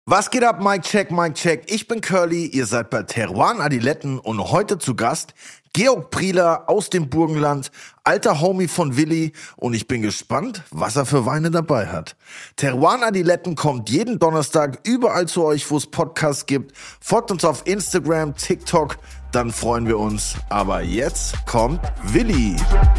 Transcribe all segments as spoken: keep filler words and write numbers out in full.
Was geht ab, Mic Check, Mic Check. Ich bin Curly, ihr seid bei Teruan Adiletten und heute zu Gast Georg Prieler aus dem Burgenland, alter Homie von Willi, und ich bin gespannt, was er für Weine dabei hat. Teruan Adiletten kommt jeden Donnerstag überall zu euch, wo es Podcasts gibt. Folgt uns auf Instagram, TikTok, dann freuen wir uns. Aber jetzt kommt Willi.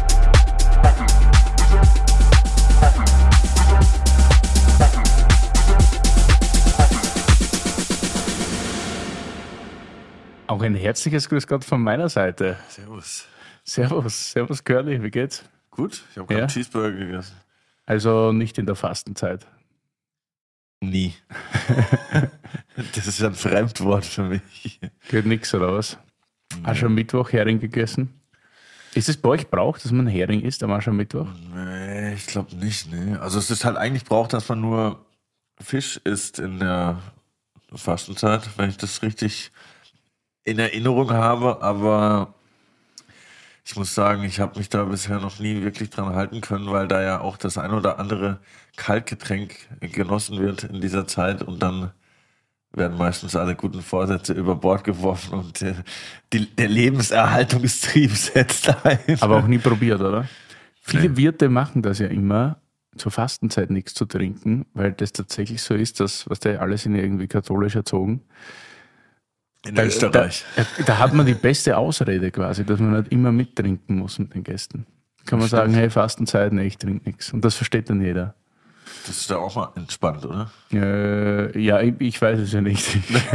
Auch ein herzliches Grüß Gott von meiner Seite. Servus. Servus, servus Curly, wie geht's? Gut, ich habe gerade Ja? einen Cheeseburger gegessen. Also nicht in der Fastenzeit. Nie. Das ist ein Fremdwort für mich. Geht nix oder was? Aschermittwoch Hering gegessen? Ist es bei euch Brauch, dass man Hering isst am Aschermittwoch? Nee, ich glaube nicht, nee. Also es ist halt eigentlich braucht, dass man nur Fisch isst in der Fastenzeit, wenn ich das richtig in Erinnerung habe, aber ich muss sagen, ich habe mich da bisher noch nie wirklich dran halten können, weil da ja auch das ein oder andere Kaltgetränk genossen wird in dieser Zeit und dann werden meistens alle guten Vorsätze über Bord geworfen und der, die, der Lebenserhaltungstrieb setzt ein. Aber auch nie probiert, oder? Viele Nee. Wirte machen das ja immer, zur Fastenzeit nichts zu trinken, weil das tatsächlich so ist, dass, was der alle sind ja irgendwie katholisch erzogen. In Da, Österreich. Da, da hat man die beste Ausrede quasi, dass man nicht immer mittrinken muss mit den Gästen. Kann man sagen, hey, Fastenzeit, nee, ich trinke nichts. Und das versteht dann jeder. Das ist ja auch mal entspannt, oder? Äh, ja, ich, ich weiß es ja nicht.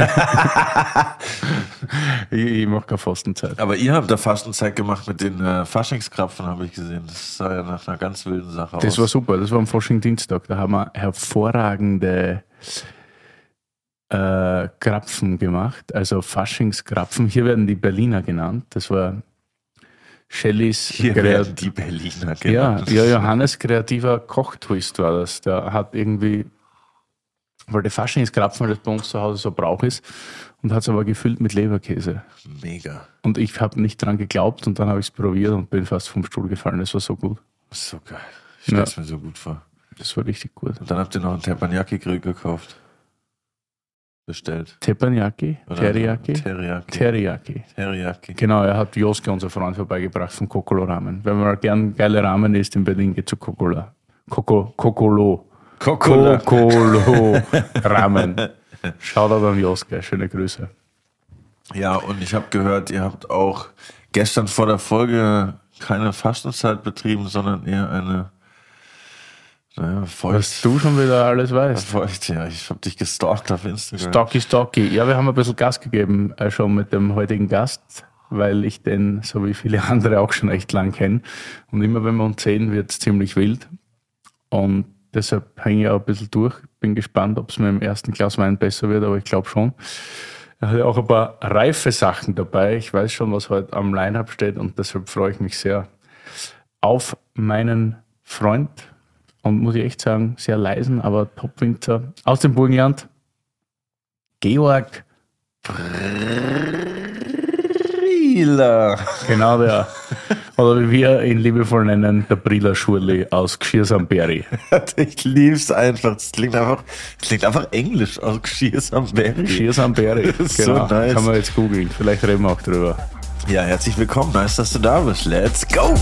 ich ich mache keine Fastenzeit. Aber ihr habt da Fastenzeit gemacht mit den äh, Faschingskrapfen, habe ich gesehen. Das sah ja nach einer ganz wilden Sache aus. Das war super, das war am Fasching-Dienstag. Da haben wir hervorragende äh, Krapfen gemacht, also Faschingskrapfen. Hier werden die Berliner genannt. Das war Shellys Hier Kreat- werden die Berliner Ja, genannt. ja, Johannes kreativer Kochtwist war das. Der hat irgendwie, weil der Faschingskrapfen, weil das bei uns zu Hause so Brauch ist, und hat es aber gefüllt mit Leberkäse. Mega. Und ich habe nicht dran geglaubt und dann habe ich es probiert und bin fast vom Stuhl gefallen. Das war so gut. So geil. Ich stelle es Ja. mir so gut vor. Das war richtig gut. Und dann habt ihr noch einen Teppanyaki-Grill gekauft. Bestellt. Teppanyaki, Oder Teriyaki, Teriyaki. Teriyaki. Teriyaki. Genau, er hat Joske, unser Freund, vorbeigebracht von Kokolo Ramen. Wenn man mal gern geile Ramen isst in Berlin, geht zu Kokolo. Koko, Kokolo. Kokola. Kokolo Ramen. Shoutout an Joske, schöne Grüße. Ja, und ich habe gehört, ihr habt auch gestern vor der Folge keine Fastenzeit betrieben, sondern eher eine naja, feucht. Was du schon wieder alles weißt. Feucht, ja. Ich habe dich gestalkt auf Instagram. Stocky, Stocky. Ja, wir haben ein bisschen Gas gegeben, äh, schon mit dem heutigen Gast, weil ich den, so wie viele andere, auch schon echt lang kenne. Und immer wenn wir uns sehen, wird es ziemlich wild. Und deshalb hänge ich auch ein bisschen durch. Bin gespannt, ob es mir im ersten Glas Wein besser wird, aber ich glaube schon. Er hat ja auch ein paar reife Sachen dabei. Ich weiß schon, was heute am Line-Up steht und deshalb freue ich mich sehr auf meinen Freund. Und muss ich echt sagen, sehr leisen, aber Top-Winzer aus dem Burgenland. Georg Prieler. Genau der. Oder wie wir ihn liebevoll nennen, der Prieler Schurli aus Gschirsamberry. Ich lieb's einfach. Das klingt einfach, das klingt einfach englisch aus Gschirsamberry. Gschirsamberry, Das ist genau. so nice. Kann man jetzt googeln. Vielleicht reden wir auch drüber. Ja, herzlich willkommen. Nice, dass du da bist. Let's go.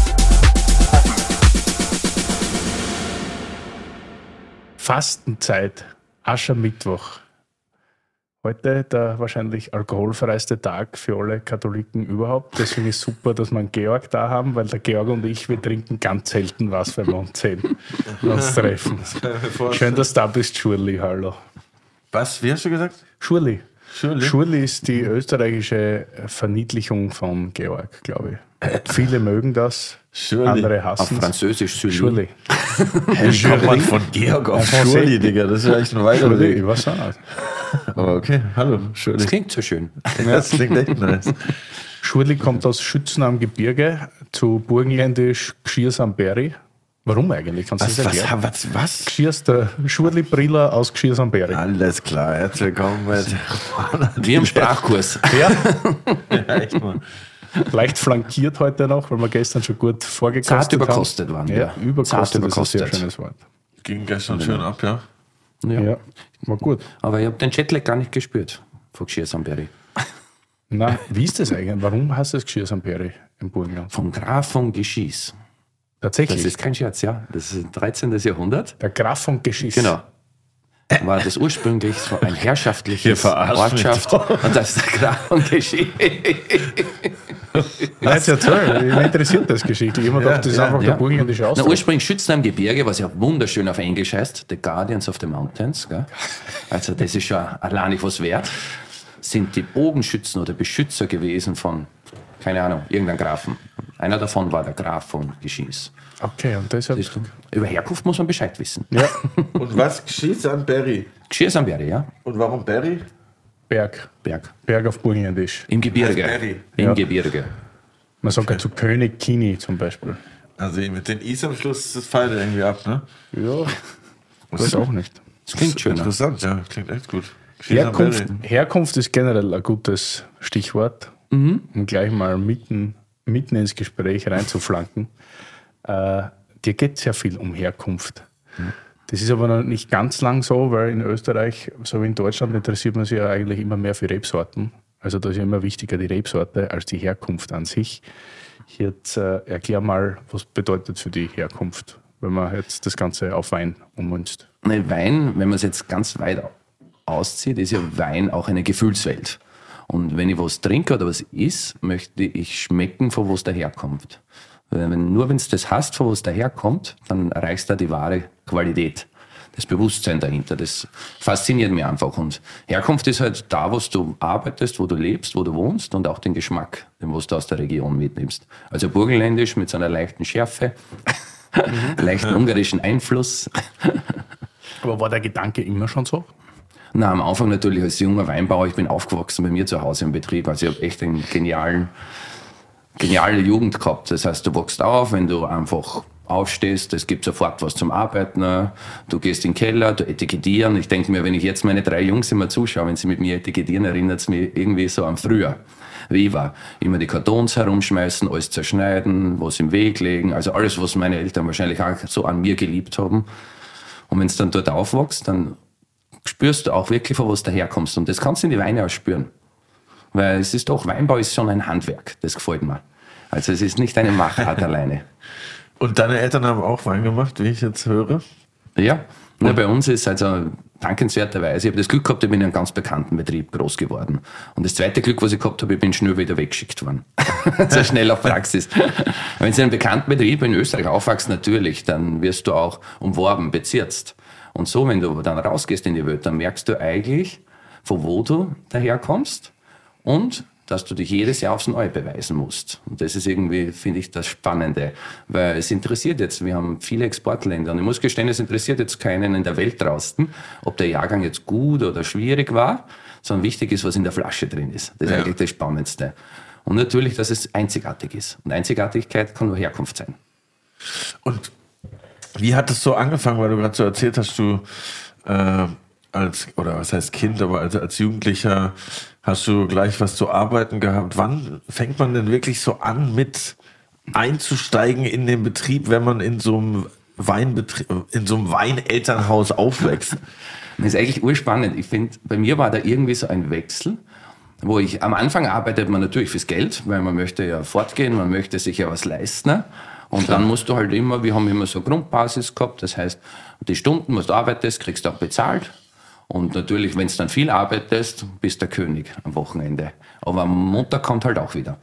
Fastenzeit, Aschermittwoch. Heute der wahrscheinlich alkoholfreiste Tag für alle Katholiken überhaupt. Deswegen ist super, dass wir einen Georg da haben, weil der Georg und ich, wir trinken ganz selten was, wenn wir uns sehen und uns treffen. Schön, dass du da bist, Schurli. Hallo. Was? Wie hast du gesagt? Schurli. Schurli? Schurli ist die österreichische Verniedlichung von Georg, glaube ich. Viele mögen das, Schurli. andere Auf hassen es. Französisch Sully. Schurli. Wie kommt man von Georg auf Ja, von Schurli, Se- Digga? Das ist ja echt ein weiterer Schurli, ich Weg. weiß auch nicht. Aber okay, hallo, Schurli. Das klingt so schön. Das klingt echt nice. Schurli kommt aus Schützen am Gebirge, zu burgenländisch Gschirsamberry. Warum eigentlich? Kannst du Was, das was, erklären? was, was? Gschirst, der Schurli Briller aus Gschirsamberry. Alles klar, herzlich willkommen mit Wie im Sprachkurs. Ja, Ja, echt mal. leicht flankiert heute noch, weil wir gestern schon gut vorgekostet Zart überkostet haben. waren Ja, wir. überkostet, Zart ist ein sehr überkostet. schönes Wort. Ging gestern schön ab, ja. Ja, ja, war gut. Aber ich habe den Jetlag gar nicht gespürt von Geschirrsamberry. Na, wie ist das eigentlich? Warum heißt das Geschirrsamberry im Burgenland? Vom Graf von Geschieß. Tatsächlich? Das ist kein Scherz, ja. Das ist dreizehnten Jahrhundert. Der Graf von Geschieß. Genau. War das ursprünglich so ein herrschaftliches Ortschaft. Und das ist der Graf von Geschieß. Ja, jetzt erzähl, mich interessiert das Geschichte. Ich habe mir gedacht, das ist ja, einfach ja. der burgenländische Na, Ausdruck. ursprünglich Schützen am Gebirge, was ja wunderschön auf Englisch heißt, The Guardians of the Mountains. Gell? Also das ist schon allein nicht was wert. Sind die Bogenschützen oder Beschützer gewesen von, keine Ahnung, irgendeinem Grafen. Einer davon war der Graf von Geschieß. Okay, und deshalb... Siehst du? Über Herkunft muss man Bescheid wissen. Ja, Und was geschieht an Berry? Geschirrsamberry, ja. Und warum Berry? Berg. Berg. Berg auf Burgenländisch. Im Gebirge. Heißt Berry. Im Ja. Gebirge. Man sagt ja zu König Kini zum Beispiel. Also mit den Is am Schluss, das fällt irgendwie ab, ne? Ja, das ist auch nicht. Das klingt schöner. Interessant, ja, klingt echt gut. Herkunft, Herkunft ist generell ein gutes Stichwort, Mhm. um gleich mal mitten, mitten ins Gespräch reinzuflanken. Äh, dir geht sehr viel um Herkunft. Mhm. Das ist aber noch nicht ganz lang so, weil in Österreich, so wie in Deutschland, interessiert man sich ja eigentlich immer mehr für Rebsorten. Also da ist ja immer wichtiger die Rebsorte als die Herkunft an sich. Jetzt äh, erklär mal, was bedeutet für die Herkunft, wenn man jetzt das Ganze auf Wein ummünzt. Ne, Wein, wenn man es jetzt ganz weit auszieht, ist ja Wein auch eine Gefühlswelt. Und wenn ich was trinke oder was isst, möchte ich schmecken, von wo es daherkommt. Wenn, nur wenn du das hast, von wo es daherkommt, dann erreichst du die wahre Qualität. Das Bewusstsein dahinter, das fasziniert mich einfach. Und Herkunft ist halt da, wo du arbeitest, wo du lebst, wo du wohnst und auch den Geschmack, den was du aus der Region mitnimmst. Also burgenländisch mit so einer leichten Schärfe, leichten ungarischen Einfluss. Aber war der Gedanke immer schon so? Na, am Anfang natürlich als junger Weinbauer, ich bin aufgewachsen bei mir zu Hause im Betrieb, also ich habe echt einen genialen, geniale Jugend gehabt. Das heißt, du wachst auf, wenn du einfach aufstehst, es gibt sofort was zum Arbeiten, du gehst in den Keller, du etikettieren. Ich denke mir, wenn ich jetzt meine drei Jungs immer zuschaue, wenn sie mit mir etikettieren, erinnert es mich irgendwie so an früher. Wie ich war. Immer die Kartons herumschmeißen, alles zerschneiden, was im Weg legen, also alles, was meine Eltern wahrscheinlich auch so an mir geliebt haben. Und wenn du dann dort aufwachst, dann spürst du auch wirklich, von was du daherkommst. Und das kannst du in die Weine auch spüren. Weil es ist doch, Weinbau ist schon ein Handwerk. Das gefällt mir. Also es ist nicht eine Machart alleine. Und deine Eltern haben auch Wein gemacht, wie ich jetzt höre? Ja, nur bei uns ist also dankenswerterweise, ich habe das Glück gehabt, ich bin in einem ganz bekannten Betrieb groß geworden. Und das zweite Glück, was ich gehabt habe, ich bin schnell wieder weggeschickt worden. So schnell auf Praxis. Wenn du in einem bekannten Betrieb in Österreich aufwachst, natürlich, dann wirst du auch umworben, bezirzt. Und so, wenn du dann rausgehst in die Welt, dann merkst du eigentlich, von wo du daherkommst und dass du dich jedes Jahr aufs Neue beweisen musst. Und das ist irgendwie, finde ich, das Spannende. Weil es interessiert jetzt, wir haben viele Exportländer und ich muss gestehen, es interessiert jetzt keinen in der Welt draußen, ob der Jahrgang jetzt gut oder schwierig war, sondern wichtig ist, was in der Flasche drin ist. Das ist Ja. eigentlich das Spannendste. Und natürlich, dass es einzigartig ist. Und Einzigartigkeit kann nur Herkunft sein. Und wie hat es so angefangen, weil du gerade so erzählt hast, du äh, als, oder was heißt Kind, aber als, als Jugendlicher hast du gleich was zu arbeiten gehabt. Wann fängt man denn wirklich so an mit einzusteigen in den Betrieb, wenn man in so einem Weinbetrieb, in so einem Weinelternhaus aufwächst? Das ist eigentlich urspannend. Ich finde, bei mir war da irgendwie so ein Wechsel, wo ich, am Anfang arbeitet man natürlich fürs Geld, weil man möchte ja fortgehen, man möchte sich ja was leisten. Und dann musst du halt immer, wir haben immer so eine Grundbasis gehabt, das heißt, die Stunden, was du arbeitest, kriegst du auch bezahlt. Und natürlich, wenn du dann viel arbeitest, bist du der König am Wochenende. Aber am Montag kommt halt auch wieder.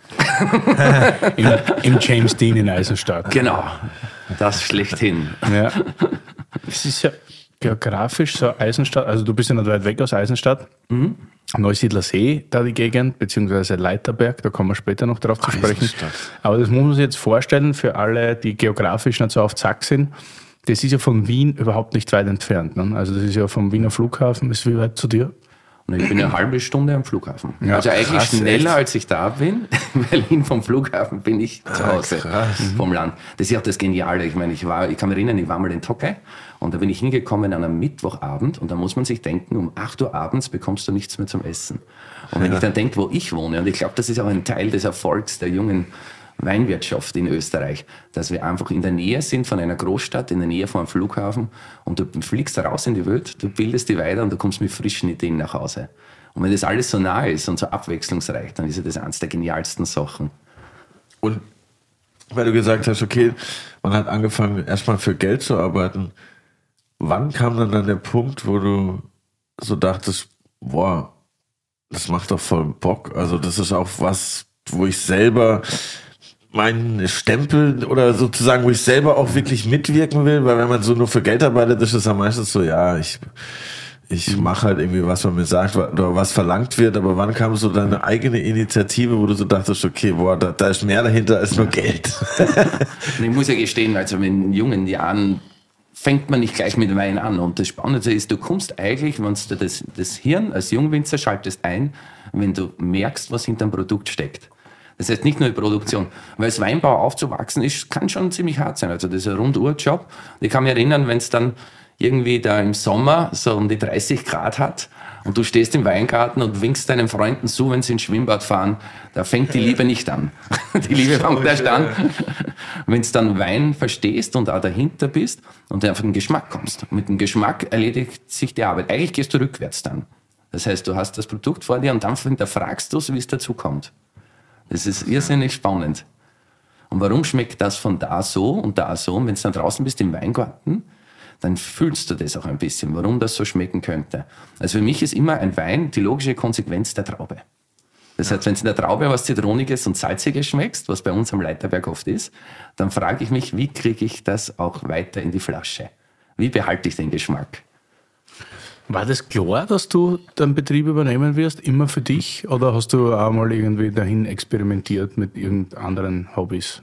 Im, Im James Dean in Eisenstadt. Genau, das schlechthin. Ja. Es ist ja geografisch so Eisenstadt, also du bist ja nicht weit weg aus Eisenstadt. Mhm. Neusiedler See, da die Gegend, beziehungsweise Leiterberg, da kommen wir später noch drauf zu sprechen. Eisenstadt. Aber das muss man sich jetzt vorstellen, für alle, die geografisch nicht so auf Zack sind. Das ist ja von Wien überhaupt nicht weit entfernt. Ne? Also das ist ja vom Wiener Flughafen, ist wie weit zu dir? Und ich bin eine halbe Stunde am Flughafen. Ja, also eigentlich krass, schneller, echt? als ich da bin, weil hin vom Flughafen bin ich zu Hause, krass. vom Land. Das ist ja auch das Geniale. Ich meine, ich war, ich kann mich erinnern, ich war mal in Tokaj und da bin ich hingekommen an einem Mittwochabend und da muss man sich denken, um acht Uhr abends bekommst du nichts mehr zum Essen. Und wenn Ja. ich dann denke, wo ich wohne, und ich glaube, das ist auch ein Teil des Erfolgs der jungen Weinwirtschaft in Österreich, dass wir einfach in der Nähe sind von einer Großstadt, in der Nähe von einem Flughafen und du fliegst raus in die Welt, du bildest die weiter und du kommst mit frischen Ideen nach Hause. Und wenn das alles so nah ist und so abwechslungsreich, dann ist ja das eines der genialsten Sachen. Und weil du gesagt hast, okay, man hat angefangen, erstmal für Geld zu arbeiten. Wann kam dann, dann der Punkt, wo du so dachtest, boah, das macht doch voll Bock. Also das ist auch was, wo ich selber meinen Stempel oder sozusagen, wo ich selber auch wirklich mitwirken will, weil wenn man so nur für Geld arbeitet, ist es ja meistens so, ja, ich, ich mache halt irgendwie was, man mir sagt oder was verlangt wird, aber wann kam so deine eigene Initiative, wo du so dachtest, okay, boah, da, da ist mehr dahinter als nur Geld. Ich muss ja gestehen, also in jungen Jahren fängt man nicht gleich mit Wein an. Und das Spannende ist, du kommst eigentlich, wenn du das, das Hirn als Jungwinzer schaltest ein, wenn du merkst, was hinter dem Produkt steckt. Das heißt nicht nur die Produktion. Weil als Weinbauer aufzuwachsen ist, kann schon ziemlich hart sein. Also das ist ein Runduhrjob. Ich kann mich erinnern, wenn es dann irgendwie da im Sommer so um die dreißig Grad hat und du stehst im Weingarten und winkst deinen Freunden zu, wenn sie ins Schwimmbad fahren, da fängt die Liebe nicht an. Die Liebe fängt erst an, wenn du dann Wein verstehst und auch dahinter bist und einfach den Geschmack kommst. Mit dem Geschmack erledigt sich die Arbeit. Eigentlich gehst du rückwärts dann. Das heißt, du hast das Produkt vor dir und dann hinterfragst du es, wie es dazu kommt. Das ist irrsinnig spannend. Und warum schmeckt das von da so und da so? Und wenn du dann draußen bist im Weingarten, dann fühlst du das auch ein bisschen, warum das so schmecken könnte. Also für mich ist immer ein Wein die logische Konsequenz der Traube. Das heißt, wenn es in der Traube was Zitroniges und Salziges schmeckst, was bei uns am Leiterberg oft ist, dann frage ich mich, wie kriege ich das auch weiter in die Flasche? Wie behalte ich den Geschmack? War das klar, dass du den Betrieb übernehmen wirst, immer für dich? Oder hast du auch mal irgendwie dahin experimentiert mit irgendeinen anderen Hobbys?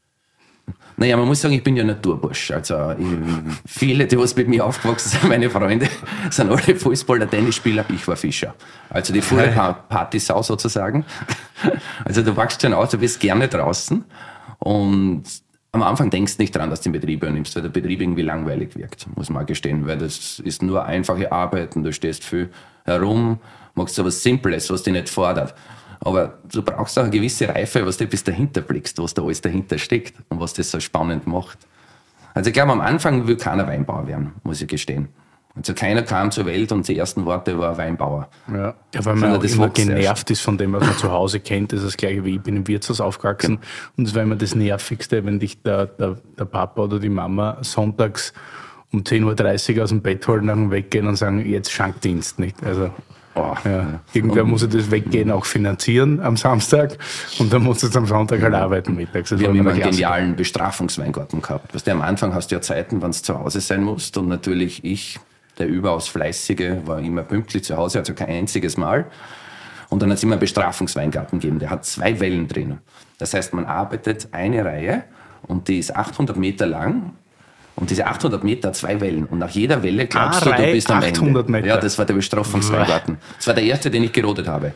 Naja, man muss sagen, ich bin ja Naturbursch. Also ich, viele, die was mit mir aufgewachsen sind, meine Freunde, sind alle Fußballer, Tennisspieler, ich war Fischer. Also die volle Partysau sozusagen. Also du wachst schon aus, du bist gerne draußen und am Anfang denkst du nicht dran, dass du den Betrieb übernimmst, weil der Betrieb irgendwie langweilig wirkt, muss man gestehen, weil das ist nur einfache Arbeit und du stehst viel herum, machst so was Simples, was dich nicht fordert. Aber du brauchst auch eine gewisse Reife, was du bis dahinter blickst, was da alles dahinter steckt und was das so spannend macht. Also ich glaube, am Anfang will keiner Weinbauer werden, muss ich gestehen. Also keiner kam zur Welt und die ersten Worte war Weinbauer. Ja, ja weil man auch immer genervt ist von dem, was man zu Hause kennt. Das ist das Gleiche wie ich bin im Wirtshaus aufgewachsen. Ja. Und das war immer das Nervigste, wenn dich der, der, der Papa oder die Mama sonntags um zehn Uhr dreißig aus dem Bett holen, nach dem Weggehen und sagen, jetzt Schankdienst, nicht? Also oh, ja. Irgendwer und, muss das Weggehen auch finanzieren am Samstag und dann muss es am Sonntag halt arbeiten mittags. Das wir haben immer einen genialen Bestrafungsweingarten gehabt. Weißt du, am Anfang hast du ja Zeiten, wenn du zu Hause sein musst und natürlich ich, der überaus Fleißige, war immer pünktlich zu Hause, also kein einziges Mal. Und dann hat es immer einen Bestrafungsweingarten gegeben, der hat zwei Wellen drin. Das heißt, man arbeitet eine Reihe und die ist achthundert Meter lang. Und diese achthundert Meter, zwei Wellen. Und nach jeder Welle glaubst ah, du, du bist am achthundert Ende. Meter. Ja, das war der Bestrafungsweingarten. Das war der erste, den ich gerodet habe.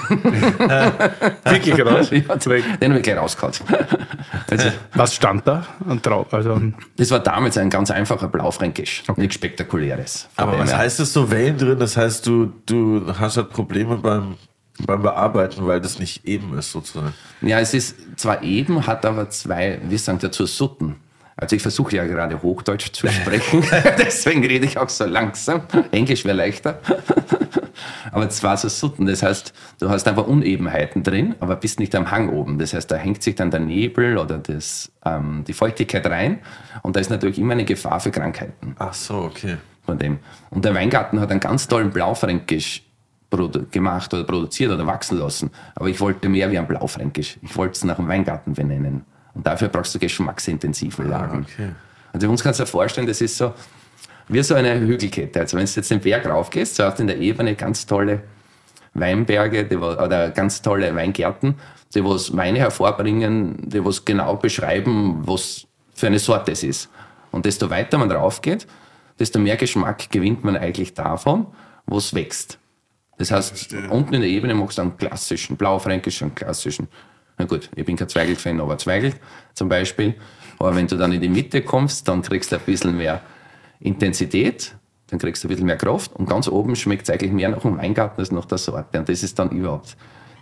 Wirklich raus? Ja, den habe ich gleich rausgehauen. Also, was stand da? Also, das war damals ein ganz einfacher Blaufränkisch. Okay. Nichts Spektakuläres. Aber was heißt das so Wellen drin? Das heißt, du, du hast halt Probleme beim, beim Bearbeiten, weil das nicht eben ist, sozusagen. Ja, es ist zwar eben, hat aber zwei, wir sagen dazu Sutten. Also ich versuche ja gerade Hochdeutsch zu sprechen, deswegen rede ich auch so langsam. Englisch wäre leichter. Aber es war so Sutten, das heißt, du hast einfach Unebenheiten drin, aber bist nicht am Hang oben. Das heißt, da hängt sich dann der Nebel oder das, ähm, die Feuchtigkeit rein und da ist natürlich immer eine Gefahr für Krankheiten. Ach so, okay. Von dem. Und der Weingarten hat einen ganz tollen Blaufränkisch produ- gemacht oder produziert oder wachsen lassen. Aber ich wollte mehr wie ein Blaufränkisch. Ich wollte es nach dem Weingarten benennen. Und dafür brauchst du geschmacksintensive Lagen. Ah, okay. Also uns kannst du dir vorstellen, das ist so wie so eine Hügelkette. Also wenn du jetzt den Berg raufgehst, so hast du in der Ebene ganz tolle Weinberge die, oder ganz tolle Weingärten, die was Weine hervorbringen, die was genau beschreiben, was für eine Sorte es ist. Und desto weiter man raufgeht, desto mehr Geschmack gewinnt man eigentlich davon, wo es wächst. Das heißt, unten in der Ebene machst du einen klassischen, blaufränkischen, klassischen. Na gut, ich bin kein Zweigelt-Fan, aber Zweigelt zum Beispiel. Aber wenn du dann in die Mitte kommst, dann kriegst du ein bisschen mehr Intensität, dann kriegst du ein bisschen mehr Kraft und ganz oben schmeckt es eigentlich mehr nach dem Weingarten als nach der Sorte. Und das ist dann überhaupt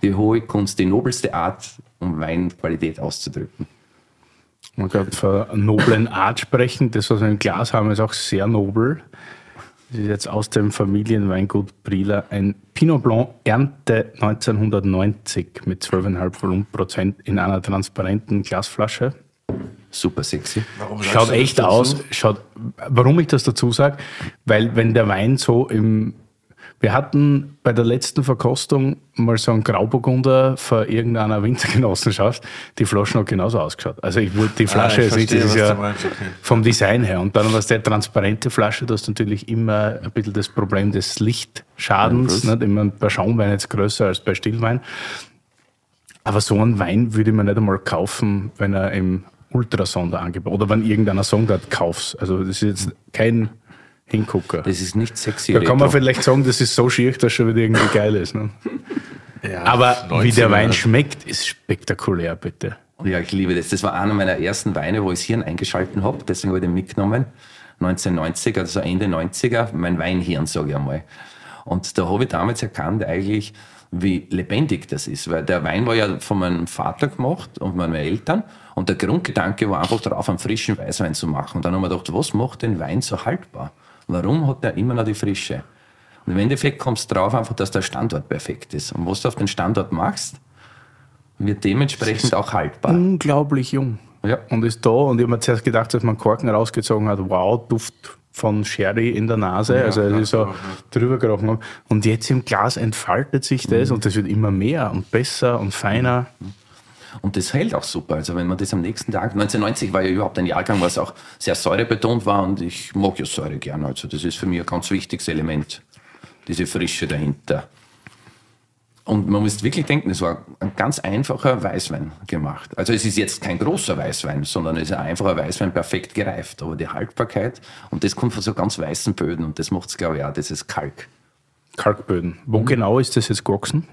die hohe Kunst, die nobelste Art, um Weinqualität auszudrücken. Man kann von einer noblen Art sprechen. Das, was wir im Glas haben, ist auch sehr nobel. Das ist jetzt aus dem Familienweingut Brieler ein Pinot Blanc Ernte neunzehnhundertneunzig mit zwölf Komma fünf Volumenprozent in einer transparenten Glasflasche. Super sexy. Warum Schaut sagst du echt das dazu? aus. Schaut, warum ich das dazu sage? Weil wenn der Wein so im... Wir hatten bei der letzten Verkostung mal so einen Grauburgunder von irgendeiner Winzergenossenschaft. Die Flaschen hat genauso ausgeschaut. Also ich wollte die Flasche Ah, ich jetzt nicht, verstehe, das ist was ja du meinst, okay. vom Design her. Und dann war es der transparente Flasche, du hast natürlich immer ein bisschen das Problem des Lichtschadens. Ja, Nicht? Immer bei Schaumwein jetzt größer als bei Stillwein. Aber so einen Wein würde ich mir nicht einmal kaufen, wenn er im Ultrasonderangebot oder wenn irgendeiner sagt, kauf's. Also das ist jetzt kein Hingucker. Das ist nicht sexy. Da kann man Retro. vielleicht sagen, das ist so schier, dass schon wieder irgendwie geil ist. Ne? Ja, Aber wie der neunziger. Wein schmeckt, ist spektakulär, bitte. Ja, ich liebe das. Das war einer meiner ersten Weine, wo ich das Hirn eingeschalten habe. Deswegen habe ich den mitgenommen. neunzehnhundertneunzig, also Ende neunziger, mein Weinhirn, sage ich einmal. Und da habe ich damals erkannt eigentlich, wie lebendig das ist. Weil der Wein war ja von meinem Vater gemacht und meinen Eltern. Und der Grundgedanke war einfach darauf, einen frischen Weißwein zu machen. Und dann haben wir gedacht, was macht den Wein so haltbar? Warum hat er immer noch die Frische? Und im Endeffekt kommst du drauf einfach, dass der Standort perfekt ist. Und was du auf den Standort machst, wird dementsprechend auch haltbar. Unglaublich jung. Ja. Und ist da. Und ich habe mir zuerst gedacht, dass man Korken rausgezogen hat, wow, Duft von Sherry in der Nase. Also es ist so drüber gerochen. Und jetzt im Glas entfaltet sich das Mhm. und das wird immer mehr und besser und feiner. Und das hält auch super. Also wenn man das am nächsten Tag, neunzehnhundertneunzig war ja überhaupt ein Jahrgang, was auch sehr säurebetont war und ich mag ja Säure gerne. Also das ist für mich ein ganz wichtiges Element, diese Frische dahinter. Und man muss wirklich denken, es war ein ganz einfacher Weißwein gemacht. Also es ist jetzt kein großer Weißwein, sondern es ist ein einfacher Weißwein, perfekt gereift. Aber die Haltbarkeit, und das kommt von so ganz weißen Böden und das macht es, glaube ich, auch, das ist Kalk. Kalkböden. Wo genau ist das jetzt gewachsen?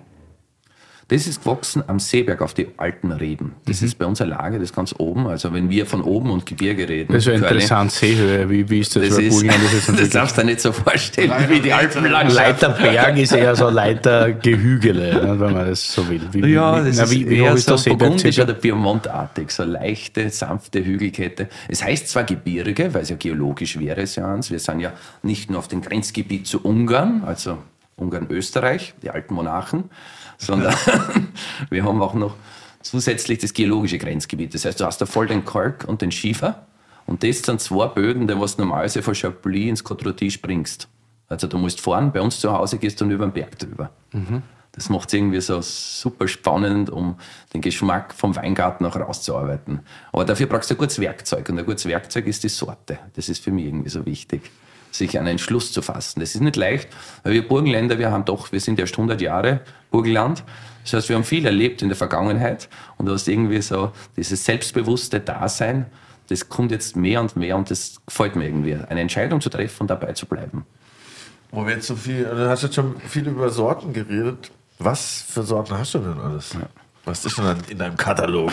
Das ist gewachsen am Seeberg auf die alten Reben. Das ist bei uns eine Lage, das ist ganz oben. Also wenn wir von oben und Gebirge reden. Das ist ja Curly, interessant, Seehöhe. Wie, wie ist das? Das, Weil ist, Burgenland ist jetzt das natürlich- darfst du dir nicht so vorstellen, wie die Alpenlandschaft. Leiterberg ist eher so Leitergehügele, ne, wenn man das so will. Wie, Ja, wie, das na, ist wie, wie eher hoch ist so der Seeberg burgundisch circa? oder piemontartig, so leichte, sanfte Hügelkette. Es heißt zwar Gebirge, weil es ja geologisch wäre es ja eins. Wir sind ja nicht nur auf dem Grenzgebiet zu Ungarn, also Ungarn-Österreich, die alten Monarchen, sondern wir haben auch noch zusätzlich das geologische Grenzgebiet. Das heißt, du hast da voll den Kalk und den Schiefer und das sind zwei Böden, die was normalerweise von Chablis ins Côte-Rôtie springst. Also du musst fahren, bei uns zu Hause gehst du dann über den Berg drüber. Mhm. Das macht es irgendwie so super spannend, um den Geschmack vom Weingarten auch rauszuarbeiten. Aber dafür brauchst du ein gutes Werkzeug und ein gutes Werkzeug ist die Sorte. Das ist für mich irgendwie so wichtig, sich an einen Entschluss zu fassen. Das ist nicht leicht, weil wir Burgenländer, wir haben doch, wir sind erst hundert Jahre Burgenland. Das heißt, wir haben viel erlebt in der Vergangenheit und du hast irgendwie so dieses selbstbewusste Dasein, das kommt jetzt mehr und mehr und das gefällt mir irgendwie. Eine Entscheidung zu treffen und dabei zu bleiben. Wo wir jetzt so viel, du hast jetzt schon viel über Sorten geredet. Was für Sorten hast du denn alles? Ja. Was ist denn in deinem Katalog?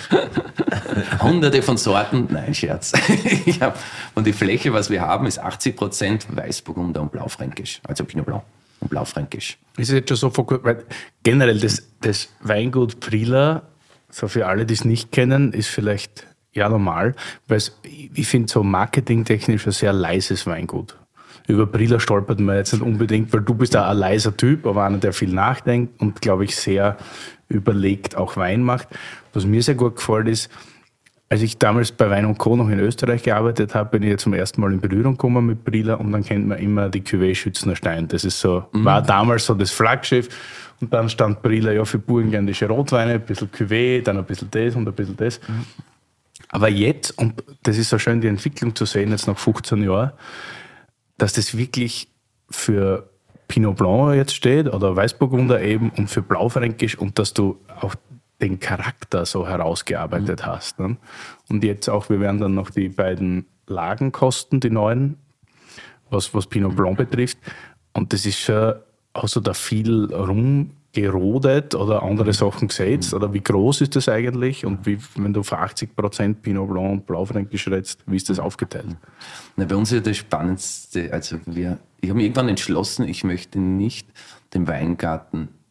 Hunderte von Sorten, nein, Scherz. Ich hab, und die Fläche, was wir haben, ist achtzig Prozent Weißburgunder und Blaufränkisch, also Pinot Blanc und Blaufränkisch. Ist es jetzt schon so fokussiert, weil generell das, das Weingut Brieler, so für alle, die es nicht kennen, ist vielleicht ja normal, weil es, ich finde, so marketingtechnisch ein sehr leises Weingut. Über Brieler stolpert man jetzt nicht unbedingt, weil du bist auch ein leiser Typ, aber einer, der viel nachdenkt und, glaube ich, sehr überlegt auch Wein macht. Was mir sehr gut gefällt ist, als ich damals bei Wein und Co. noch in Österreich gearbeitet habe, bin ich zum ersten Mal in Berührung gekommen mit Brieler und dann kennt man immer die Cuvée Schützener Stein. Das ist so, mhm. war damals so das Flaggschiff und dann stand Brieler ja für burgenländische Rotweine, ein bisschen Cuvée, dann ein bisschen das und ein bisschen das. Mhm. Aber jetzt, und das ist so schön, die Entwicklung zu sehen, jetzt nach fünfzehn Jahren, dass das wirklich für Pinot Blanc jetzt steht oder Weißburgunder eben und für Blaufränkisch und dass du auch den Charakter so herausgearbeitet mhm. hast. Ne? Und jetzt auch, wir werden dann noch die beiden Lagen kosten, die neuen, was, was Pinot Blanc betrifft. Und das ist schon, hast du da viel rumgerodet oder andere Sachen gesetzt? Oder wie groß ist das eigentlich? Und wie, wenn du für achtzig Prozent Pinot Blanc und Blaufränkisch redest, wie ist das aufgeteilt? Na, bei uns ist das Spannendste, also wir, ich habe mich irgendwann entschlossen, ich möchte nicht den Weingarten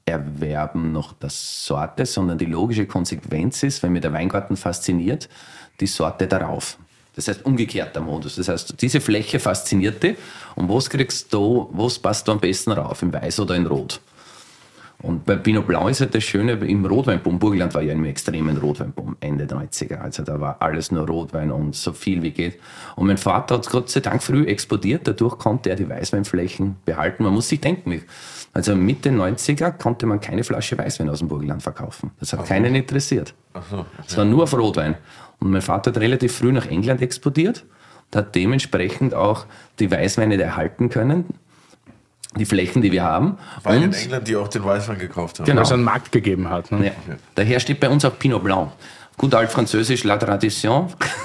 erwerben noch der Sorte, sondern die logische Konsequenz ist, wenn mir der Weingarten fasziniert, die Sorte darauf. Das heißt, umgekehrter Modus. Das heißt, diese Fläche fasziniert dich und was kriegst du, was passt du am besten rauf, in Weiß oder in Rot? Und bei Pinot Blanc ist halt das Schöne, im Rotweinboom, Burgenland war ja im extremen Rotweinboom, Ende der neunziger. Also da war alles nur Rotwein und so viel wie geht. Und mein Vater hat es Gott sei Dank früh exportiert, dadurch konnte er die Weißweinflächen behalten. Man muss sich denken, also Mitte neunziger konnte man keine Flasche Weißwein aus dem Burgenland verkaufen. Das hat Ach keinen interessiert. Ach so, okay. Es war nur auf Rotwein. Und mein Vater hat relativ früh nach England exportiert und hat dementsprechend auch die Weißweine erhalten können. Die Flächen, die wir haben. Weil und in England die auch den Weißwein gekauft haben. Genau. Was einen Markt gegeben hat. Ne? Ja. Okay. Daher steht bei uns auch Pinot Blanc. Gut altfranzösisch, la tradition.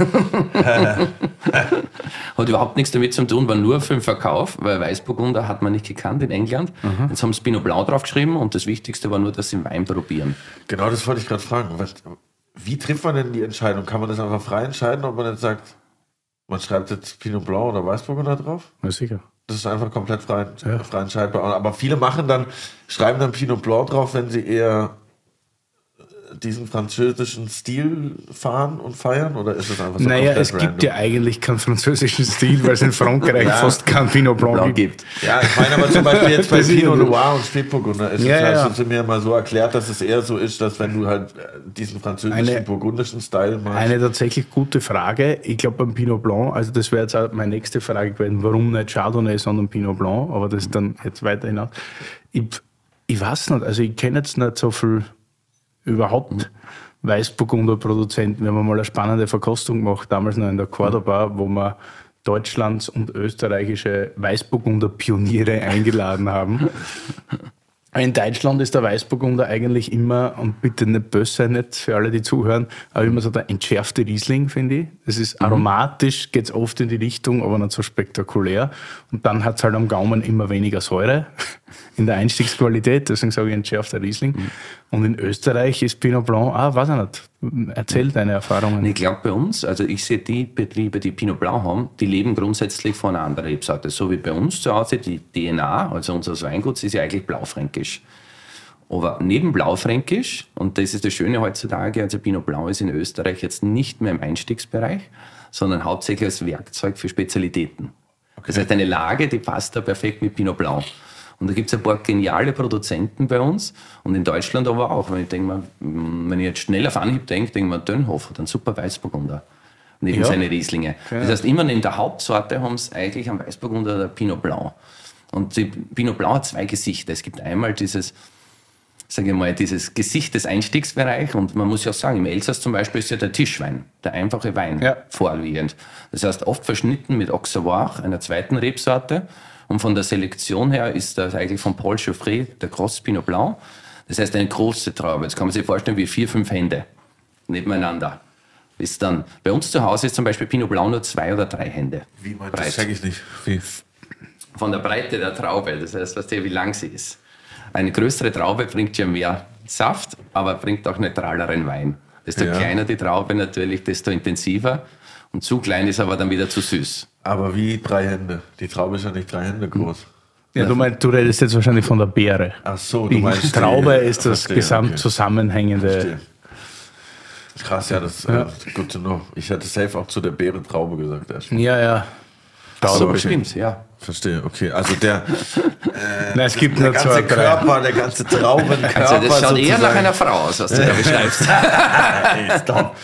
Hat überhaupt nichts damit zu tun, war nur für den Verkauf, weil Weißburgunder hat man nicht gekannt in England. Mhm. Jetzt haben sie Pinot Blanc draufgeschrieben und das Wichtigste war nur, dass sie den Wein probieren. Genau, das wollte ich gerade fragen. Wie trifft man denn die Entscheidung? Kann man das einfach frei entscheiden, ob man jetzt sagt, man schreibt jetzt Pinot Blanc oder Weißburgunder drauf? Na sicher. Das ist einfach komplett frei, ja. frei entscheidbar. Aber viele machen dann, schreiben dann Pinot Blanc drauf, wenn sie eher diesen französischen Stil fahren und feiern? Oder ist es einfach so Naja, es random? Gibt ja eigentlich keinen französischen Stil, weil es in Frankreich ja. fast keinen Pinot Blanc, Blanc gibt. Ja, ich meine aber zum Beispiel jetzt bei Pinot Noir und Spätburgunder ist ja, es ja. hast du mir mal so erklärt, dass es eher so ist, dass wenn du halt diesen französischen, eine, burgundischen Style machst. Eine tatsächlich gute Frage. Ich glaube beim Pinot Blanc, also das wäre jetzt auch meine nächste Frage gewesen, warum nicht Chardonnay, sondern Pinot Blanc, aber das ist dann jetzt weiter hinaus. Ich, ich weiß nicht, also ich kenne jetzt nicht so viel überhaupt Weißburgunder-Produzenten. Wir haben mal eine spannende Verkostung gemacht, damals noch in der Cordoba, wo wir Deutschlands und österreichische Weißburgunder-Pioniere eingeladen haben. In Deutschland ist der Weißburgunder eigentlich immer, und bitte nicht böse sein, nicht für alle, die zuhören, aber immer so der entschärfte Riesling, finde ich. Das ist aromatisch, geht es oft in die Richtung, aber nicht so spektakulär. Und dann hat es halt am Gaumen immer weniger Säure in der Einstiegsqualität, deswegen sage ich entschärfter Riesling. Mhm. Und in Österreich ist Pinot Blanc, ah, weiß ich nicht, erzähl deine Erfahrungen. Ich glaube bei uns, also ich sehe die Betriebe, die Pinot Blanc haben, die leben grundsätzlich von einer anderen Rebsorte. So wie bei uns zu Hause, die D N A, also unser Weingut, ist ja eigentlich Blaufränkisch. Aber neben Blaufränkisch, und das ist das Schöne heutzutage, also Pinot Blanc ist in Österreich jetzt nicht mehr im Einstiegsbereich, sondern hauptsächlich als Werkzeug für Spezialitäten. Okay. Das heißt, eine Lage, die passt da perfekt mit Pinot Blanc. Und da gibt es ein paar geniale Produzenten bei uns und in Deutschland aber auch. Wenn ich, denk mal, wenn ich jetzt schnell auf Anhieb denke, denke ich mir, Dönhoff hat einen super Weißburgunder neben ja. seine Rieslinge. Ja. Das heißt, immer neben der Hauptsorte haben sie eigentlich einen Weißburgunder oder Pinot Blanc. Und die Pinot Blanc hat zwei Gesichter. Es gibt einmal dieses, sage ich mal, dieses Gesicht des Einstiegsbereichs und man muss ja auch sagen, im Elsass zum Beispiel ist ja der Tischwein, der einfache Wein ja. vorwiegend. Das heißt, oft verschnitten mit Auxerrois, einer zweiten Rebsorte. Und von der Selektion her ist das eigentlich von Paul Geoffrey der Gros Pinot Blanc. Das heißt, eine große Traube. Jetzt kann man sich vorstellen, wie vier, fünf Hände nebeneinander. Ist dann, bei uns zu Hause ist zum Beispiel Pinot Blanc nur zwei oder drei Hände. Wie man das sage ich nicht. Wie? Von der Breite der Traube. Das heißt, weißt du, wie lang sie ist. Eine größere Traube bringt ja mehr Saft, aber bringt auch neutraleren Wein. Desto ja. kleiner die Traube natürlich, desto intensiver. Und zu klein ist aber dann wieder zu süß. Aber wie drei Hände? Die Traube ist ja nicht drei Hände groß. Ja, du meinst, du redest jetzt wahrscheinlich von der Beere. Ach so, du die meinst Traube die, ist das verstehe, gesamt okay. zusammenhängende. Verstehe. Krass, ja, das ist ja. äh, gut zu know. Ich hätte safe auch zu der Beere Traube gesagt. Erstmal. Ja, ja. Ach so, okay. Stimmt, ja. Verstehe, okay. Also der, äh, Nein, es gibt der nur ganze zwei, Körper, der ganze Traubenkörper. Also das schaut sozusagen eher nach einer Frau aus, was du da beschreibst. Hey, stop.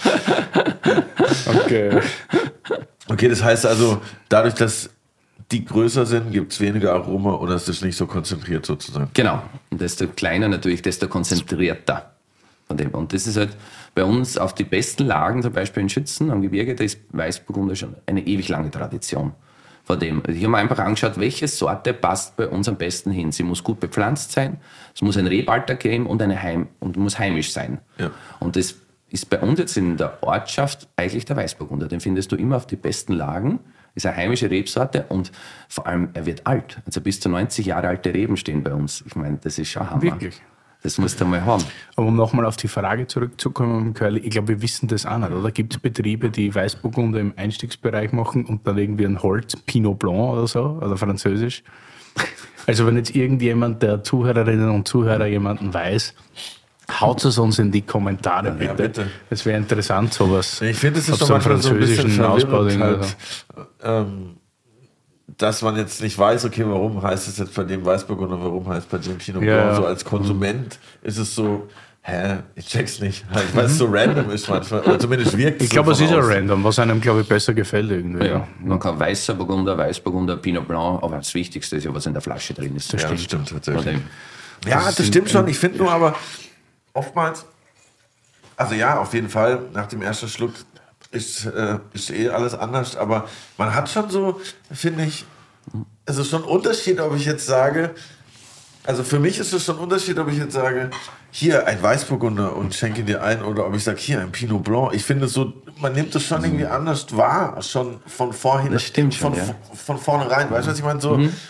Okay. Okay, das heißt also, dadurch, dass die größer sind, gibt es weniger Aroma oder ist das nicht so konzentriert sozusagen? Genau. Und desto kleiner natürlich, desto konzentrierter. Von dem. Und das ist halt bei uns auf die besten Lagen, zum Beispiel in Schützen am Gebirge, da ist Weißburgunder schon eine ewig lange Tradition. Von dem. Ich habe mir einfach angeschaut, welche Sorte passt bei uns am besten hin. Sie muss gut bepflanzt sein, es muss ein Rebalter geben und, eine Heim, und muss heimisch sein. Ja. Und das ist bei uns jetzt in der Ortschaft eigentlich der Weißburgunder. Den findest du immer auf die besten Lagen. Ist eine heimische Rebsorte und vor allem, er wird alt. Also bis zu neunzig Jahre alte Reben stehen bei uns. Ich meine, das ist schon Hammer. Wirklich? Das musst du mal haben. Aber um nochmal auf die Frage zurückzukommen, Curly, ich glaube, wir wissen das auch nicht, oder? Gibt es Betriebe, die Weißburgunder im Einstiegsbereich machen und dann irgendwie ein Holz, Pinot Blanc oder so, oder französisch? Also wenn jetzt irgendjemand der Zuhörerinnen und Zuhörer jemanden weiß, haut es uns in die Kommentare, bitte. Ja, bitte. Es wäre interessant, sowas. Ich finde, es ist so einen französischen so Ausbau. Halt, ähm, dass man jetzt nicht weiß, okay, warum heißt es jetzt bei dem Weißburgunder, warum heißt es bei dem Pinot Blanc, ja. So als Konsument mhm. ist es so, hä, ich check's nicht, halt, weil es so random ist manchmal, oder zumindest wirkt es. Ich glaube, es ist ja random, was einem, glaube ich, besser gefällt irgendwie. Ja, man kann weißer Burgunder, Weißburgunder, Pinot Blanc, aber das Wichtigste ist ja, was in der Flasche drin ist. Das ja, stimmt, stimmt tatsächlich. Ja, das, das stimmt schon, ich finde nur aber oftmals, also ja, auf jeden Fall, nach dem ersten Schluck ist, äh, ist eh alles anders, aber man hat schon so, finde ich, es ist schon ein Unterschied, ob ich jetzt sage, also für mich ist es schon ein Unterschied, ob ich jetzt sage, hier ein Weißburgunder und schenke dir ein, oder ob ich sage, hier ein Pinot Blanc. Ich finde so, man nimmt das schon irgendwie anders wahr, schon von vorhin, das stimmt schon, von, ja. von vornherein. Weißt du, was ich meine? So, mhm.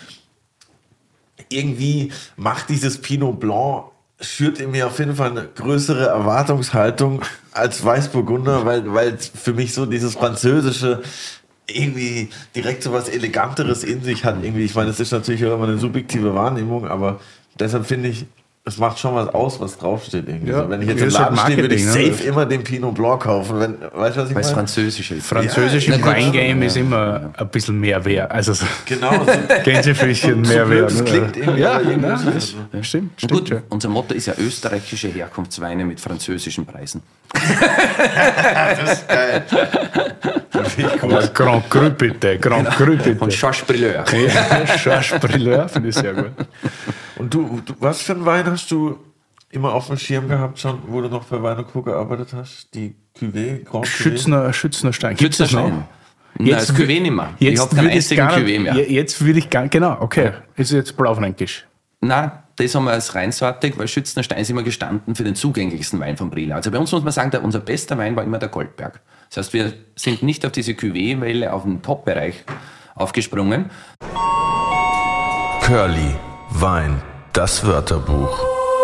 irgendwie macht dieses Pinot Blanc, schürt in mir auf jeden Fall eine größere Erwartungshaltung als Weißburgunder, weil, weil für mich so dieses französische irgendwie direkt so was Eleganteres in sich hat. Irgendwie, ich meine, es ist natürlich auch immer eine subjektive Wahrnehmung, aber deshalb finde ich, es macht schon was aus, was draufsteht. Irgendwie. Ja, so, wenn ich jetzt im Laden stehe, würde ich safe ne? immer den Pinot Blanc kaufen. Wenn, weißt du, was ich meine? Französisch ist. Französisch ja, im Weingame ja. ist immer ein bisschen mehr wert. Also so genau. So Gänsefüßchen mehr wert. Das klingt irgendwie. Ja, ja, ja, das, ja, stimmt. stimmt gut, ja. Unser Motto ist ja österreichische Herkunftsweine mit französischen Preisen. Das ist geil. Das Grand Cru bitte. Grand Cru bitte. Und Charge Brilleur. Ja, Charge Brilleur finde ich sehr gut. Und du, du, was für einen Wein hast du immer auf dem Schirm gehabt, schon, wo du noch für Wein und Co. gearbeitet hast? Die Cuvée, Grand Cuvée? Schützner, Schützner Stein. Gibt's das noch? Nein, das Cuvée nicht mehr. Jetzt ich habe keinen einzigen Cuvée mehr. Jetzt würde ich gar genau, okay. Ist jetzt Blaufränkisch? Nein, das haben wir als reinsortig, weil Schützner Stein ist immer gestanden für den zugänglichsten Wein von Brilla. Also bei uns muss man sagen, der, unser bester Wein war immer der Goldberg. Das heißt, wir sind nicht auf diese Cuvée-Welle, auf den Top-Bereich aufgesprungen. Curly, Wein, das Wörterbuch.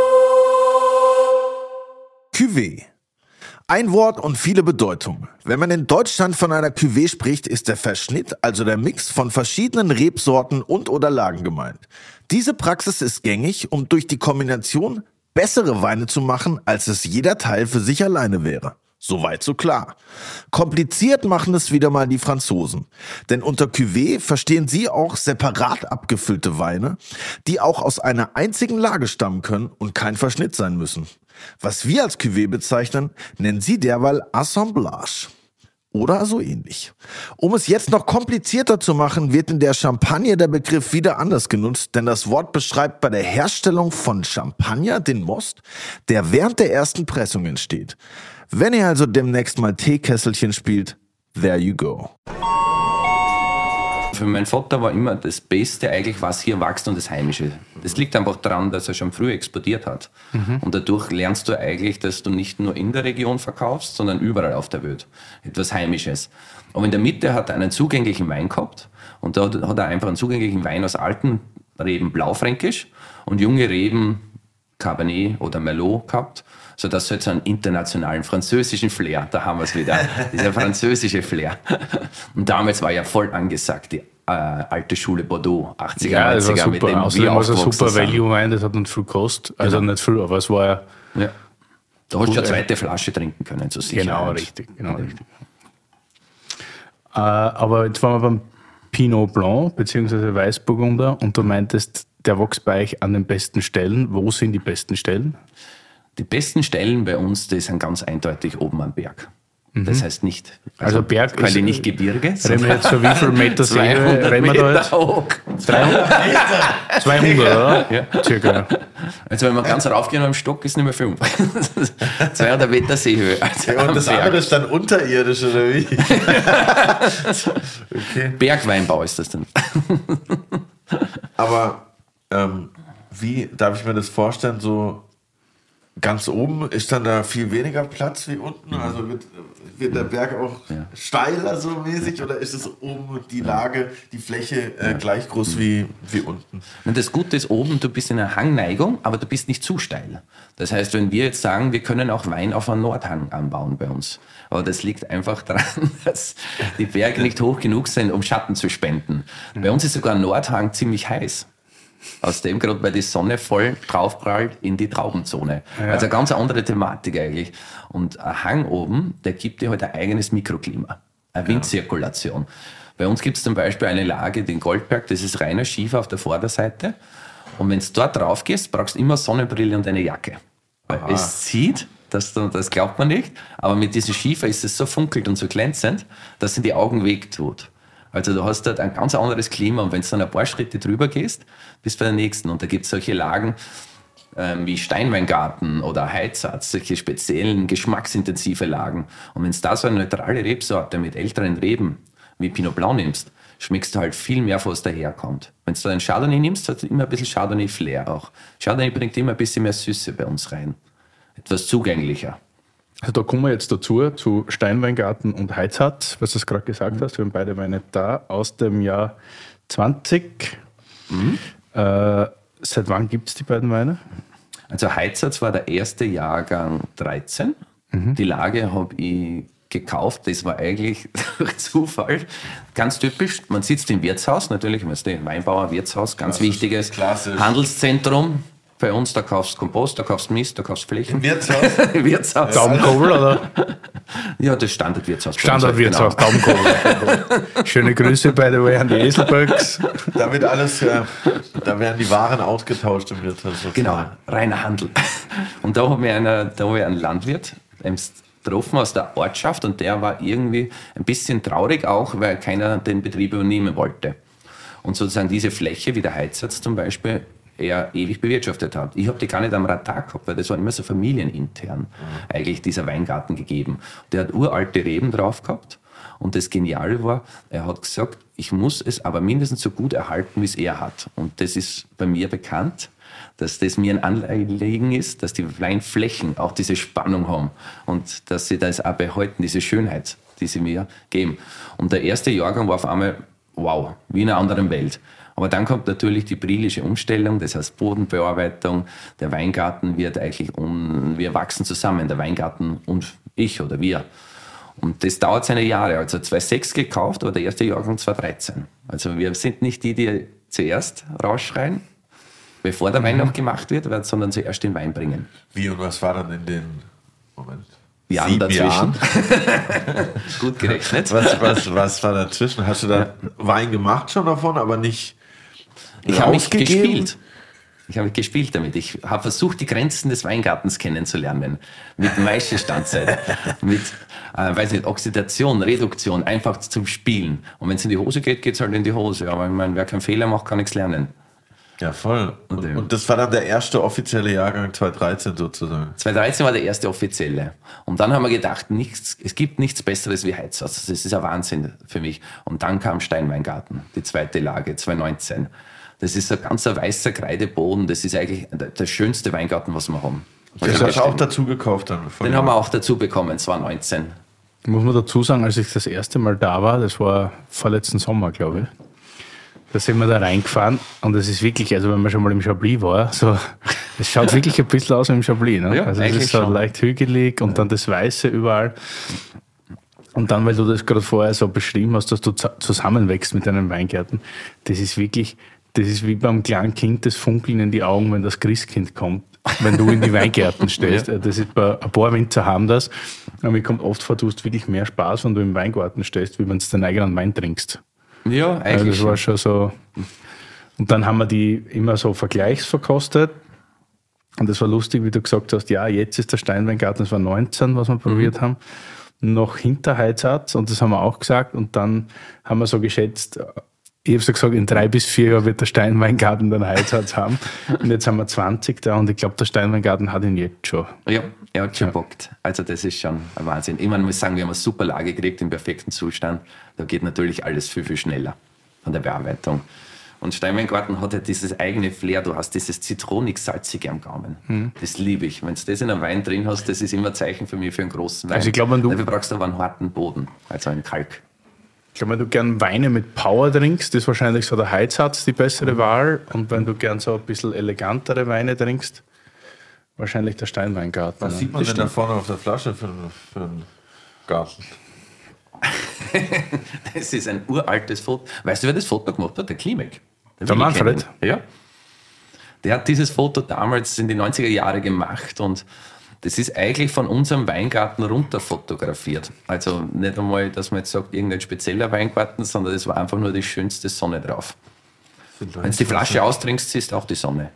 Cuvée. Ein Wort und viele Bedeutungen. Wenn man in Deutschland von einer Cuvée spricht, ist der Verschnitt, also der Mix von verschiedenen Rebsorten und oder Lagen gemeint. Diese Praxis ist gängig, um durch die Kombination bessere Weine zu machen, als es jeder Teil für sich alleine wäre. Soweit so klar. Kompliziert machen es wieder mal die Franzosen. Denn unter Cuvée verstehen sie auch separat abgefüllte Weine, die auch aus einer einzigen Lage stammen können und kein Verschnitt sein müssen. Was wir als Cuvée bezeichnen, nennen sie derweil Assemblage. Oder so ähnlich. Um es jetzt noch komplizierter zu machen, wird in der Champagne der Begriff wieder anders genutzt, denn das Wort beschreibt bei der Herstellung von Champagner den Most, der während der ersten Pressung entsteht. Wenn ihr also demnächst mal Teekesselchen spielt, there you go. Für meinen Vater war immer das Beste eigentlich, was hier wächst und das Heimische. Das liegt einfach daran, dass er schon früh exportiert hat. Mhm. Und dadurch lernst du eigentlich, dass du nicht nur in der Region verkaufst, sondern überall auf der Welt. Etwas Heimisches. Aber in der Mitte hat er einen zugänglichen Wein gehabt. Und da hat er einfach einen zugänglichen Wein aus alten Reben Blaufränkisch und junge Reben Cabernet oder Merlot gehabt, sodass du jetzt einen internationalen französischen Flair, da haben wir es wieder, dieser französische Flair. Und damals war ja voll angesagt, die äh, alte Schule Bordeaux, achtziger, ja, neunziger, super. mit dem also wir aufgewachsen aufgewachsen sind. Super Value-Wein, das hat nicht viel gekostet, also genau. nicht viel, aber es war ja... ja. Da hast du eine zweite Flasche trinken können, so sicher. Genau, richtig, genau, richtig. Äh, aber jetzt waren wir beim Pinot Blanc, beziehungsweise Weißburgunder, und du meintest, der wächst bei euch an den besten Stellen. Wo sind die besten Stellen? Die besten Stellen bei uns, die sind ganz eindeutig oben am Berg. Mhm. Das heißt nicht, also, also Berg quasi ist, nicht Gebirge. Reden wir jetzt so wie viel Meter Höhe? Reden wir da jetzt? Hoch. dreihundert Meter? zweihundert, oder? Ja. Circa. Also wenn wir ganz raufgehen am Stock, ist nicht mehr fünf. zweihundert Meter Seehöhe. Also ja, und das Berg. Andere ist dann unterirdisch, oder wie? Okay. Bergweinbau ist das dann. Aber ähm, wie darf ich mir das vorstellen, so ganz oben ist dann da viel weniger Platz wie unten? Also wird, wird der Berg auch ja. steiler so mäßig, oder ist es oben die Lage, die Fläche äh, gleich groß wie, wie unten? Und das Gute ist oben, du bist in einer Hangneigung, aber du bist nicht zu steil. Das heißt, wenn wir jetzt sagen, wir können auch Wein auf einem Nordhang anbauen bei uns, aber das liegt einfach daran, dass die Berge nicht hoch genug sind, um Schatten zu spenden. Mhm. Bei uns ist sogar ein Nordhang ziemlich heiß. Aus dem Grund, weil die Sonne voll draufprallt in die Traubenzone. Ja. Also eine ganz andere Thematik eigentlich. Und ein Hang oben, der gibt dir halt ein eigenes Mikroklima, eine Windzirkulation. Bei uns gibt es zum Beispiel eine Lage, den Goldberg, das ist reiner Schiefer auf der Vorderseite. Und wenn du dort drauf gehst, brauchst du immer Sonnenbrille und eine Jacke. Weil es zieht, das, das glaubt man nicht, aber mit diesem Schiefer ist es so funkelt und so glänzend, dass es in die Augen wegtut. Also du hast dort ein ganz anderes Klima und wenn du dann ein paar Schritte drüber gehst, bist du bei der nächsten. Und da gibt es solche Lagen ähm, wie Steinweingarten oder Heizatz, solche speziellen, geschmacksintensive Lagen. Und wenn du da so eine neutrale Rebsorte mit älteren Reben wie Pinot Blanc nimmst, schmeckst du halt viel mehr, was daherkommt. Wenn du da einen Chardonnay nimmst, hat es immer ein bisschen Chardonnay-Flair auch. Chardonnay bringt immer ein bisschen mehr Süße bei uns rein. Etwas zugänglicher. Also da kommen wir jetzt dazu, zu Steinweingarten und Heizhatz, was du gerade gesagt hast. Wir haben beide Weine da aus dem Jahr zwanzig. Mhm. Äh, seit wann gibt es die beiden Weine? Also Heizhatz war der erste Jahrgang dreizehn. Mhm. Die Lage habe ich gekauft. Das war eigentlich durch Zufall. Ganz typisch. Man sitzt im Wirtshaus, natürlich, man ist der Weinbauer, Wirtshaus, ganz klassisch, wichtiges klassisch. Handelszentrum. Bei uns, da kaufst du Kompost, da kaufst du Mist, da kaufst du Flächen. Im Wirtshaus? Im Wirtshaus. Daumenkobel, oder? Ja, das Standardwirtshaus. Standardwirtshaus, genau. Daumenkobel. Schöne Grüße, by the way, an die Eselböcks. Da wird alles, ja, da werden die Waren ausgetauscht im Wirtshaus. Sozusagen. Genau, reiner Handel. Und da haben wir einen, da haben wir einen Landwirt getroffen aus der Ortschaft und der war irgendwie ein bisschen traurig auch, weil keiner den Betrieb übernehmen wollte. Und sozusagen diese Fläche, wie der Heizatz zum Beispiel, er ewig bewirtschaftet hat. Ich habe die gar nicht am Radar gehabt, weil das war immer so familienintern, mhm. eigentlich dieser Weingarten gegeben. Der hat uralte Reben drauf gehabt und das Geniale war, er hat gesagt, ich muss es aber mindestens so gut erhalten, wie es er hat. Und das ist bei mir bekannt, dass das mir ein Anliegen ist, dass die Weinflächen auch diese Spannung haben und dass sie das auch behalten, diese Schönheit, die sie mir geben. Und der erste Jahrgang war auf einmal, wow, wie in einer anderen Welt. Aber dann kommt natürlich die brilische Umstellung, das heißt Bodenbearbeitung. Der Weingarten wird eigentlich, un, wir wachsen zusammen, der Weingarten und ich oder wir. Und das dauert seine Jahre. Also zweitausendsechs gekauft, aber der erste Jahrgang zweitausenddreizehn. Also wir sind nicht die, die zuerst rausschreien, bevor der Wein noch gemacht wird, sondern zuerst den Wein bringen. Wie und was war dann in den, Moment, Jahren sieben dazwischen? Jahren? Gut gerechnet. Was, was, was war dazwischen? Hast du da ja. Wein gemacht schon davon, aber nicht Ich habe mich gespielt. Ich habe gespielt damit. Ich habe versucht, die Grenzen des Weingartens kennenzulernen. Mit Maischestandzeit, mit äh, weiß nicht, Oxidation, Reduktion, einfach zum Spielen. Und wenn es in die Hose geht, geht es halt in die Hose. Aber ich meine, wer keinen Fehler macht, kann nichts lernen. Ja, voll. Und, und das war dann der erste offizielle Jahrgang zweitausenddreizehn sozusagen. zweitausenddreizehn war der erste offizielle. Und dann haben wir gedacht, nichts, es gibt nichts Besseres wie Heizhaus. Das ist ein Wahnsinn für mich. Und dann kam Steinweingarten, die zweite Lage, zweitausendneunzehn. Das ist ein ganzer weißer Kreideboden. Das ist eigentlich der schönste Weingarten, was wir haben. Das hast du auch dazu gekauft dann? Den haben wir auch dazu bekommen, zweitausendneunzehn. Muss man dazu sagen, als ich das erste Mal da war, das war vorletzten Sommer, glaube ich, da sind wir da reingefahren und es ist wirklich, also wenn man schon mal im Chablis war, so, es schaut wirklich ein bisschen aus wie im Chablis. Ne? Ja, also es ist so schon leicht hügelig und ja. dann das Weiße überall. Und dann, weil du das gerade vorher so beschrieben hast, dass du zusammenwächst mit deinen Weingärten, das ist wirklich, das ist wie beim kleinen Kind das Funkeln in die Augen, wenn das Christkind kommt, wenn du in die Weingärten stehst. Ja. Das ist bei, ein paar Winzer haben das. Aber mir kommt oft vor, du hast wirklich mehr Spaß, wenn du im Weingarten stehst, wie wenn du deinen eigenen Wein trinkst. Ja, eigentlich. Also das war schon so. Und dann haben wir die immer so vergleichsverkostet. Und das war lustig, wie du gesagt hast, ja, jetzt ist der Steinweingarten, das war neunzehn, was wir mhm. probiert haben, noch hinter Heizatz. Und das haben wir auch gesagt. Und dann haben wir so geschätzt, ich habe so gesagt, in drei bis vier Jahren wird der Steinweingarten den Heizatz haben. Und jetzt haben wir zwanzig da und ich glaube, der Steinweingarten hat ihn jetzt schon. Ja, er hat schon ja. bockt. Also das ist schon ein Wahnsinn. Ich meine, muss sagen, wir haben eine super Lage gekriegt, im perfekten Zustand. Da geht natürlich alles viel, viel schneller von der Bearbeitung. Und Steinweingarten hat ja dieses eigene Flair. Du hast dieses zitronig-salzige am Gaumen. Mhm. Das liebe ich. Wenn du das in einem Wein drin hast, das ist immer ein Zeichen für mich für einen großen Wein. Also ich glaube, wenn du... Dafür brauchst du aber einen harten Boden, also einen Kalk. Ich glaube, wenn du gern Weine mit Power trinkst, ist wahrscheinlich so der Heizhatz die bessere mhm. Wahl. Und wenn du gern so ein bisschen elegantere Weine trinkst, wahrscheinlich der Steinweingarten. Was sieht man denn da vorne auf der Flasche für, für einen Garten? Das ist ein uraltes Foto. Weißt du, wer das Foto gemacht hat? Der Klimek. Der, der Manfred? Ja. Der hat dieses Foto damals in die neunziger Jahre gemacht und das ist eigentlich von unserem Weingarten runter fotografiert. Also nicht einmal, dass man jetzt sagt, irgendein spezieller Weingarten, sondern das war einfach nur die schönste Sonne drauf. Wenn du die Flasche austrinkst, siehst du auch die Sonne.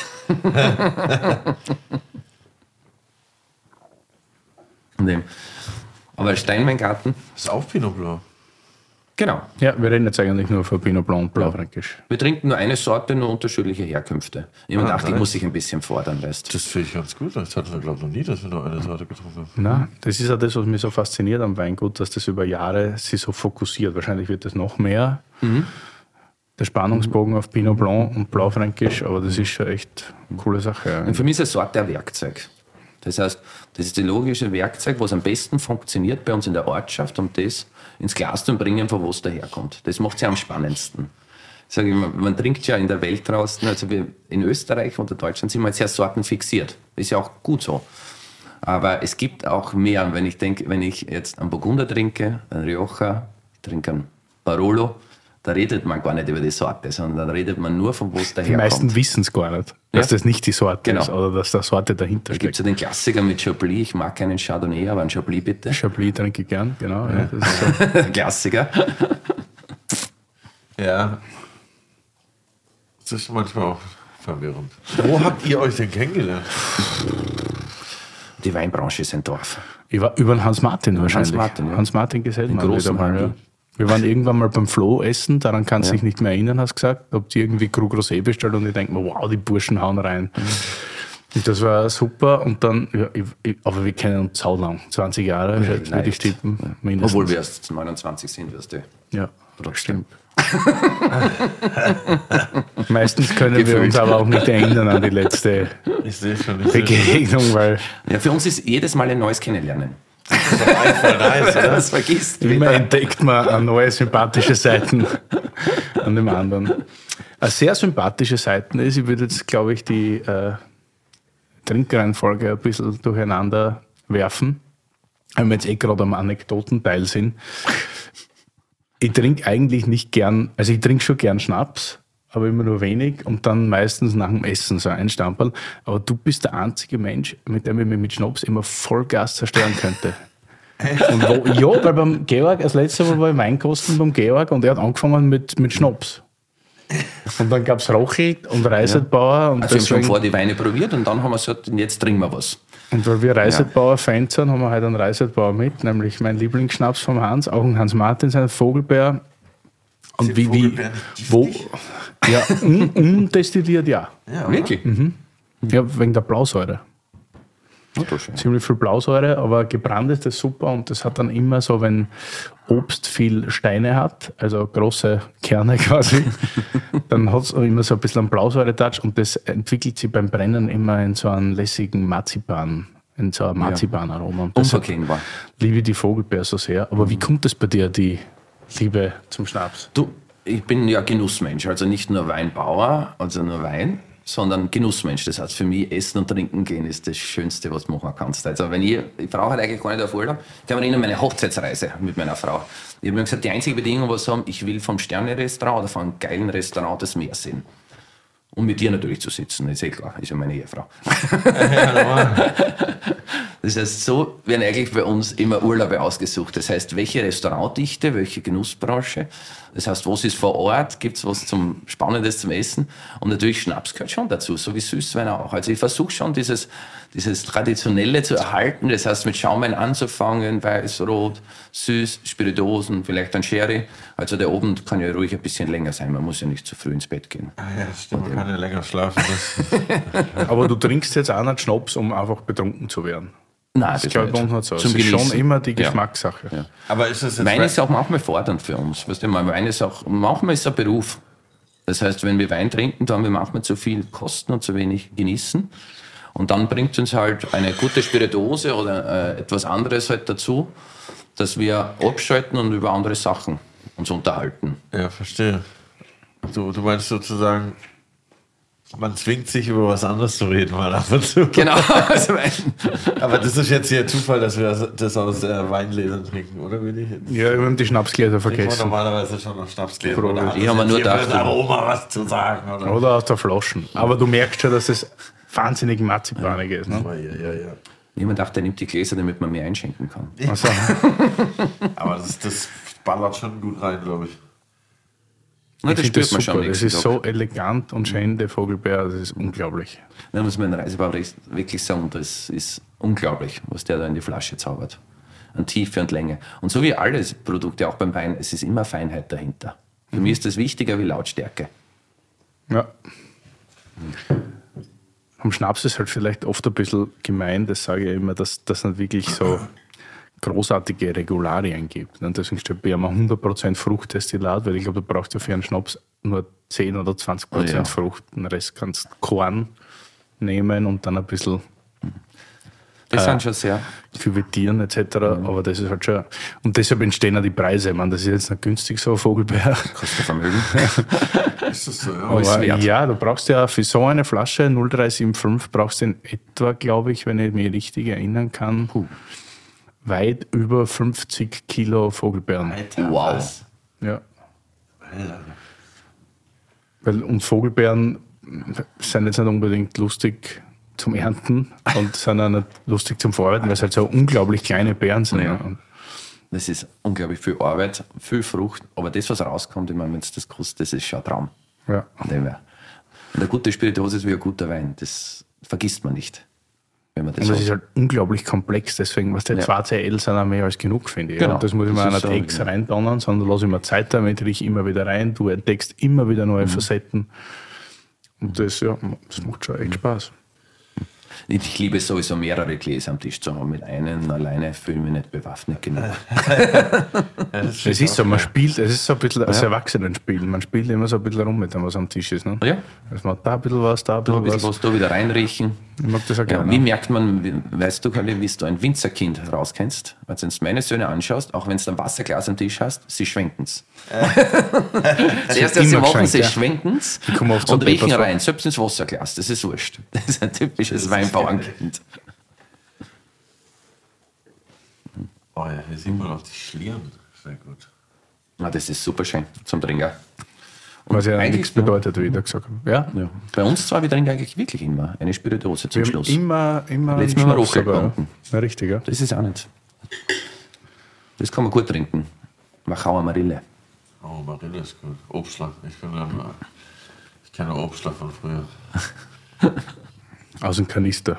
Aber Steinweingarten. Das ist auch Pinot Blanc. Genau. Ja, wir reden jetzt eigentlich nur von Pinot Blanc und Blaufränkisch. Wir trinken nur eine Sorte, nur unterschiedliche Herkünfte. Ich habe Ah, gedacht, ich nice. muss sich ein bisschen fordern, weißt du. Das finde ich ganz gut. Das hatten wir, glaube ich, noch nie, dass wir nur eine Sorte getrunken haben. Na, das ist ja das, was mich so fasziniert am Weingut, dass das über Jahre sich so fokussiert. Wahrscheinlich wird das noch mehr, Mhm. der Spannungsbogen auf Pinot Blanc und Blaufränkisch, aber das ist schon echt eine coole Sache. Ja. Und für mich ist eine Sorte ein Werkzeug. Das heißt, das ist das logische Werkzeug, was am besten funktioniert bei uns in der Ortschaft, um das ins Glas zu bringen, von wo es daherkommt. Das macht es ja am spannendsten. Ich sage immer, man trinkt ja in der Welt draußen, also wir in Österreich und in Deutschland sind wir jetzt sehr sortenfixiert. Ist ja auch gut so. Aber es gibt auch mehr. Und wenn ich denke, wenn ich jetzt einen Burgunder trinke, einen Rioja, trinke einen Barolo, da redet man gar nicht über die Sorte, sondern da redet man nur von wo es Die daherkommt. meisten wissen es gar nicht, dass Ja. das nicht die Sorte Genau. ist oder dass da Sorte dahinter Da gibt es steckt. ja den Klassiker mit Chablis. Ich mag keinen Chardonnay, aber einen Chablis bitte. Chablis trinke ich gern, genau. Ja. Das ist so. Klassiker. Ja. Das ist manchmal auch verwirrend. Wo habt ihr euch denn kennengelernt? Die Weinbranche ist ein Dorf. Ich war über den Hans-Martin wahrscheinlich. Hans-Martin, ja. Hans-Martin Gesellmann. Den großen wieder mal, ja. Handel. Wir waren irgendwann mal beim Flo essen, daran kannst du Ja. dich nicht mehr erinnern, hast gesagt. Habt ihr irgendwie Krug Rosé bestellt und ich denke mir, wow, die Burschen hauen rein. Mhm. Und das war super und dann, ja, ich, ich, aber wir kennen uns sau lang, zwanzig Jahre, ja, würde ich leicht. tippen, mindestens. Obwohl wir erst neunundzwanzig sind, wirst du. Ja, Trotzdem. meistens können wir Gefühlt. uns aber auch nicht erinnern an die letzte Ich sehe schon. Ich sehe schon. Begegnung, weil Ja, für uns ist jedes Mal ein neues Kennenlernen. Einfach nice, oder? Das vergisst immer wieder. entdeckt man eine neue sympathische Seiten an dem anderen. Eine sehr sympathische Seite ist, ich würde jetzt, glaube ich, die äh, Trinkreihenfolge ein bisschen durcheinander werfen, weil wir jetzt eh gerade am Anekdotenteil sind. Ich trinke eigentlich nicht gern, also ich trinke schon gern Schnaps, aber immer nur wenig und dann meistens nach dem Essen so ein Stamperl. Aber du bist der einzige Mensch, mit dem ich mich mit Schnaps immer Vollgas zerstören könnte. Und wo, ja, weil beim Georg, das letzte Mal war ich Weinkosten beim Georg und er hat angefangen mit, mit Schnaps. Und dann gab es Rochi und Reisetbauer. Und, Also wir haben schon deswegen, vor die Weine probiert und dann haben wir gesagt, jetzt trinken wir was. und weil wir Reisetbauer-Fans sind, haben wir halt einen Reisetbauer mit, nämlich mein Lieblingsschnaps vom Hans, auch ein Hans-Martin, sein Vogelbeer. Und Sind wie, wie, Vogelbeeren nicht wo, ja, un, undestilliert, ja. Ja, Wirklich? Ja, wegen der Blausäure. Ja, das schön. Ziemlich viel Blausäure, aber gebrannt ist das super und das hat dann immer so, wenn Obst viel Steine hat, also große Kerne quasi, dann hat es immer so ein bisschen einen Blausäure-Touch und das entwickelt sich beim Brennen immer in so einen lässigen Marzipan, in so ein Marzipanaroma. Und deshalb Unverkennbar. liebe ich die Vogelbeer so sehr. Aber wie kommt das bei dir, die Liebe zum Schnaps? Du, ich bin ja Genussmensch, also nicht nur Weinbauer, also nur Wein, sondern Genussmensch. Das heißt, für mich Essen und Trinken gehen ist das Schönste, was du machen kannst. Also wenn ich, ich brauche halt eigentlich gar nicht auf Urlaub. Ich kann mich erinnern, meine Hochzeitsreise mit meiner Frau. Ich habe mir gesagt, die einzige Bedingung, was haben, ich will vom Sterne-Restaurant oder von einem geilen Restaurant das Meer sehen. Und mit dir natürlich zu sitzen, ist eh klar, ist ja meine Ehefrau. Das heißt, so werden eigentlich bei uns immer Urlaube ausgesucht. Das heißt, welche Restaurantdichte, welche Genussbranche. Das heißt, was ist vor Ort, gibt es was zum Spannendes zum Essen. Und natürlich Schnaps gehört schon dazu, so wie Süßwein auch. Also ich versuche schon dieses, dieses Traditionelle zu erhalten. Das heißt, mit Schaumwein anzufangen, weiß, rot, süß, Spirituosen, vielleicht ein Sherry. Also der Abend kann ja ruhig ein bisschen länger sein. Man muss ja nicht zu früh ins Bett gehen. Ah ja, das stimmt. Man kann ja länger schlafen. Das Aber du trinkst jetzt auch nicht Schnaps, um einfach betrunken zu werden. Nein, Das glaube ich bei uns nicht so. Es Zum ist schon Genießen. immer die Ja. Geschmackssache. Ja. aber ist das jetzt Wein ist auch manchmal fordernd für uns. Weißt du, mein Wein ist auch, manchmal ist es ein Beruf. Das heißt, wenn wir Wein trinken, dann haben wir manchmal zu viel kosten und zu wenig genießen. Und dann bringt uns halt eine gute Spirituose oder äh, etwas anderes halt dazu, dass wir abschalten und über andere Sachen uns unterhalten. Ja, verstehe. Du, du meinst sozusagen, man zwingt sich über was anderes zu reden, mal ab und zu. Genau. Also, Aber das ist jetzt hier Zufall, dass wir das, das aus äh, Weingläsern trinken, oder Willi? Ja, wir haben die Schnapsgläser Trinken wir vergessen. normalerweise schon noch Schnapsgläser. Probe. Oder hat Ich das hab mir jetzt nur hier gedacht, für das Aroma was zu sagen, oder? Oder aus der Flaschen. Aber du merkst schon, dass es wahnsinnig marzipanig ist. Ne? Ja, ja, ja. Niemand dachte, er nimmt die Gläser, damit man mehr einschenken kann. Also, Aber das, das ballert schon gut rein, glaube ich. Na, ich das finde das spürt man super. schon Das nächsten ist Tag. so elegant und schön, der Vogelbeer. Das ist unglaublich. Da muss man Reisebauer wirklich sagen, das ist unglaublich, was der da in die Flasche zaubert. An Tiefe und Länge. Und so wie alle Produkte, auch beim Wein, es ist immer Feinheit dahinter. Für mich ist das wichtiger wie Lautstärke. Ja. Am Schnaps ist halt vielleicht oft ein bisschen gemein, das sage ich immer, dass das nicht wirklich so großartige Regularien gibt. Und deswegen steht bei einem hundert Prozent Fruchtdestillat, weil ich glaube, du brauchst ja für einen Schnaps nur zehn oder zwanzig Prozent Oh ja. Frucht. Den Rest kannst du Korn nehmen und dann ein bisschen Das Äh, sind schon sehr. küvettieren et cetera. Aber das ist halt schon. Und deshalb entstehen auch die Preise. Ich meine, das ist jetzt nicht günstig, so ein Vogelbeer. Kostet Vermögen. Ist das so, ja? Aber ist Aber wert. ja, du brauchst ja für so eine Flasche null drei sieben fünf brauchst du in etwa, glaube ich, wenn ich mich richtig erinnern kann, weit über fünfzig Kilo Vogelbeeren. Alter, Wow. was? Ja. Alter. Weil, und Vogelbeeren sind jetzt nicht unbedingt lustig zum Ernten und sind auch nicht lustig zum Verarbeiten, weil es halt so unglaublich kleine Beeren sind. Ja. Und Das ist unglaublich viel Arbeit, viel Frucht. Aber das, was rauskommt, ich meine, wenn es das kostet, das ist schon ein Traum. ja. Von dem her. Und eine gute Spirituose ist wie ein guter Wein. Das vergisst man nicht, wenn man das Und das hat. ist halt unglaublich komplex, deswegen, was der Ja. zwei C L sind auch mehr als genug, finde ich. Genau. Und das muss ich mir Das auch ist nicht so, Ex ja. reindonnern, sondern lasse ich mir Zeit damit, riech immer wieder rein, du entdeckst immer wieder neue Mhm. Facetten. Und das, ja, das macht schon echt Spaß. Ich liebe es sowieso, mehrere Gläser am Tisch zu haben. Mit einem alleine fühle ich mich nicht bewaffnet genug. Es ist so, man spielt, es ist so ein bisschen als Erwachsenenspiel. Man spielt immer so ein bisschen rum mit dem, was am Tisch ist. Ne? Ja, Es macht da ein bisschen was, da ein da ein bisschen bisschen was. was da wieder reinriechen. Ich mag das auch Ja, gerne. wie merkt man, wie- weißt du, Kalle, wie du ein Winzerkind rauskennst? Wenn du meine Söhne anschaust, auch wenn du ein Wasserglas am Tisch hast, sie schwenken es. Das erste, was sie immer machen, geschwenkt, sie ja. schwenken es Die kommen oft so und riechen deppert vor. rein, selbst ins Wasserglas. Das ist wurscht. Das ist ein typisches Weinbauernkind. Oh ja, hier sieht man auch die Schlieren. Sehr gut. Ah, das ist super schön zum Trinken. was ja eigentlich- nichts bedeutet, wie ich da gesagt habe. Ja, Ja. Bei uns zwei, wir trinken eigentlich wirklich immer eine Spirituose zum wir haben Schluss. immer, immer Letztes einen Mal Schnaps Rotwein dabei. getrunken. Ja, richtig, ja. Das ist auch nicht. Das kann man gut trinken. Wachauer Marille. Oh, Marille ist gut. Obstler. Ich bin dann, ich kenne Obstler von früher. Aus dem Kanister.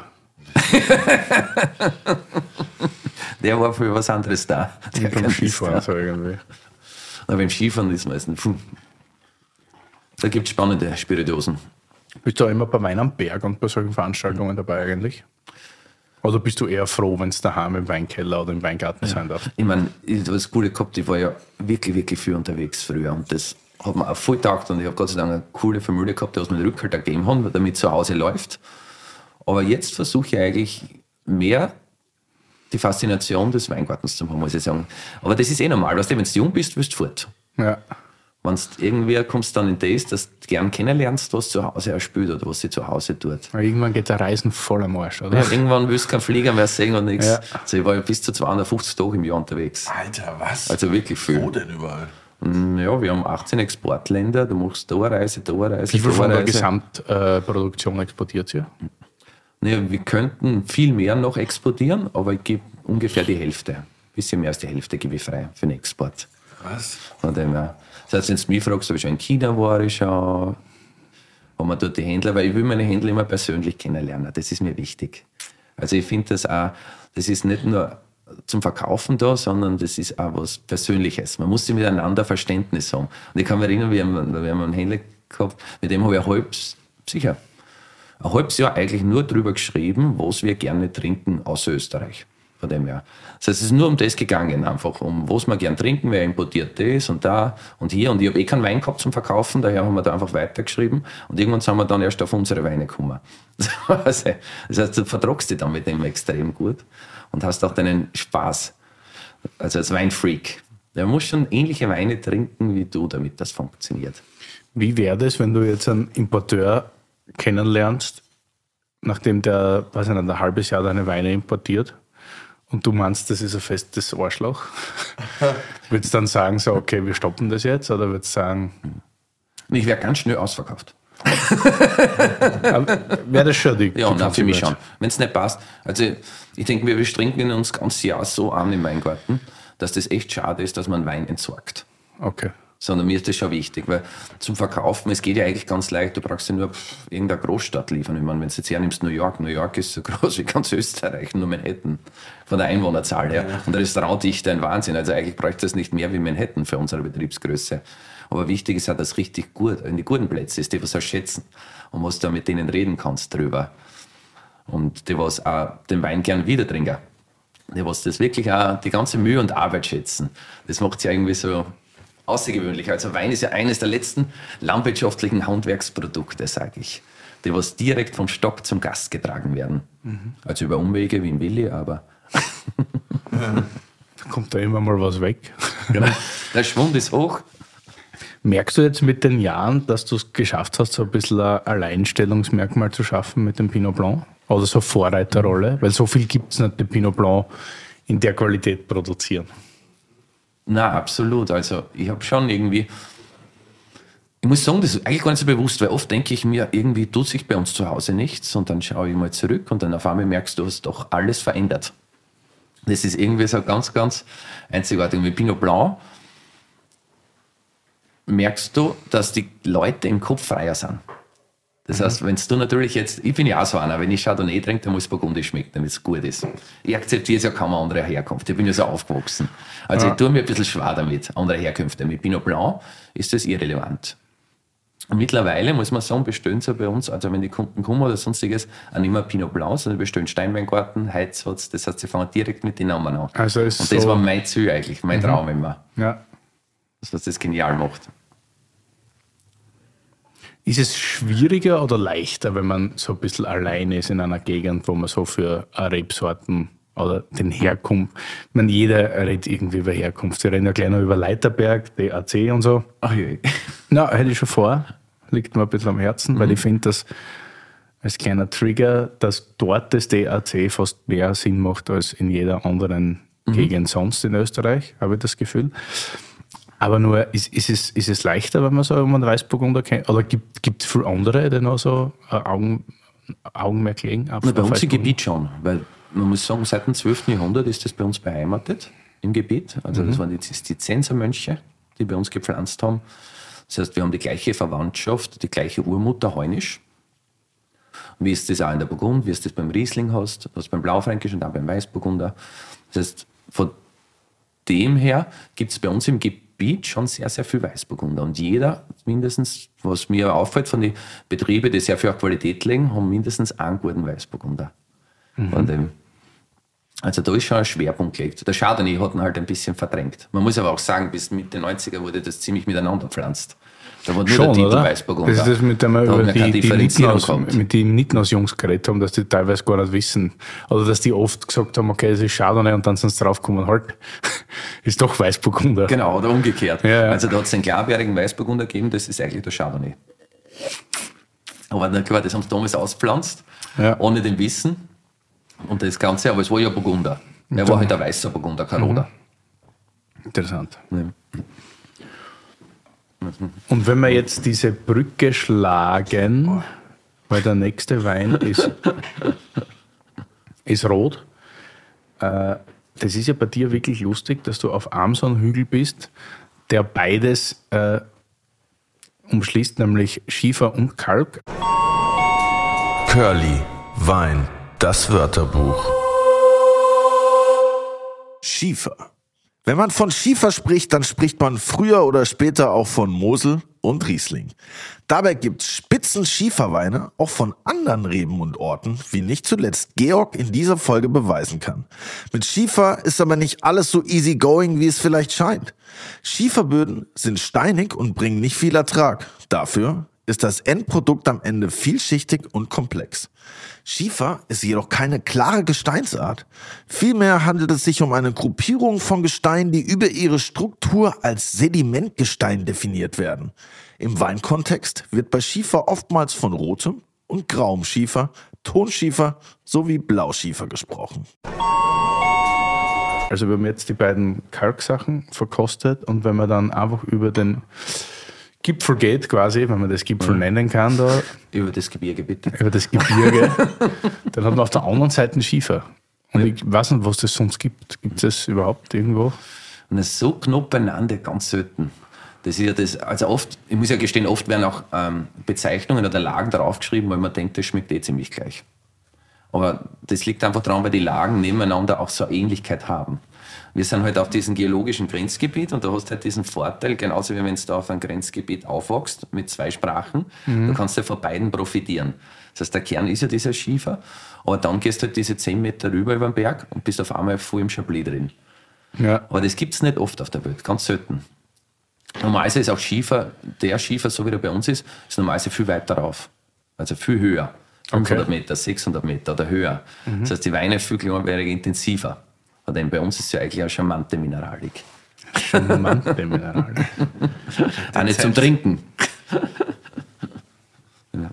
Der war für was anderes da. Der Beim Kanister. Skifahren so irgendwie. Aber beim Skifahren ist meistens. Puh. Da gibt es spannende Spirituosen. Bist du auch immer bei Wein am Berg und bei solchen Veranstaltungen dabei eigentlich? Oder bist du eher froh, wenn es daheim im Weinkeller oder im Weingarten sein darf? Ich meine, ich habe das Coole gehabt, ich war ja wirklich, wirklich viel unterwegs früher. Und das hat mir auch voll getaugt. Und ich habe Gott sei Dank eine coole Familie gehabt, die was mir den Rückhalt gegeben haben, damit zu Hause läuft. Aber jetzt versuche ich eigentlich mehr die Faszination des Weingartens zu haben, muss ich sagen. Aber das ist eh normal. Weißt du, wenn du jung bist, willst du fort. Ja. Wenn du irgendwie kommst dann in das, dass du gern kennenlernst, was zu Hause auch spielt oder was sie zu Hause tut. Aber irgendwann geht der Reisen voll am Arsch, oder? Ja, irgendwann willst du keinen Flieger mehr sehen und nichts. Ja. Also ich war ja bis zu zweihundertfünfzig Tage im Jahr unterwegs. Alter, was? Also wirklich viel. Wo denn überall? Mm, Ja, wir haben achtzehn Exportländer, du machst da eine Reise, da eine Reise, Wie viel da von eine der Reise. Gesamtproduktion exportiert ihr? Naja, wir könnten viel mehr noch exportieren, aber ich gebe ungefähr die Hälfte. Ein bisschen mehr als die Hälfte gebe ich frei für den Export. Was? Von dem her. Das heißt, wenn du mich fragst, ob ich schon in China war, ich schon, haben wir dort die Händler, weil ich will meine Händler immer persönlich kennenlernen. Das ist mir wichtig. Also ich finde das auch, das ist nicht nur zum Verkaufen da, sondern das ist auch was Persönliches. Man muss sich miteinander Verständnis haben. Und ich kann mich erinnern, wir haben, wir haben einen Händler gehabt, mit dem habe ich ein halbes, sicher, ein halbes Jahr eigentlich nur drüber geschrieben, was wir gerne trinken aus Österreich. Von dem her. Das heißt, es ist nur um das gegangen, einfach um was wir gern trinken, wer importiert das und da und hier. Und ich habe eh keinen Wein gehabt zum Verkaufen, daher haben wir da einfach weitergeschrieben. Und irgendwann sind wir dann erst auf unsere Weine gekommen. Also, das heißt, du vertragst dich dann mit dem extrem gut und hast auch deinen Spaß. Also als Weinfreak. Der muss schon ähnliche Weine trinken wie du, damit das funktioniert. Wie wäre das, wenn du jetzt einen Importeur kennenlernst, nachdem der, weiß ich nicht, ein halbes Jahr deine Weine importiert und du meinst, das ist ein festes Arschloch, würdest du dann sagen, so, okay, wir stoppen das jetzt? Oder würdest du sagen... Ich wäre ganz schnell ausverkauft. Wäre das schon die Ja, die nein, für mich Konsequenz? schon. Wenn es nicht passt. Also ich denke, wir strengen uns das ganze Jahr so an im Weingarten, dass das echt schade ist, dass man Wein entsorgt. Okay. Sondern mir ist das schon wichtig, weil zum Verkaufen, es geht ja eigentlich ganz leicht, du brauchst ja nur pff, irgendeine Großstadt liefern. Ich meine, wenn du jetzt hernimmst, New York, New York ist so groß wie ganz Österreich, nur Manhattan, von der Einwohnerzahl her. Und der Restaurantdichte ein Wahnsinn. Also eigentlich bräuchte es nicht mehr wie Manhattan für unsere Betriebsgröße. Aber wichtig ist auch, dass richtig gut, in die guten Plätze ist, die was auch schätzen und was du mit denen reden kannst drüber. Und die was auch den Wein gern wieder trinken. Die was das wirklich auch, die ganze Mühe und Arbeit schätzen. Das macht es ja irgendwie so außergewöhnlich. Also Wein ist ja eines der letzten landwirtschaftlichen Handwerksprodukte, sage ich, die was direkt vom Stock zum Gast getragen werden. Mhm. Also über Umwege wie in Willi, aber Kommt da immer mal was weg. genau. Der Schwund ist hoch. Merkst du jetzt mit den Jahren, dass du es geschafft hast, so ein bisschen ein Alleinstellungsmerkmal zu schaffen mit dem Pinot Blanc? Oder so Vorreiterrolle? Weil so viel gibt es nicht, den Pinot Blanc in der Qualität produzieren. Na, absolut. Also ich habe schon irgendwie, ich muss sagen, das ist eigentlich gar nicht so bewusst, weil oft denke ich mir, irgendwie tut sich bei uns zu Hause nichts und dann schaue ich mal zurück und dann auf einmal merkst du, du hast doch alles verändert. Das ist irgendwie so ganz, ganz einzigartig. Mit Pinot Blanc merkst du, dass die Leute im Kopf freier sind. Das mhm. heißt, wenn du natürlich jetzt, ich bin ja auch so einer, wenn ich Chardonnay trinke, dann muss Burgundisch schmecken, damit es gut ist. Ich akzeptiere es ja kaum andere Herkunft, ich bin ja so aufgewachsen. Also ja. Ich tue mir ein bisschen schwer damit, andere Herkünfte. Mit Pinot Blanc ist das irrelevant. Und mittlerweile muss man sagen, bestellen sie bei uns, also wenn die Kunden kommen oder sonstiges, auch nicht mehr Pinot Blanc, sondern bestellen Steinweingarten, Heizwatz, das heißt, sie fangen direkt mit den Namen an. Also ist Und das so war mein Ziel eigentlich, mein mhm. Traum immer. Ja. Das, was das genial macht. Ist es schwieriger oder leichter, wenn man so ein bisschen allein ist in einer Gegend, wo man so für Rebsorten oder den Herkunft, ich meine, jeder redet irgendwie über Herkunft. Sie reden ja gleich noch über Leiterberg, D A C und so. Ach je. Na, hätte ich schon vor, liegt mir ein bisschen am Herzen, mhm. weil ich finde, dass als kleiner Trigger, dass dort das D A C fast mehr Sinn macht als in jeder anderen mhm. Gegend sonst in Österreich, habe ich das Gefühl. Aber nur, ist, ist, es, ist es leichter, wenn man so einen Weißburgunder kennt? Oder gibt es viele andere, die noch so Augen, Augenmerk legen? Na, bei uns im Gebiet schon, weil man muss sagen, seit dem zwölften Jahrhundert ist das bei uns beheimatet im Gebiet. Also mhm. das waren die Zisterziensermönche, die bei uns gepflanzt haben. Das heißt, wir haben die gleiche Verwandtschaft, die gleiche Urmutter heunisch. Wie ist das auch in der Burgund, wie ist das beim Riesling hast, was beim Blaufränkisch und auch beim Weißburgunder. Das heißt, von dem her gibt es bei uns im Gebiet schon sehr, sehr viel Weißburgunder. Und jeder, mindestens, was mir auffällt von den Betrieben, die sehr viel auf Qualität legen, haben mindestens einen guten Weißburgunder. Mhm. Von dem. Also da ist schon ein Schwerpunkt gelegt. Der Chardonnay hat ihn halt ein bisschen verdrängt. Man muss aber auch sagen, bis Mitte neunziger wurde das ziemlich miteinander gepflanzt. Da war nur schon, der Titel oder? Weißburgunder. Das ist das, mit dem wir da über die, die Nittenhaus, gehabt. mit den Nittenhaus-Jungs geredet haben, dass die teilweise gar nicht wissen. Oder dass die oft gesagt haben, okay, das ist Chardonnay und dann sind sie draufgekommen, halt, ist doch Weißburgunder. Genau, oder umgekehrt. Ja, ja. Also da hat es den klarbeerigen Weißburgunder gegeben, das ist eigentlich der Chardonnay. Aber na klar, das haben sie damals auspflanzt, ja. ohne den Wissen. Und das Ganze, aber es war ja Burgunder. Er war halt ein weißer Burgunder, kein roter. Interessant. Ja. Und wenn wir jetzt diese Brücke schlagen, weil der nächste Wein ist, ist rot, äh, das ist ja bei dir wirklich lustig, dass du auf einem so einem Hügel bist, der beides äh, umschließt, nämlich Schiefer und Kalk. Curly, Wein, das Wörterbuch. Schiefer. Wenn man von Schiefer spricht, dann spricht man früher oder später auch von Mosel und Riesling. Dabei gibt's Spitzen-Schieferweine auch von anderen Reben und Orten, wie nicht zuletzt Georg in dieser Folge beweisen kann. Mit Schiefer ist aber nicht alles so easy going, wie es vielleicht scheint. Schieferböden sind steinig und bringen nicht viel Ertrag. Dafür ist das Endprodukt am Ende vielschichtig und komplex. Schiefer ist jedoch keine klare Gesteinsart. Vielmehr handelt es sich um eine Gruppierung von Gesteinen, die über ihre Struktur als Sedimentgestein definiert werden. Im Weinkontext wird bei Schiefer oftmals von rotem und grauem Schiefer, Tonschiefer sowie Blauschiefer gesprochen. Also wir haben jetzt die beiden Kalksachen verkostet und wenn man dann einfach über den Gipfel geht quasi, wenn man das Gipfel nennen kann, da Über das Gebirge, bitte. über das Gebirge, dann hat man auf der anderen Seite einen Schiefer. Und ich weiß nicht, was das sonst gibt. Gibt es das überhaupt irgendwo? Und es ist so knapp beieinander, ganz selten. Das ist ja das, also oft, ich muss ja gestehen, oft werden auch ähm, Bezeichnungen oder Lagen draufgeschrieben, weil man denkt, das schmeckt eh ziemlich gleich. Aber das liegt einfach daran, weil die Lagen nebeneinander auch so eine Ähnlichkeit haben. Wir sind halt auf diesem geologischen Grenzgebiet und du hast halt diesen Vorteil, genauso wie wenn du da auf einem Grenzgebiet aufwachst mit zwei Sprachen, mhm. du kannst ja von beiden profitieren. Das heißt, der Kern ist ja dieser Schiefer, aber dann gehst du halt diese zehn Meter rüber über den Berg und bist auf einmal voll im Chablis drin. Ja. Aber das gibt es nicht oft auf der Welt, ganz selten. Normalerweise ist auch Schiefer, der Schiefer, so wie er bei uns ist, ist normalerweise viel weiter rauf, also viel höher. fünfhundert Okay. Meter, sechshundert Meter oder höher. Mhm. Das heißt, die Weine viel kleinwährig intensiver. Denn bei uns ist es ja eigentlich eine charmante Mineralik. Charmante Mineral. Auch nicht zum Trinken. ja.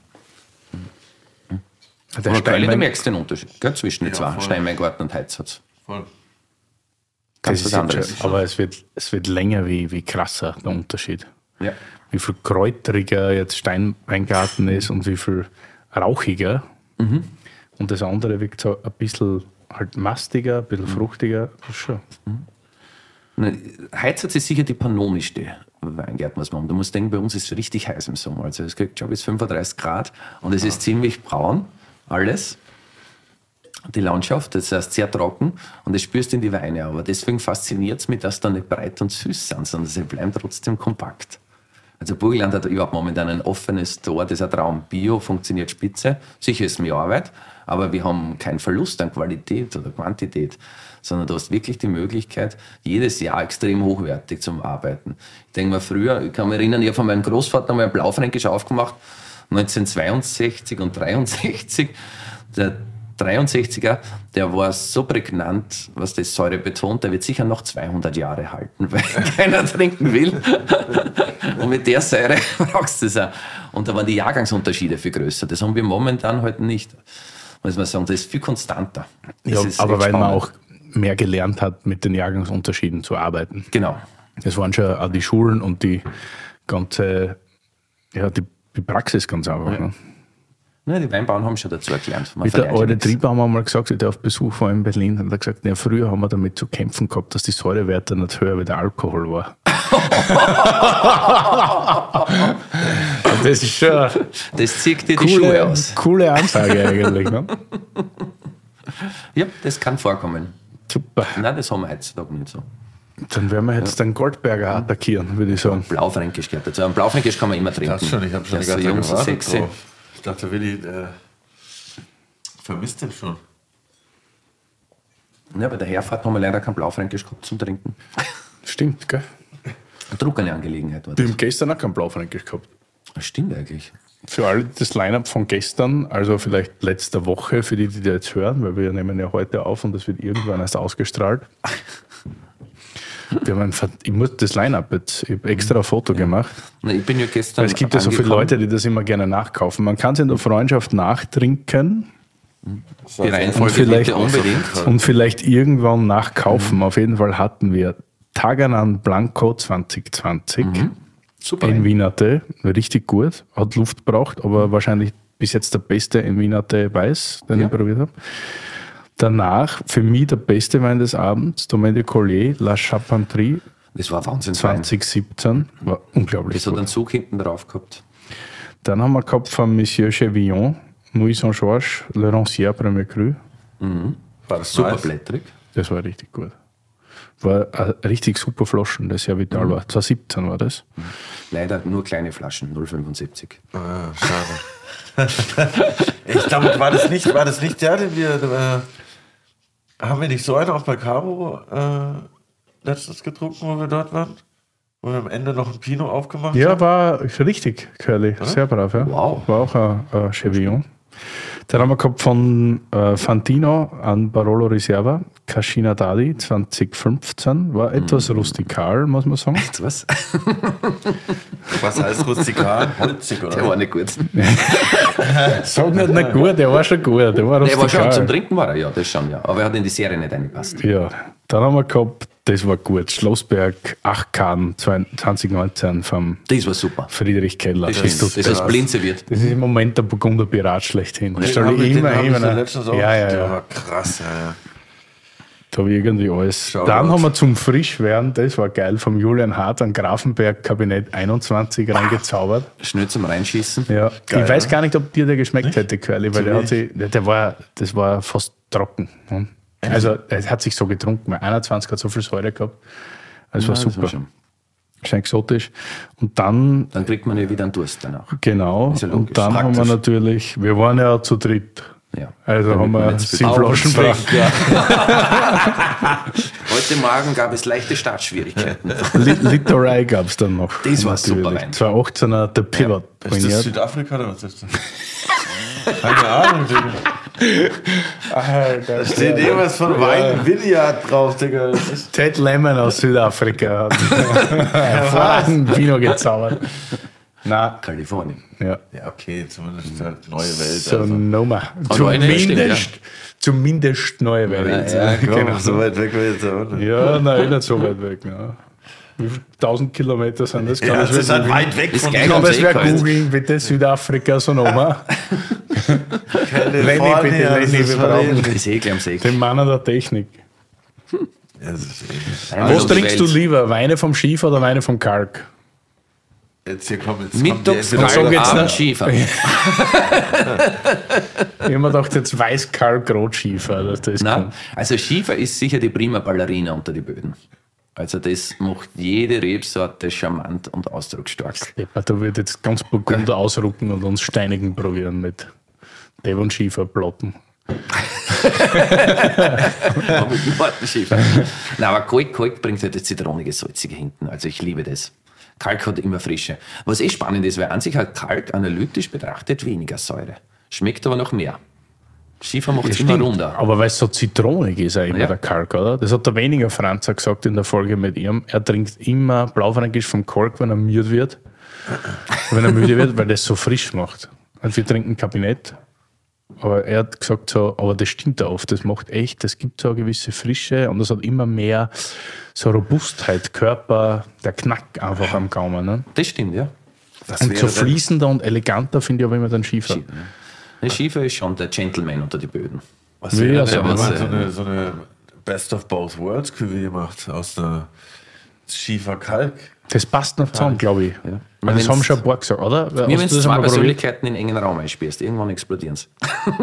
Der Aber geil, du Steinwein, merkst den Unterschied gell, zwischen den Ja, zwei, voll. Steinweingarten und Heizhatz. Voll. Ganz das was ist jetzt anderes. schon, aber es wird, es wird länger wie, wie krasser, der Unterschied. Ja. Wie viel kräuteriger jetzt Steinweingarten ist und wie viel rauchiger. Mhm. Und das andere wirkt so ein bisschen halt mastiger, ein bisschen fruchtiger. Das ist schon. Heizhatz ist sicher die pannomischste Weingärten, was wir haben. Du musst denken, bei uns ist es richtig heiß im Sommer. Also es kriegt schon bis fünfunddreißig Grad und es ist ziemlich braun, alles. Die Landschaft, das heißt sehr trocken und das spürst du in die Weine. Aber deswegen fasziniert es mich, dass da nicht breit und süß sind, sondern sie bleiben trotzdem kompakt. Also Burgenland hat überhaupt momentan ein offenes Tor, das ist ein Traum. Bio funktioniert spitze. Sicher ist mehr Arbeit, aber wir haben keinen Verlust an Qualität oder Quantität, sondern du hast wirklich die Möglichkeit, jedes Jahr extrem hochwertig zu arbeiten. Ich denke mal früher, ich kann mich erinnern, ich habe von meinem Großvater mal ein Blaufränkisch aufgemacht, neunzehnhundertzweiundsechzig und dreiundsechzig. Der dreiundsechziger, der war so prägnant, was das Säure betont, der wird sicher noch zweihundert Jahre halten, weil keiner trinken will. Und mit der Säure brauchst du es auch. Und da waren die Jahrgangsunterschiede viel größer. Das haben wir momentan halt nicht. Muss man sagen, das ist viel konstanter. Das Ja, ist aber echt weil man spannend. auch mehr gelernt hat, mit den Jahrgangsunterschieden zu arbeiten. Genau. Das waren schon auch die Schulen und die ganze, ja, die, die Praxis ganz einfach. Ne? Ja, die Weinbauern haben schon dazu erklärt. Man Wie der verlernt ja alte nichts. Triebbaum einmal gesagt, der auf Besuch war in Berlin, hat er gesagt, ja, früher haben wir damit zu kämpfen gehabt, dass die Säurewerte nicht höher wie der Alkohol war. Und das ist schon eine Das zieht dir die Schuhe coole, aus. coole Ansage eigentlich. Ne? Ja, das kann vorkommen. Super. Nein, das haben wir heutzutage nicht so. Dann werden wir jetzt den Goldberger attackieren, würde ich sagen. Blaufränkisch gehört dazu. Ein Blaufränkisch kann man immer trinken. Das schon, ich habe schon Der die ist so ganze jung, Zeit so gewartet sexy. drauf. Ich dachte, Willi äh, vermisst den schon. Ja, bei der Herfahrt haben wir leider kein Blaufränkisch gehabt zum Trinken. Stimmt, gell? Eine druckende Angelegenheit war Die das. haben gestern auch keinen Blaufränkisch gehabt. Das stimmt eigentlich. Für alle, die das Line-Up von gestern, also vielleicht letzter Woche, für die, die das jetzt hören, weil wir nehmen ja heute auf und das wird irgendwann erst ausgestrahlt. Wir haben ein, Ver- ich muss das Line-Up jetzt, ich habe extra ein Foto gemacht. Na, ich bin ja gestern. Weil es gibt ja so viele angekommen. Leute, die das immer gerne nachkaufen. Man kann es in der Freundschaft nachtrinken Die Reihenfolge und vielleicht, bitte unbedingt. und vielleicht irgendwann nachkaufen. Auf jeden Fall hatten wir Taganan Blanco zwanzig zwanzig Super. in Wienerte. Richtig gut, hat Luft gebraucht, aber wahrscheinlich bis jetzt der beste in Wienerte Weiß, den Ja. ich probiert habe. Danach für mich der beste Wein des Abends, Domaine de Collier, La Charpenterie Das war Wahnsinn. zwanzig siebzehn. War unglaublich Das hat gut. einen Zug hinten drauf gehabt. Dann haben wir gehabt von Monsieur Chevillon, Nuit Saint-Georges, Le Rancière Premier Cru. War das Super nice? blättrig. Das war richtig gut. War ein richtig super Flaschen, das ja vital war. zwanzig siebzehn war das. Leider nur kleine Flaschen, null Komma fünfundsiebzig. Ah, schade. Ich glaube, war das nicht, war das nicht der, den wir. Äh, haben wir nicht so einen auch bei Caro äh, letztens getrunken, wo wir dort waren? Wo wir am Ende noch ein Pinot aufgemacht Ja, haben? war richtig, Curly. Sehr brav, ja. Wow. War auch ein, ein Chevillon. Dann haben wir gehabt von äh, Fantino an Barolo Riserva, Kashina Dadi zwanzig fünfzehn war etwas mm. rustikal, muss man sagen. Was? Was heißt rustikal? Holzig, oder? Der war nicht gut. Sag nicht nicht gut, der war schon gut. Der war rustikal. Der war schon, zum Trinken war er, ja, das schon, ja. Aber er hat in die Serie nicht reingepasst. Ja, dann haben wir gehabt, das war gut, Schlossberg acht K zwanzig neunzehn vom Das war super. Friedrich Keller. Das stimmt, das ist blind serviert. Das ist im Moment der Burgunder Pirat schlechthin. Den soll hab ich ich- den immer, hab ich immer, so letztens auch- ja, ja, der ja. war krass, ja, ja. Da habe ich irgendwie alles. Schau Dann mal. haben wir zum Frischwerden, das war geil, vom Julian Hart an Grafenberg Kabinett einundzwanzig reingezaubert. Schnell zum Reinschießen. Ja. Geil, ich weiß ne? gar nicht, ob dir der geschmeckt hätte, Curly, weil Zu der hat wenig? sich, der, der war, das war fast trocken. ne? Also, er hat sich so getrunken, weil einundzwanzig hat so viel Säure gehabt. Also, war Ja, das super. war schon. Schon exotisch. Und dann, Dann kriegt man ja wieder einen Durst danach. genau, Ist ja logisch. und dann haben wir Praktisch. natürlich, wir waren ja zu dritt. Ja. Also Damit haben man wir nicht sieben viel- Flaschen gebracht. Heute Morgen gab es leichte Startschwierigkeiten. Li- Literei gab es dann noch. Das war natürlich. super Wein. zweitausendachtzehner der Pivot. Ist das trainiert. Südafrika oder was ist das? Keine Ahnung, Digga. Da steht irgendwas von Wein Vineyard drauf, Digga. Das ist- Ted Lemon aus Südafrika hat hervorragend Vino gezaubert. Na, Kalifornien. ja. Ja, okay, zumindest halt neue Welt. So Also. Nummer. neue Welt, Zumindest, stimmt, zumindest neue Welt. Ja, komm, Genau. so weit weg war jetzt auch nicht. Ja, nein, nicht so weit weg. Ne. Wie viele tausend Kilometer sind das? Kann Ja, das das ist halt wer- weit weg Ist von geil. Kann das Eh wer kalt. googeln, bitte Südafrika, Sonoma. California. Lenny, bitte, das Lenny, ist wir verlegen. brauchen Das ist eh gleich am See. den Mann an der Technik. Ja, das ist eh- Einmal Was um die trinkst du Welt. lieber? Weine vom Schiefer oder Weine vom Kalk? Jetzt hier kommt jetzt Mittags kommt die so Kalk, geht's Abend nicht. Schiefer. Ich habe mir gedacht, jetzt weiß Kalk Rotschiefer. Das, das Nein, kommt. also Schiefer ist sicher die prima Ballerina unter die Böden. Also das macht jede Rebsorte charmant und ausdrucksstark. Deppert, da wird jetzt ganz Burgunder ausrucken und uns Steinigen probieren mit Devon Schiefer plotten. Aber mit dem harten Schiefer. Nein, aber Kalk, Kalk bringt halt das zitronige, salzige hinten. Also ich liebe das. Kalk hat immer Frische. Was eh spannend ist, weil an sich hat Kalk analytisch betrachtet weniger Säure. Schmeckt aber noch mehr. Schiefer macht es immer runder. Aber weil es so zitronig ist, auch immer Ja. der Kalk, oder? Das hat der weniger Franz auch gesagt in der Folge mit ihm. Er trinkt immer Blaufränkisch vom Kalk, wenn er müde wird. wenn er müde wird, weil das so frisch macht. Und wir trinken Kabinett. Aber er hat gesagt, so, aber das stimmt ja oft. Das macht echt, das gibt so eine gewisse Frische und das hat immer mehr so Robustheit, Körper, der Knack einfach am Gaumen. Ne? Das stimmt, ja. Das Und wäre so dann- fließender und eleganter finde ich aber immer den Schiefer. Der Schiefer ist schon der Gentleman unter die Böden. Was Will wäre ja denn, wenn sagen. man so eine, so eine Best of Both Worlds Cuvée macht aus der Schiefer Kalk? Das passt noch zusammen, glaube ich. Ja. Weil das Wenn's- haben schon ein paar gesagt, oder? Wie Hast wenn du du das zwei einmal probiert? Persönlichkeiten in engen Raum einspürst. Irgendwann explodieren sie.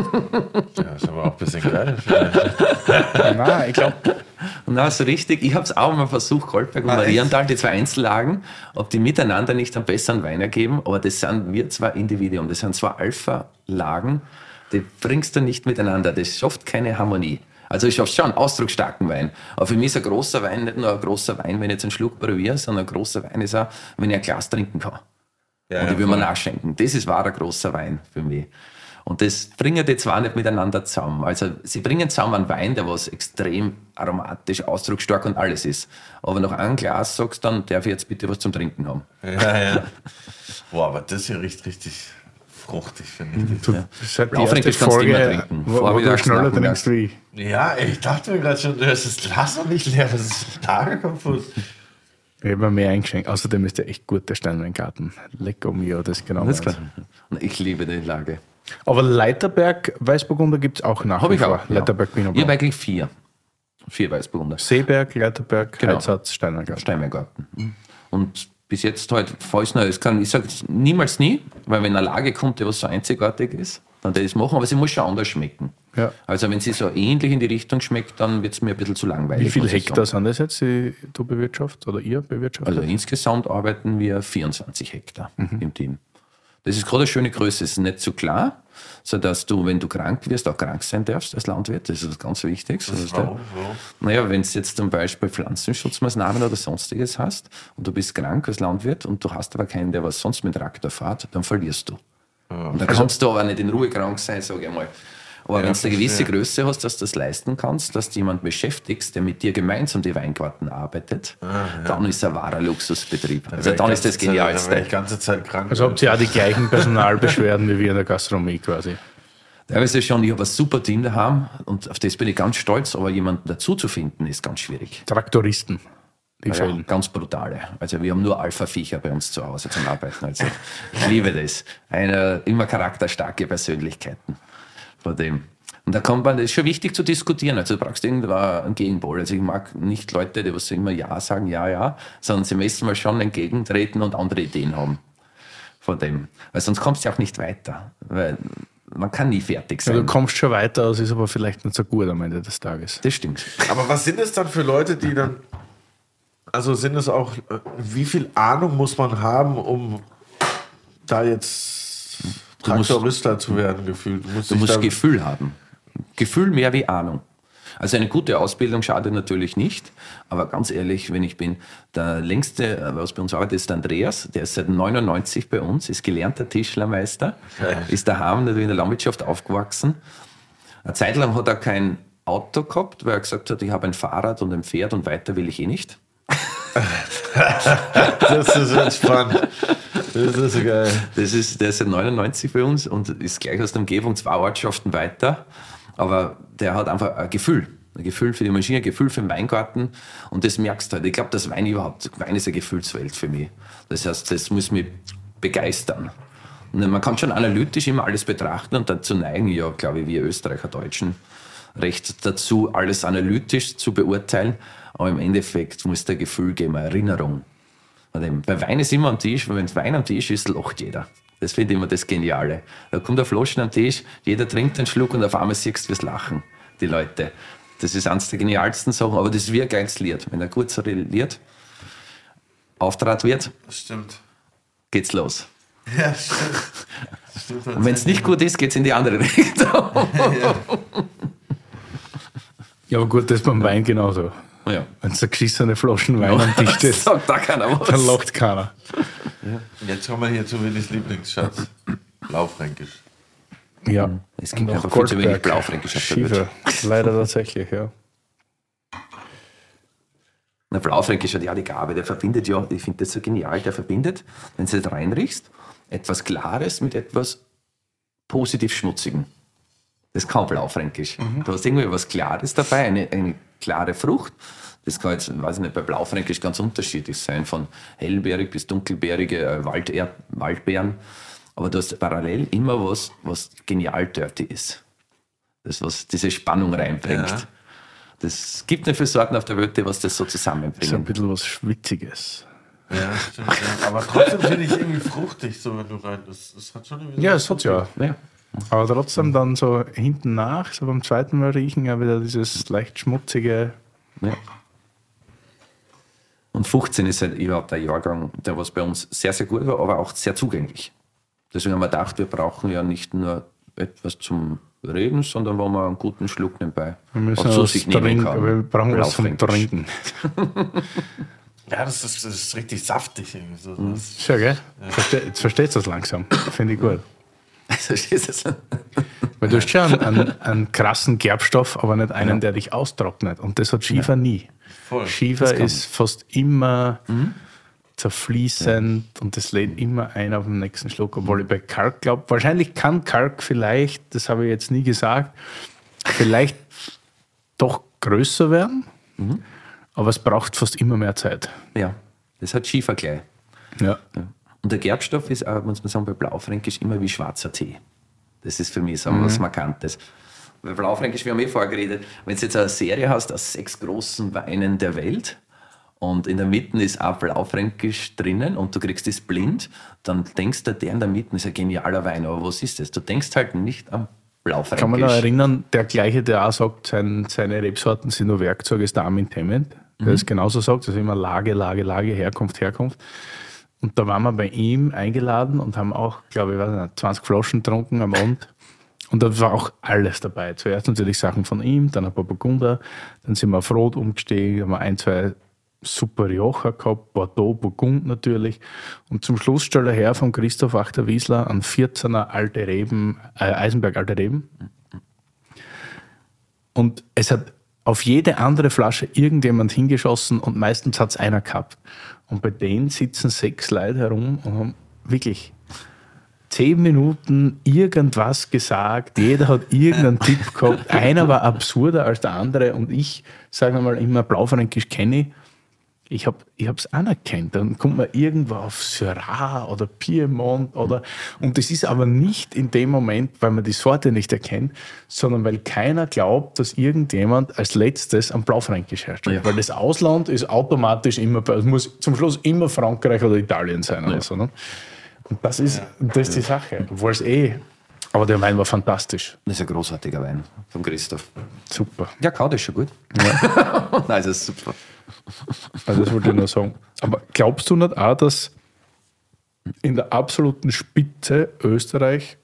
Ja, ist aber auch ein bisschen geil. vielleicht. Nein, ich glaube, Na, so richtig. Ich habe es auch mal versucht, Goldberg und Ah, Marienthal, die zwei Einzellagen, ob die miteinander nicht einen besseren Wein ergeben. Aber das sind wir zwei Individuen. Das sind zwei Alpha-Lagen, die bringst du nicht miteinander. Das schafft keine Harmonie. Also ich schaffe schon einen ausdrucksstarken Wein. Aber für mich ist ein großer Wein nicht nur ein großer Wein, wenn ich jetzt einen Schluck probiere, sondern ein großer Wein ist auch, wenn ich ein Glas trinken kann. Ja, und ja, ich will mir voll. nachschenken. Das ist wahrer großer Wein für mich. Und das bringen die zwar nicht miteinander zusammen. Also sie bringen zusammen einen Wein, der was extrem aromatisch, ausdrucksstark und alles ist. Aber nach einem Glas sagst du dann, darf ich jetzt bitte was zum Trinken haben. Ja, ja. Boah, aber das hier riecht richtig fruchtig, finde ich. du das ist halt die Blaufränkisch erste kannst du immer Folge, trinken. wo, wo Vormittags, du schneller nachmittags. trinkst wie ich. Ja, ey, ich dachte mir gerade schon, du hast das Glas noch nicht leer, das ist Tage kaputt. Ich habe mir mehr eingeschenkt. Außerdem ist der echt gut, der Steinweingarten. Lecker mio, das ist genau Das ist meins. klar. Und ich liebe die Lage. Aber Leiterberg Weißburgunder gibt es auch nach Habe wie ich vor. auch. Ja. Leiterberg Pinot Ich habe Blanc. eigentlich vier. Vier Weißburgunder. Seeberg, Leiterberg, Genau. Heizatz, Steinweingarten. Steinweingarten. Und bis jetzt halt, falls noch, es kann, ich sage niemals nie, weil wenn eine Lage kommt, die was so einzigartig ist, dann werde ich es machen, aber sie muss schon anders schmecken. Ja. Also wenn sie so ähnlich in die Richtung schmeckt, dann wird es mir ein bisschen zu langweilig. Wie viele muss ich Hektar sagen. sind das jetzt, die du bewirtschaftest oder ihr bewirtschaftet? Also insgesamt arbeiten wir vierundzwanzig Hektar im Team. Das ist gerade eine schöne Größe, es ist nicht zu klar, sodass du, wenn du krank wirst, auch krank sein darfst als Landwirt. Das ist ganz wichtig. So ist der- Warum? Warum? Naja, wenn du jetzt zum Beispiel Pflanzenschutzmaßnahmen oder sonstiges hast und du bist krank als Landwirt und du hast aber keinen, der was sonst mit Traktor fährt, dann verlierst du. Und dann kannst du aber nicht in Ruhe krank sein, sage ich mal. Aber Ja, wenn du eine gewisse verstehe. Größe hast, dass du das leisten kannst, dass du jemanden beschäftigst, der mit dir gemeinsam die Weingarten arbeitet, dann ist ein wahrer Luxusbetrieb. Also dann ist das Dann wäre ich Genialste. die ganze Zeit krank. Also habt ihr auch die gleichen Personalbeschwerden wie wir in der Gastronomie quasi. Teilweise schon, ich habe ein super Team daheim und auf das bin ich ganz stolz, aber jemanden dazu zu finden, ist ganz schwierig. Traktoristen, die Ja, fehlen. ganz brutale. Also wir haben nur Alpha-Viecher bei uns zu Hause zum Arbeiten. Also ich liebe das. Eine, immer charakterstarke Persönlichkeiten von dem. Und da kommt man, das ist schon wichtig zu diskutieren. Also du brauchst irgendwann einen Gegenpol. Also ich mag nicht Leute, die was immer Ja sagen, ja, ja, sondern sie müssen mal schon entgegentreten und andere Ideen haben von dem. Weil sonst kommst du auch nicht weiter. Weil man kann nie fertig Ja, sein. du kommst schon weiter, es ist aber vielleicht nicht so gut am Ende des Tages. Das stimmt. Aber was sind es dann für Leute, die dann, also sind es auch, äh, wie viel Ahnung muss man haben, um da jetzt Du musst- Traktorista zu werden, gefühlt? Du musst, Du dich musst da, Gefühl haben. Gefühl mehr wie Ahnung. Also eine gute Ausbildung schadet natürlich nicht, aber ganz ehrlich, wenn ich bin, der längste, was bei uns arbeitet, ist der Andreas, der ist seit neunundneunzig bei uns, ist gelernter Tischlermeister, Geil. ist daheim natürlich in der Landwirtschaft aufgewachsen. Eine Zeit lang hat er kein Auto gehabt, weil er gesagt hat, ich habe ein Fahrrad und ein Pferd und weiter will ich eh nicht. das ist entspannt. Das ist so geil. Das ist, der ist seit neunundneunzig bei uns und ist gleich aus der Umgebung zwei Ortschaften weiter. Aber der hat einfach ein Gefühl. Ein Gefühl für die Maschine, ein Gefühl für den Weingarten. Und das merkst du halt. Ich glaube, das Wein überhaupt, Wein ist eine Gefühlswelt für mich. Das heißt, das muss mich begeistern. Und man kann schon analytisch immer alles betrachten und dazu neigen, ja, glaube ich, wir Österreicher Deutschen recht dazu, alles analytisch zu beurteilen. Aber im Endeffekt muss der Gefühl geben, eine Erinnerung. Bei Wein ist immer am Tisch, weil wenn Wein am Tisch ist, lacht jeder. Das finde ich immer das Geniale. Da kommt eine Flasche am Tisch, jeder trinkt einen Schluck und auf einmal siehst du, wie es lachen, die Leute. Das ist eines der genialsten Sachen, aber das ist wie ein geiles Lied. Wenn ein gutes Lied auftrat wird, Das stimmt. geht's los. Ja, stimmt. Das stimmt Und wenn es nicht gut ist, geht's in die andere Richtung. Ja, aber gut, das ist beim Wein genauso. Ja. Wenn es eine geschissene Flaschen Wein am Tisch steht, Sagt da keiner was. dann lacht keiner. Jetzt kommen wir hier zu Willis Lieblingsschatz. Blaufränkisch. Ja. Es gibt Und einfach auch viel zu wenig Goldberg. Blaufränkisch auf der Schiefer. Welt. Leider tatsächlich, ja. Der Blaufränkisch hat ja die Gabe, der verbindet ja, ich finde das so genial, der verbindet, wenn du jetzt reinriechst, etwas Klares mit etwas positiv Schmutzigem. Das kann Blaufränkisch. Du hast irgendwie was Klares dabei, eine, eine klare Frucht. Das kann jetzt, weiß ich nicht, bei Blaufränkisch ganz unterschiedlich sein, von hellbeerig bis dunkelbeerige äh, Walder- Waldbeeren. Aber du hast parallel immer was, was genial dirty ist. Das, was diese Spannung reinbringt. Ja. Das gibt nicht viele Sorten auf der Welt, die was das so Das ist zusammenbringen. ein bisschen was Schwitziges. Ja, stimmt. Ja. Aber trotzdem finde ich irgendwie fruchtig, so wenn du rein. Das, das hat schon irgendwie. Ja, es hat ja. Ja. Aber trotzdem dann so hinten nach, so beim zweiten Mal riechen, ja wieder dieses leicht schmutzige. Ja. Und fünfzehn ist halt überhaupt ein Jahrgang, der was bei uns sehr, sehr gut war, aber auch sehr zugänglich. Deswegen haben wir gedacht, wir brauchen ja nicht nur etwas zum Reden, sondern wo man einen guten Schluck nebenbei Wir müssen auch zu was sich nehmen trinken, kann. wir brauchen was zum Blaufränkisch. Trinken. Ja, das ist, das ist richtig saftig irgendwie. So. Das, Schau, gell? Verste jetzt versteht das langsam. Finde ich gut. Also, ist es- Weil du hast schon einen, einen, einen krassen Gerbstoff, aber nicht einen, der dich austrocknet. Und das hat Schiefer nie. voll. Schiefer ist fast immer Mhm. zerfließend und das lädt immer ein auf den nächsten Schluck. Obwohl ich bei Kalk glaube, wahrscheinlich kann Kalk vielleicht, das habe ich jetzt nie gesagt, vielleicht doch größer werden, Mhm. aber es braucht fast immer mehr Zeit. ja, das hat Schiefer gleich. Ja. Ja. Und der Gerbstoff ist, auch, muss man sagen, bei Blaufränkisch immer wie schwarzer Tee. Das ist für mich so Mhm. was Markantes. Bei Blaufränkisch, wir haben eh vorgeredet, wenn du jetzt eine Serie hast aus sechs großen Weinen der Welt und in der Mitte ist auch Blaufränkisch drinnen und du kriegst das blind, dann denkst du, der in der Mitte ist ein genialer Wein. Aber was ist das? Du denkst halt nicht am Blaufränkisch. Kann man noch erinnern, der gleiche, der auch sagt, sein, seine Rebsorten sind nur Werkzeuge, ist der Armin Temment, der das genauso sagt, also immer Lage, Lage, Lage, Herkunft, Herkunft. Und da waren wir bei ihm eingeladen und haben auch, glaube ich, weiß nicht, zwanzig Flaschen getrunken am Abend. Und da war auch alles dabei. Zuerst natürlich Sachen von ihm, dann ein paar Burgunder, dann sind wir auf Rot umgestiegen, haben wir ein, zwei super Rioja gehabt, Bordeaux, Burgund natürlich. Und zum Schluss stellt er her von Christoph Achter-Wiesler an vierzehner alte Reben, äh, Eisenberg alte Reben. und es hat auf jede andere Flasche irgendjemand hingeschossen und meistens hat es einer gehabt. Und bei denen sitzen sechs Leute herum und haben wirklich zehn Minuten irgendwas gesagt. Jeder hat irgendeinen Tipp gehabt. Einer war absurder als der andere und ich, sage mal immer, Blaufränkisch kenne ich. Ich habe es anerkannt. Dann kommt man irgendwo auf Syrah oder Piemont oder, und das ist aber nicht in dem Moment, weil man die Sorte nicht erkennt, sondern weil keiner glaubt, dass irgendjemand als letztes am Blaufränkisch herstellt. Ja. Weil das Ausland ist automatisch immer, es muss zum Schluss immer Frankreich oder Italien sein. Ja. Oder so, ne? Und das ist, ja. das ist die Sache. Obwohl es eh, aber der Wein war fantastisch. Das ist ein großartiger Wein von Christoph. Super. Ja, kaut ist schon gut. Ja. Nein, das ist super. Also das wollte ich nur sagen. Aber glaubst du nicht auch, dass in der absoluten Spitze Österreich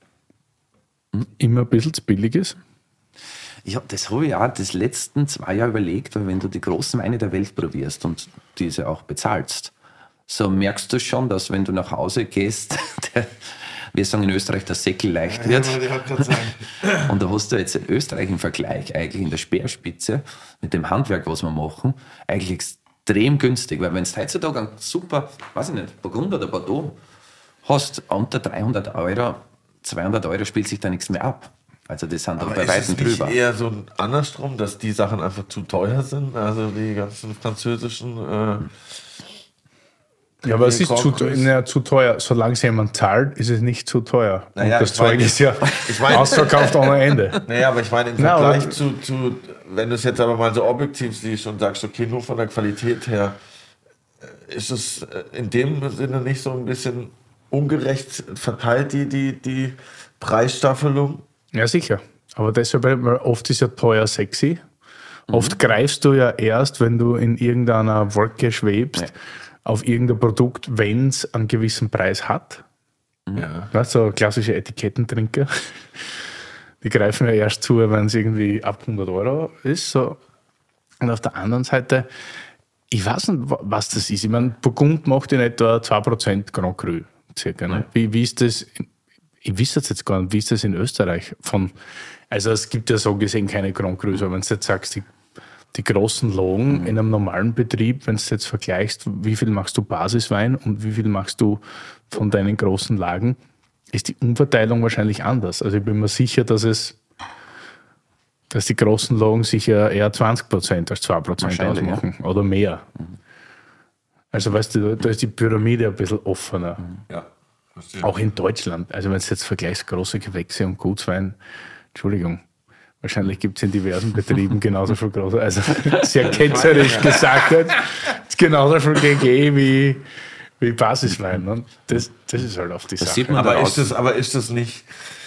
hm? immer ein bisschen zu billig ist? Ja, das habe ich auch das letzten zwei Jahre überlegt, weil wenn du die großen Weine der Welt probierst und diese auch bezahlst, so merkst du schon, dass wenn du nach Hause gehst, der, wir sagen in Österreich, der Säckel leicht wird. Ja, und da hast du jetzt in Österreich im Vergleich eigentlich in der Speerspitze mit dem Handwerk, was wir machen, eigentlich extrem günstig. Weil wenn du heutzutage einen super, weiß ich nicht, Burgunder oder Bordeaux hast, unter dreihundert Euro, zweihundert Euro spielt sich da nichts mehr ab. Also das sind da bei weitem drüber. Ist es nicht eher so andersrum, dass die Sachen einfach zu teuer sind? Also die ganzen französischen... Äh Ja, aber es ist zu, ja, zu teuer. Solange es jemand zahlt, ist es nicht zu teuer. Naja, und das Zeug meine, ist ja ich meine, ausverkauft ohne Ende. Naja, aber ich meine im Na, Vergleich aber, zu, zu, wenn du es jetzt aber mal so objektiv siehst und sagst, okay, nur von der Qualität her, ist es in dem Sinne nicht so ein bisschen ungerecht verteilt, die, die, die Preisstaffelung? Ja, sicher. Aber deshalb, weil oft ist ja teuer sexy. Mhm. Oft greifst du ja erst, wenn du in irgendeiner Wolke schwebst, ja. auf irgendein Produkt, wenn es einen gewissen Preis hat. Ja. Weißt, so klassische Etikettentrinker. Die greifen ja erst zu, wenn es irgendwie ab hundert Euro ist. So. Und auf der anderen Seite, ich weiß nicht, was das ist. Ich meine, Burgund macht in etwa zwei Prozent Grand Cru. Circa, ne? wie, wie ist das? Ich weiß jetzt gar nicht, wie ist das in Österreich? Von, also es gibt ja so gesehen keine Grand Crus, aber wenn du jetzt sagst, die, die großen Lagen mhm. in einem normalen Betrieb, wenn du jetzt vergleichst, wie viel machst du Basiswein und wie viel machst du von deinen großen Lagen, ist die Umverteilung wahrscheinlich anders. Also ich bin mir sicher, dass es dass die großen Lagen sicher eher zwanzig Prozent als zwei Prozent ausmachen ja. oder mehr. Mhm. Also weißt du, da ist die Pyramide ein bisschen offener. Mhm. Ja. Auch in Deutschland. Also wenn du jetzt vergleichst, große Gewächse und Gutswein, Entschuldigung, wahrscheinlich gibt es in diversen Betrieben genauso viel große, also sehr ketzerisch gesagt, ist genauso viel G G wie, wie Basiswein. Ne? Das, das ist halt auf die das Sache. Sieht man aber, ist das, aber ist das nicht...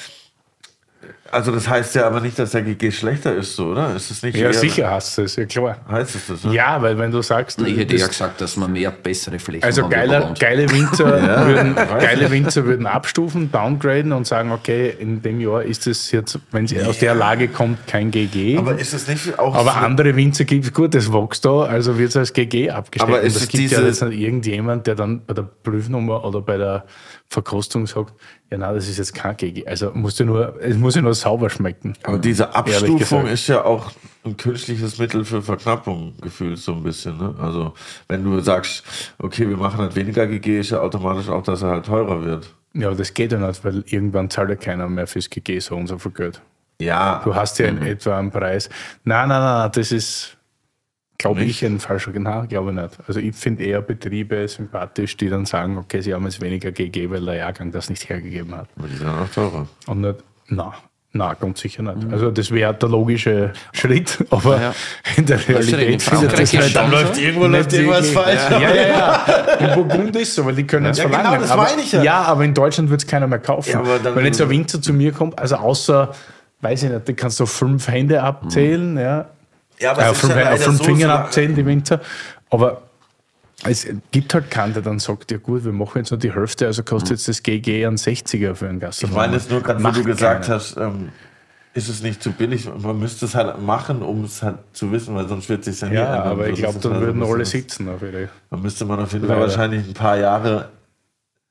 Also das heißt ja aber nicht, dass der G G schlechter ist, so, oder? Ist das nicht ja, sicher heißt es, ja klar. Heißt es das, ne? Ja, weil wenn du sagst... Ich hätte ja gesagt, dass man mehr bessere Flächen also haben. Also geile, geile, Winzer ja, würden, geile Winzer würden abstufen, downgraden und sagen, okay, in dem Jahr ist es jetzt, wenn sie ja. aus der Lage kommt, kein G G. Aber ist das nicht auch... Aber so andere Winzer gibt es, gut, das wächst da, also wird es als G G abgestellt. Aber ist und das gibt diese... ja jetzt nicht irgendjemand, der dann bei der Prüfnummer oder bei der Verkostung sagt, ja nein, das ist jetzt kein G G. Also musst du nur, es muss ja nur sauber schmecken. Aber diese Abstufung ist ja auch ein künstliches Mittel für Verknappung gefühlt so ein bisschen. Ne? Also wenn du sagst, okay, wir machen halt weniger G G, ist ja automatisch auch, dass er halt teurer wird. Ja, aber das geht ja nicht, weil irgendwann zahlt ja keiner mehr fürs G G so und so viel Geld. Ja. Du hast ja in mhm. etwa einen Preis. Nein, nein, nein, das ist, glaube ich, ein falscher Genau, glaube ich nicht. Also ich finde eher Betriebe sympathisch, die dann sagen, okay, sie haben jetzt weniger G G, weil der Jahrgang das nicht hergegeben hat. Aber die sind auch teurer. Und nicht, nein. Nein, ganz sicher nicht. Also das wäre der logische Schritt, aber ja. in der Realität findet das halt dann läuft irgendwo läuft irgendwas falsch. Ja, ja, ja. ja. In Burgund ist so, weil die können es ja, verlangen. Genau, das aber, meine ich ja. ja, aber in Deutschland wird es keiner mehr kaufen. Ja, wenn jetzt ein Winzer zu mir kommt, also außer, weiß ich nicht, die kannst du auf fünf Hände abzählen, mhm. ja. Ja, aber äh, auf fünf, ja auf fünf so Fingern so abzählen, die Winzer. Aber es gibt halt keinen, der dann sagt, ja gut, wir machen jetzt nur die Hälfte, also kostet jetzt das G G einen sechziger für einen Gast. Ich meine es nur gerade, wie du gesagt keiner. hast, ähm, ist es nicht zu billig. Man müsste es halt machen, um es halt zu wissen, weil sonst wird es sich ja nie ja, ändern. Aber ich glaube, dann halt würden alle sitzen. Auf dann müsste man auf jeden Fall wahrscheinlich ein paar Jahre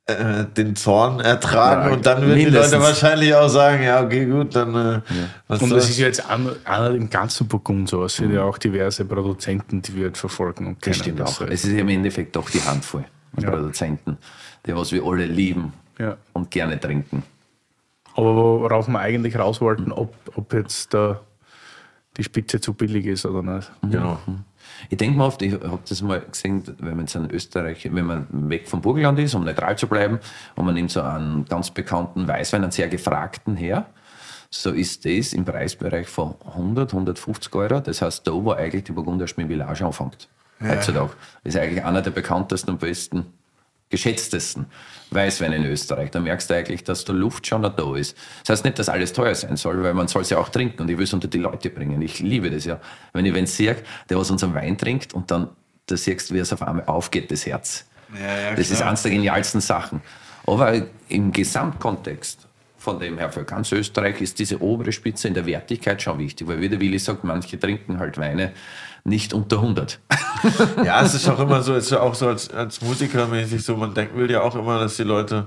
äh, den Zorn ertragen ja, und dann würden mindestens. die Leute wahrscheinlich auch sagen, ja, okay, gut, dann äh, ja. was Und das? das ist ja jetzt einer im ganzen Burgund so. Es sind ja auch diverse Produzenten, die wir verfolgen und kennen. Das stimmt das auch. Es ist ja im Endeffekt doch die Handvoll Ja. Produzenten, die was wir alle lieben Ja. und gerne trinken. Aber worauf wir eigentlich raus wollten, ob, ob jetzt da die Spitze zu billig ist oder nicht. Genau. Ich denke mal oft, ich habe das mal gesehen, wenn man jetzt in Österreich, wenn man weg vom Burgenland ist, um neutral zu bleiben, und man nimmt so einen ganz bekannten Weißwein, einen sehr gefragten her, so ist das im Preisbereich von hundert, hundertfünfzig Euro. Das heißt, da, wo eigentlich die Burgunder Village anfängt, ja. heutzutage. Das ist eigentlich einer der bekanntesten und besten, geschätztesten Weißweine in Österreich. Da merkst du eigentlich, dass der Luft schon noch da ist. Das heißt nicht, dass alles teuer sein soll, weil man soll es ja auch trinken und ich will es unter die Leute bringen. Ich liebe das ja. Wenn ich wenn sehe, der was unseren Wein trinkt und dann da siehst du, wie es auf einmal aufgeht, das Herz. Ja, ja, das klar. ist eines der genialsten Sachen. Aber im Gesamtkontext von dem her für ganz Österreich ist diese obere Spitze in der Wertigkeit schon wichtig, weil wie der Willi sagt, manche trinken halt Weine nicht unter hundert. Ja, es ist auch immer so, es ist ja auch so als, als Musiker mäßig so, man denkt, will ja auch immer, dass die Leute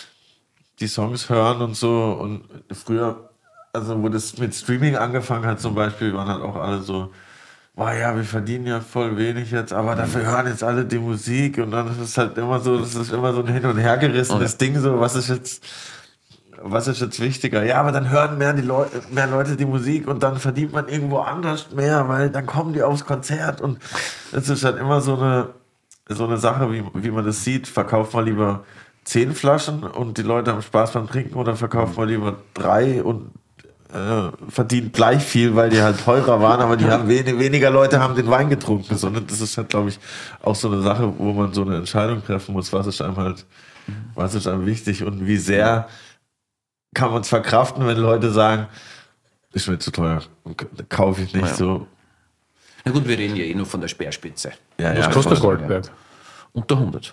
die Songs hören und so und früher, also wo das mit Streaming angefangen hat zum Beispiel, waren halt auch alle so, boah ja, wir verdienen ja voll wenig jetzt, aber dafür hören jetzt alle die Musik und dann ist es halt immer so, das ist immer so ein hin und her gerissenes Ding, so was ist jetzt was ist jetzt wichtiger? Ja, aber dann hören mehr, die Leu- mehr Leute die Musik und dann verdient man irgendwo anders mehr, weil dann kommen die aufs Konzert und es ist halt immer so eine, so eine Sache, wie, wie man das sieht. Verkauft man lieber zehn Flaschen und die Leute haben Spaß beim Trinken oder verkauft man lieber drei und äh, verdient gleich viel, weil die halt teurer waren, aber die haben wen- weniger Leute haben den Wein getrunken. Sondern das ist halt, glaube ich, auch so eine Sache, wo man so eine Entscheidung treffen muss, was ist einem halt, was ist einem wichtig und wie sehr kann man es verkraften, wenn Leute sagen, ist mir zu teuer, kaufe ich nicht ja. so. Na gut, wir reden ja eh nur von der Speerspitze. Ja, Was ja, kostet voll. Goldberg? Unter hundert.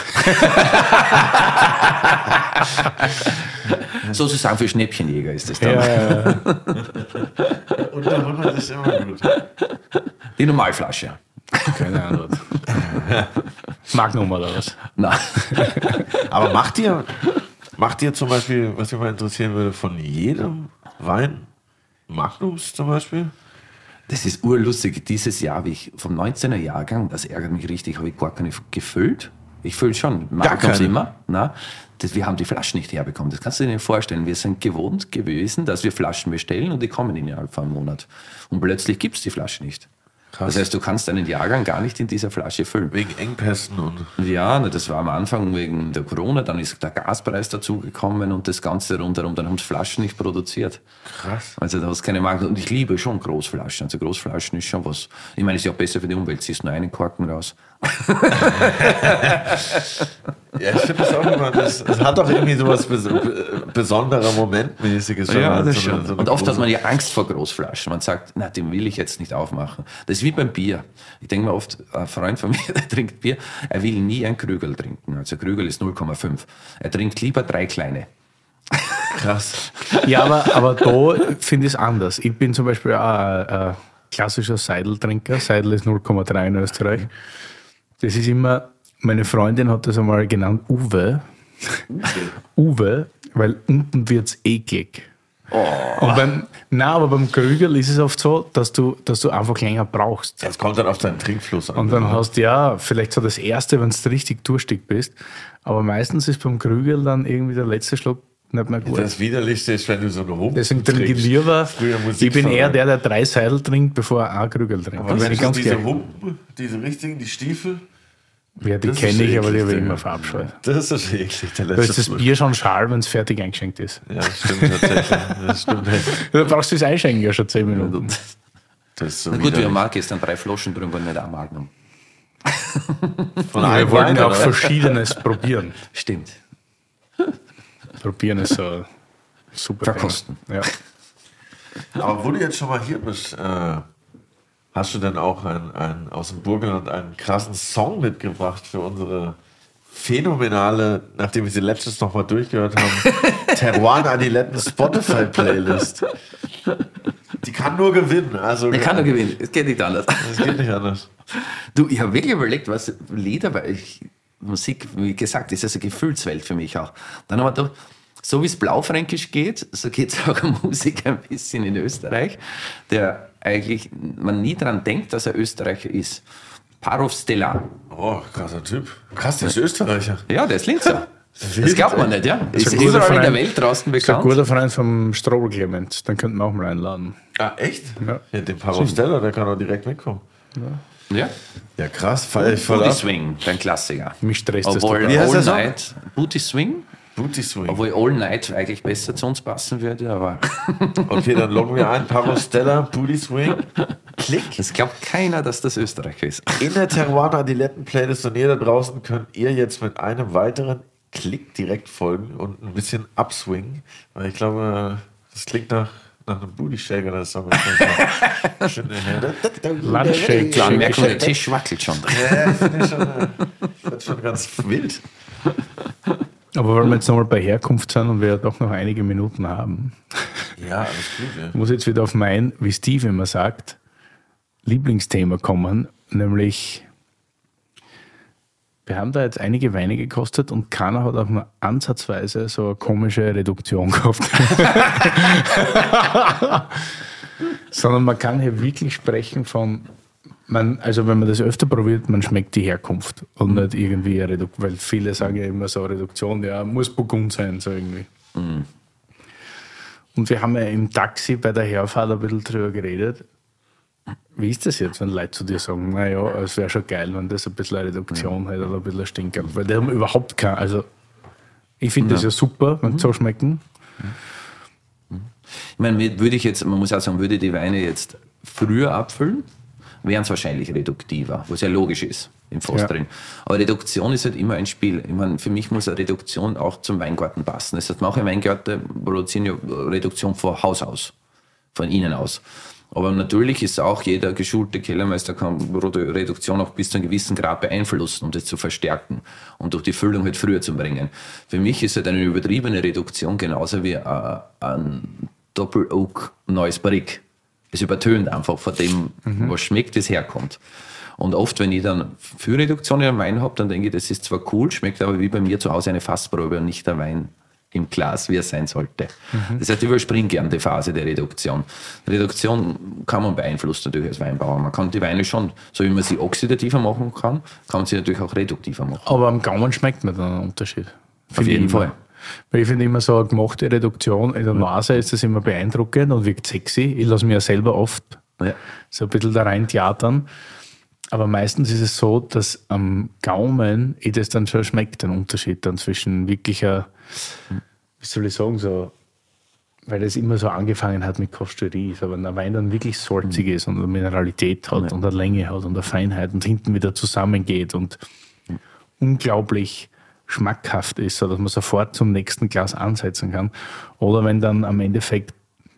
Sozusagen für Schnäppchenjäger ist das dann. Ja, ja, ja. Unter hundert ist immer gut. Die Normalflasche. Keine Ahnung. Magnum oder was? Nein. Aber macht ihr, macht ihr zum Beispiel, was mich mal interessieren würde, von jedem Wein Magnums zum Beispiel? Das ist urlustig. Dieses Jahr habe ich vom neunzehner Jahrgang, das ärgert mich richtig, habe ich gar keine gefüllt. Ich fülle schon. Magnums immer. Na, das, wir haben die Flaschen nicht herbekommen. Das kannst du dir nicht vorstellen. Wir sind gewohnt gewesen, dass wir Flaschen bestellen und die kommen innerhalb von einem Monat. Und plötzlich gibt es die Flasche nicht. Krass. Das heißt, du kannst deinen Jahrgang gar nicht in dieser Flasche füllen. Wegen Engpässen und. Ja, das war am Anfang wegen der Corona, dann ist der Gaspreis dazugekommen und das Ganze rundherum, dann haben sie Flaschen nicht produziert. Krass. Also da hast du keine Marke. Und ich liebe schon Großflaschen. Also Großflaschen ist schon was. Ich meine, es ist ja auch besser für die Umwelt. Ziehst nur einen Korken raus. Ja, ich finde das auch immer, das, das hat doch irgendwie sowas Bes besonderer Momentmäßiges. wenn man das so schon. eine- so eine Und oft hat große- man ja Angst vor Großflaschen. Man sagt, na, den will ich jetzt nicht aufmachen. Das ist wie beim Bier. Ich denke mir oft, ein Freund von mir, der trinkt Bier, er will nie ein Krügel trinken. Also Krügel ist null Komma fünf. Er trinkt lieber drei kleine. Krass. Ja, aber, aber da finde ich es anders. Ich bin zum Beispiel auch ein, ein klassischer Seideltrinker. Seidel ist null Komma drei in Österreich. Das ist immer, meine Freundin hat das einmal genannt, Uwe. Uwe, weil unten wird es eklig. Und beim, nein, aber beim Krügel ist es oft so, dass du, dass du einfach länger brauchst. Das kommt dann auf deinen Trinkfluss an. Und dann hast du ja vielleicht so das Erste, wenn du richtig durstig bist. Aber meistens ist beim Krügel dann irgendwie der letzte Schluck nicht mehr gut. Das Widerlichste ist, wenn du so eine Humpe Deswegen trinke ich trinkst. lieber. Früher Musik Ich bin eher verloren. der, der drei Seidel trinkt, bevor er ein Krügel trinkt. Aber Das wenn bin ich du ganz diese gern. Humpen, diese richtigen, die Stiefel, Ja, die das ist kenne ich, aber die eklig, habe ich Digga. immer verabscheut. das ist das eklig, der Da letzte ist das Schluck. Bier schon schal, wenn es fertig eingeschenkt ist. Ja, das stimmt tatsächlich. Das stimmt echt. Da brauchst du das Einschenken ja schon zehn Minuten. Das ist so Na gut, wir widerlich. haben auch gestern drei Flaschen drüber, nicht ein Magnum. Von Wir einem wollten Wein, ja auch oder? Verschiedenes probieren. Stimmt. Probieren ist so ein super Verkosten. Thema. Ja. Aber wo du jetzt schon mal hier bist, äh, hast du denn auch ein, ein, aus dem Burgenland einen krassen Song mitgebracht für unsere phänomenale, nachdem wir sie letztens noch mal durchgehört haben, Teruan Adiletten Spotify-Playlist. Die kann nur gewinnen. Also, Ich kann nur gewinnen, es geht nicht anders. Das geht nicht anders. Du, ich habe wirklich überlegt, was Lieder, weil ich Musik, wie gesagt, ist also eine Gefühlswelt für mich auch. Dann aber doch, so wie es Blaufränkisch geht, so geht es auch ein Musiker ein bisschen in Österreich, der eigentlich man nie daran denkt, dass er Österreicher ist. Parov Stella. Oh, krasser Typ. Krass, der ist Österreicher. Ja, der ist Linzer. Das glaubt man nicht, ja. Ist, ein ist guter überall in Verein. der Welt draußen Das ist ein bekannt. guter Verein vom Strobel Clemens. Dann könnten wir auch mal einladen. Ah, echt? Ja. Ja, den Parostella, der kann doch direkt mitkommen. Ja. Ja, krass, feier ich voll Booty ab. Swing, dein Klassiker. Mich stresst das Obwohl total. Wie heißt All der Song? Night, Booty Swing, Booty Swing. obwohl All Night eigentlich besser zu uns passen würde, aber Okay, dann loggen wir ein. Parostella, Booty Swing. Klick. es glaubt keiner, dass das Österreicher ist. In der Teruana Adiletten Playlist und ihr da draußen könnt ihr jetzt mit einem weiteren Klick direkt folgen und ein bisschen upswingen, weil ich glaube, das klingt nach, nach einem Booty Shaker, der Song. Schöne Hände. Landshake. Klar, merkt man, der Tisch wackelt schon. Ja, ich finde schon, äh, das schon ganz wild. Aber weil wir jetzt nochmal bei Herkunft sind und wir ja doch noch einige Minuten haben, Ja, alles gut. Ja. ich muss jetzt wieder auf mein, wie Steve immer sagt, Lieblingsthema kommen, nämlich wir haben da jetzt einige Weine gekostet und keiner hat auch nur ansatzweise so eine komische Reduktion gehabt. Sondern man kann hier wirklich sprechen von, man, also wenn man das öfter probiert, man schmeckt die Herkunft und nicht irgendwie eine Reduktion, weil viele sagen ja immer so Reduktion, ja, muss Burgund sein, so irgendwie. Mhm. Und wir haben ja im Taxi bei der Herfahrt ein bisschen drüber geredet. Wie ist das jetzt, wenn Leute zu dir sagen, naja, es wäre schon geil, wenn das ein bisschen eine Reduktion hätte oder ein bisschen ein Stinker. Weil die haben überhaupt kein, also ich finde das ja super, wenn sie so schmecken. Ich meine, würde ich jetzt, man muss auch sagen, würde die Weine jetzt früher abfüllen, wären es wahrscheinlich reduktiver, was ja logisch ist im Fass Ja. drin. Aber Reduktion ist halt immer ein Spiel. Ich meine, für mich muss eine Reduktion auch zum Weingarten passen. Das heißt, manche Weingärten produzieren ja Reduktion von Haus aus, von innen aus. Aber natürlich ist auch jeder geschulte Kellermeister kann Reduktion auch bis zu einem gewissen Grad beeinflussen, um das zu verstärken und durch die Füllung halt früher zu bringen. Für mich ist halt eine übertriebene Reduktion genauso wie ein, ein Doppel-Oak neues Barrique. Es übertönt einfach von dem, mhm. was schmeckt, das herkommt. Und oft, wenn ich dann viel Reduktion in einem Wein habe, dann denke ich, das ist zwar cool, schmeckt aber wie bei mir zu Hause eine Fassprobe und nicht der Wein im Glas, wie er sein sollte. Mhm. Das heißt, ich überspringe gerne die Phase der Reduktion. Reduktion kann man beeinflussen natürlich als Weinbauer. Man kann die Weine schon, so wie man sie oxidativer machen kann, kann man sie natürlich auch reduktiver machen. Aber am Gaumen schmeckt man dann einen Unterschied. Auf Finde jeden ich immer. Fall. Weil ich finde immer so eine gemachte Reduktion in der Nase ist das immer beeindruckend und wirkt sexy. Ich lasse mir ja selber oft Ja. so ein bisschen da rein theatern. Aber meistens ist es so, dass am Gaumen ich das dann schon schmeckt, den Unterschied dann zwischen wirklicher, wie soll ich sagen, so, weil das immer so angefangen hat mit Kosterie, aber wenn der Wein dann wirklich salzig ist und eine Mineralität hat Ja. und eine Länge hat und eine Feinheit und hinten wieder zusammengeht und unglaublich schmackhaft ist, sodass man sofort zum nächsten Glas ansetzen kann. Oder wenn dann am Endeffekt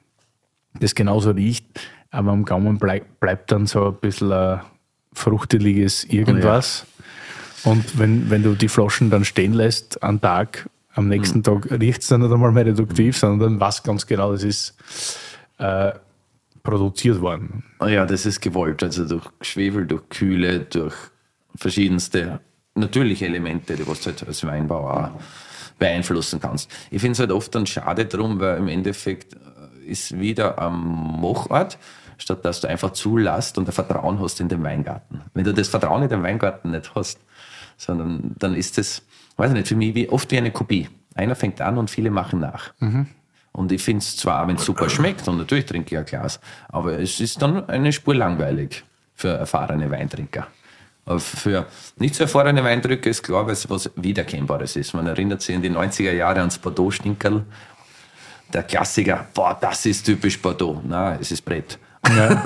das genauso riecht, aber am Gaumen bleib, bleibt dann so ein bisschen ein fruchteliges irgendwas. Und wenn, wenn du die Flaschen dann stehen lässt am Tag, am nächsten mhm. Tag riecht es dann nicht einmal mehr reduktiv, sondern dann weiß ganz genau, das ist äh, produziert worden. Ja, das ist gewollt. Also durch Schwefel, durch Kühle, durch verschiedenste natürliche Elemente, die was du halt als Weinbauer auch beeinflussen kannst. Ich finde es halt oft dann schade drum, weil im Endeffekt ist wieder am Machort, statt dass du einfach zulässt und ein Vertrauen hast in den Weingarten. Wenn du das Vertrauen in den Weingarten nicht hast, sondern dann ist das, weiß ich nicht, für mich wie, oft wie eine Kopie. Einer fängt an und viele machen nach. Mhm. Und ich finde es zwar, wenn es super schmeckt, und natürlich trinke ich ein Glas, aber es ist dann eine Spur langweilig für erfahrene Weintrinker. Aber für nicht so erfahrene Weintrinker ist klar, weil es was Wiedererkennbares ist. Man erinnert sich in die neunziger Jahre ans Bordeaux-Stinkerl. Der Klassiker, boah, das ist typisch Bordeaux. Nein, es ist Brett. Ja.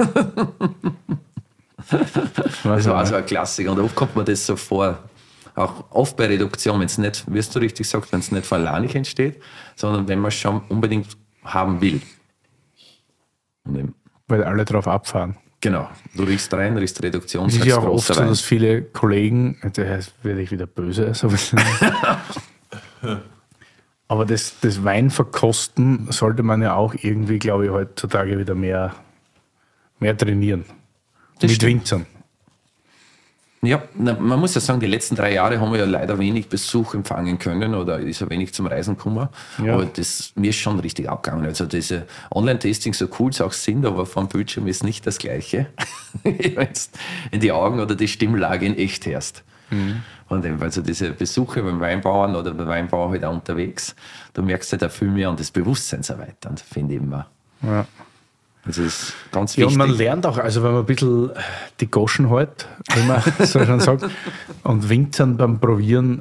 Das war so ein Klassiker. Und oft kommt mir das so vor, auch oft bei Reduktion, wenn es nicht, wie du richtig sagst, wenn es nicht von alleine entsteht, sondern wenn man es schon unbedingt haben will. Und eben, Weil alle drauf abfahren. genau, du riechst rein, riechst Reduktion, Es ist sagst ja auch oft großer so, Wein. dass viele Kollegen, da werde ich wieder böse, so ein bisschen. Aber das, das Weinverkosten sollte man ja auch irgendwie, glaube ich, heutzutage wieder mehr, mehr trainieren. Das Mit stimmt. Winzern. Ja, na, man muss ja sagen, die letzten drei Jahre haben wir ja leider wenig Besuch empfangen können oder ist ja wenig zum Reisen gekommen. Ja. Aber das, mir ist schon richtig abgegangen. Also diese Online-Tasting, so cool es auch sind, aber vom Bildschirm ist nicht das Gleiche, wenn du in die Augen oder die Stimmlage in echt hörst. Mhm. Und eben, also diese Besuche beim Weinbauern oder beim Weinbauer halt auch unterwegs, du merkst halt auch viel mehr an das Bewusstseinserweitern, finde ich immer. Ja. Das ist ganz wichtig. Ja, und man lernt auch, also wenn man ein bisschen die Goschen hält, wie man so schon sagt, und Winzern beim Probieren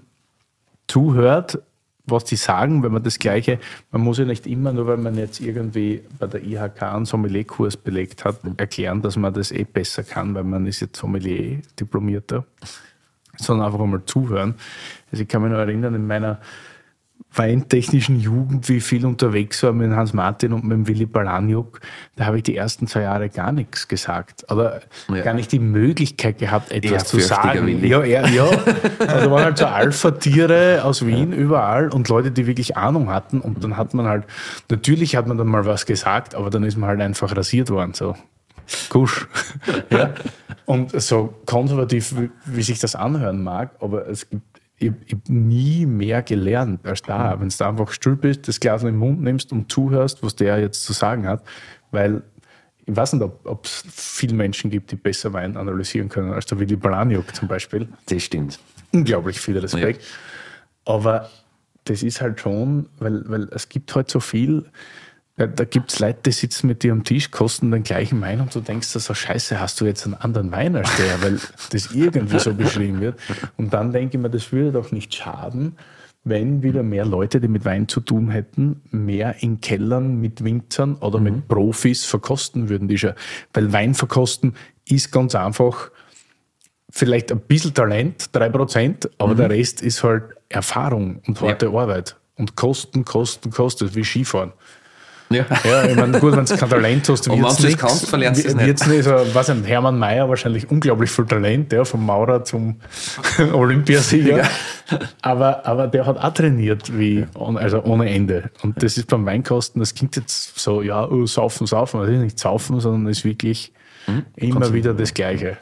zuhört, was die sagen, wenn man das Gleiche, man muss ja nicht immer, nur weil man jetzt irgendwie bei der I H K einen Sommelierkurs belegt hat, erklären, dass man das eh besser kann, weil man ist jetzt Sommelier, Diplomierter, sondern einfach einmal zuhören. Also ich kann mich noch erinnern, in meiner weintechnischen Jugend, wie viel unterwegs war mit Hans Martin und mit Willy Balaniuk, da habe ich die ersten zwei Jahre gar nichts gesagt. Oder ja. gar nicht die Möglichkeit gehabt, etwas zu sagen. Willi. Ja, ja, ja. Also waren halt so Alpha-Tiere aus Wien ja. überall und Leute, die wirklich Ahnung hatten. Und dann hat man halt, natürlich hat man dann mal was gesagt, aber dann ist man halt einfach rasiert worden. So, kusch. Ja. Und so konservativ, wie, wie sich das anhören mag, aber es gibt Ich, ich habe nie mehr gelernt als da. Wenn du einfach still bist, das Glas in den Mund nimmst und zuhörst, was der jetzt zu sagen hat. Weil ich weiß nicht, ob es viele Menschen gibt, die besser Wein analysieren können als der Willy Balaniuk zum Beispiel. Das stimmt. Unglaublich viel Respekt. Ja. Aber das ist halt schon, weil, weil es gibt halt so viel. Ja, da gibt es Leute, die sitzen mit dir am Tisch, kosten den gleichen Wein und du denkst dir so, scheiße, hast du jetzt einen anderen Wein als der, weil das irgendwie so beschrieben wird. Und dann denke ich mir, das würde doch nicht schaden, wenn wieder mehr Leute, die mit Wein zu tun hätten, mehr in Kellern mit Winzern oder mhm. mit Profis verkosten würden. Die schon, weil Wein verkosten ist ganz einfach vielleicht ein bisschen Talent, drei Prozent, aber mhm. der Rest ist halt Erfahrung und harte ja. Arbeit. Und Kosten, Kosten, Kosten, wie Skifahren. Ja. ja, ich meine, gut, wenn du kein Talent hast, wird es nicht. Kannst, verlernst du es nicht. nicht so, was ein Hermann Mayer, wahrscheinlich unglaublich viel Talent, ja, vom Maurer zum Olympiasieger. Ja. Aber, aber der hat auch trainiert, wie, also ohne Ende. Und das ist beim Weinkosten, das klingt jetzt so, ja, oh, saufen, saufen. Das ist nicht saufen, sondern es ist wirklich mhm. immer wieder das Gleiche.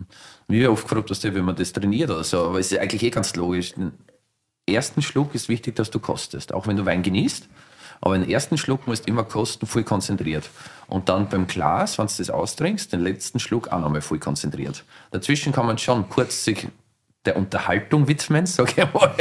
Mir habe oft gefragt, dass der, wenn man das trainiert oder so, aber es ist eigentlich eh ganz logisch. Den ersten Schluck ist wichtig, dass du kostest, auch wenn du Wein genießt. Aber den ersten Schluck musst du immer kosten, voll konzentriert. Und dann beim Glas, wenn du das austrinkst, den letzten Schluck auch nochmal voll konzentriert. Dazwischen kann man schon kurz sich der Unterhaltung widmen, sag ich mal.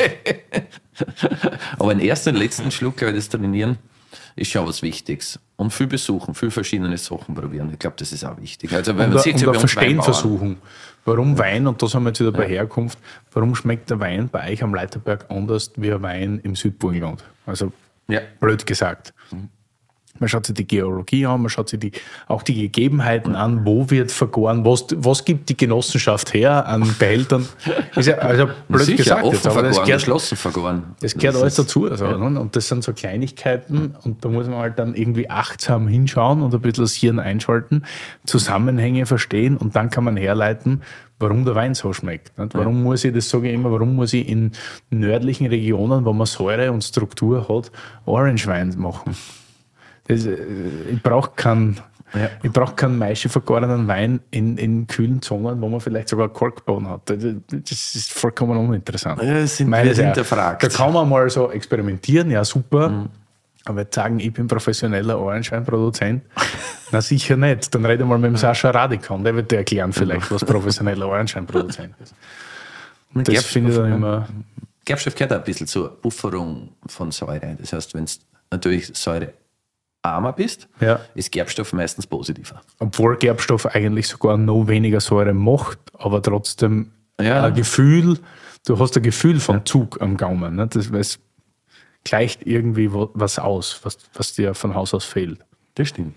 Aber den ersten und letzten Schluck, glaube ich, das Trainieren, ist schon was Wichtiges. Und viel besuchen, viel verschiedene Sachen probieren. Ich glaube, das ist auch wichtig. Also, wenn und man da, sieht, und ja, da verstehen versuchen. Warum ja. Wein, und da sind wir jetzt wieder bei ja. Herkunft, warum schmeckt der Wein bei euch am Leiterberg anders wie ein Wein im Südburgenland? Also ja. blöd gesagt. Mhm. Man schaut sich die Geologie an, man schaut sich die, auch die Gegebenheiten ja. an, wo wird vergoren, was, was gibt die Genossenschaft her an Behältern. Ist ja also blöd sicher, gesagt offen jetzt, aber vergoren, das gehört, geschlossen vergoren. Das gehört das alles ist, dazu. Also, ja. Und das sind so Kleinigkeiten und da muss man halt dann irgendwie achtsam hinschauen und ein bisschen das Hirn einschalten, Zusammenhänge verstehen und dann kann man herleiten, warum der Wein so schmeckt. Nicht? Warum ja. muss ich, das sage ich immer, warum muss ich in nördlichen Regionen, wo man Säure und Struktur hat, Orangewein machen? Das, ich brauche keinen ja. ich brauch keinen maischevergorenen Wein in, in kühlen Zonen, wo man vielleicht sogar Korkboden hat. Das, das ist vollkommen uninteressant. Ja, das sind wir hinterfragt. Da kann man mal so experimentieren, ja super. Mhm. Aber jetzt sagen, ich bin professioneller Orangewein-Produzent, na sicher nicht. Dann rede mal mit dem Sascha Radikon, der wird dir erklären vielleicht, was professioneller Orangewein-Produzent ist. Und das finde ich dann immer... Gerbstoff gehört auch ein bisschen zur Pufferung von Säure. Das heißt, wenn es natürlich säurearmer bist, ja. ist Gerbstoff meistens positiver. Obwohl Gerbstoff eigentlich sogar noch weniger Säure macht, aber trotzdem ja. ein Gefühl, du hast ein Gefühl von ja. Zug am Gaumen. Ne? Das es gleicht irgendwie was aus, was, was dir von Haus aus fehlt. Das stimmt.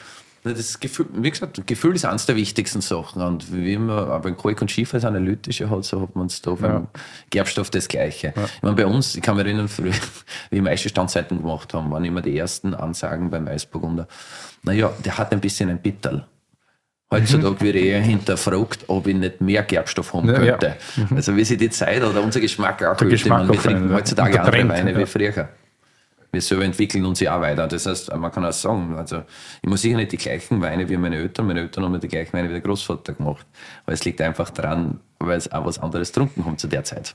Das Gefühl, wie gesagt, Gefühl ist eines der wichtigsten Sachen. Und wie man beim Kalk und Schiefer das Analytische hat, so hat man es da beim ja. Gerbstoff das Gleiche. Ja. Ich meine, bei uns, ich kann mich erinnern, früher, wie wir Maische-Standzeiten gemacht haben, waren immer die ersten Ansagen beim Weißburgunder. Naja, der hat ein bisschen ein Bitterl. Heutzutage mhm. wird eher hinterfragt, ob ich nicht mehr Gerbstoff haben ja, könnte. Ja. Mhm. Also wie sich die Zeit oder unser Geschmack auch erhöht. Wir trinken heutzutage andere Trend, Weine ja. wie früher. Wir selber entwickeln uns ja auch weiter. Das heißt, man kann auch sagen, also ich muss sicher nicht die gleichen Weine wie meine Eltern. Meine Eltern haben die gleichen Weine wie der Großvater gemacht. Aber es liegt einfach daran, weil sie auch was anderes getrunken haben zu der Zeit.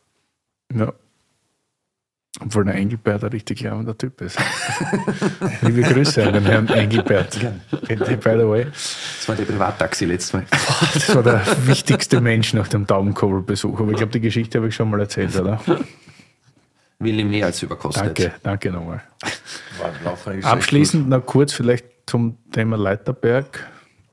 Ja. Obwohl der Engelbert ein richtig glaubender Typ ist. Liebe Grüße an den Herrn Engelbert. By the way. Das war der Privattaxi letztes Mal. Das war der wichtigste Mensch nach dem Daumenkobelbesuch. Aber ich glaube, die Geschichte habe ich schon mal erzählt, oder? Will ich mehr als überkostet. Danke, danke nochmal. War Abschließend noch kurz vielleicht zum Thema Leiterberg.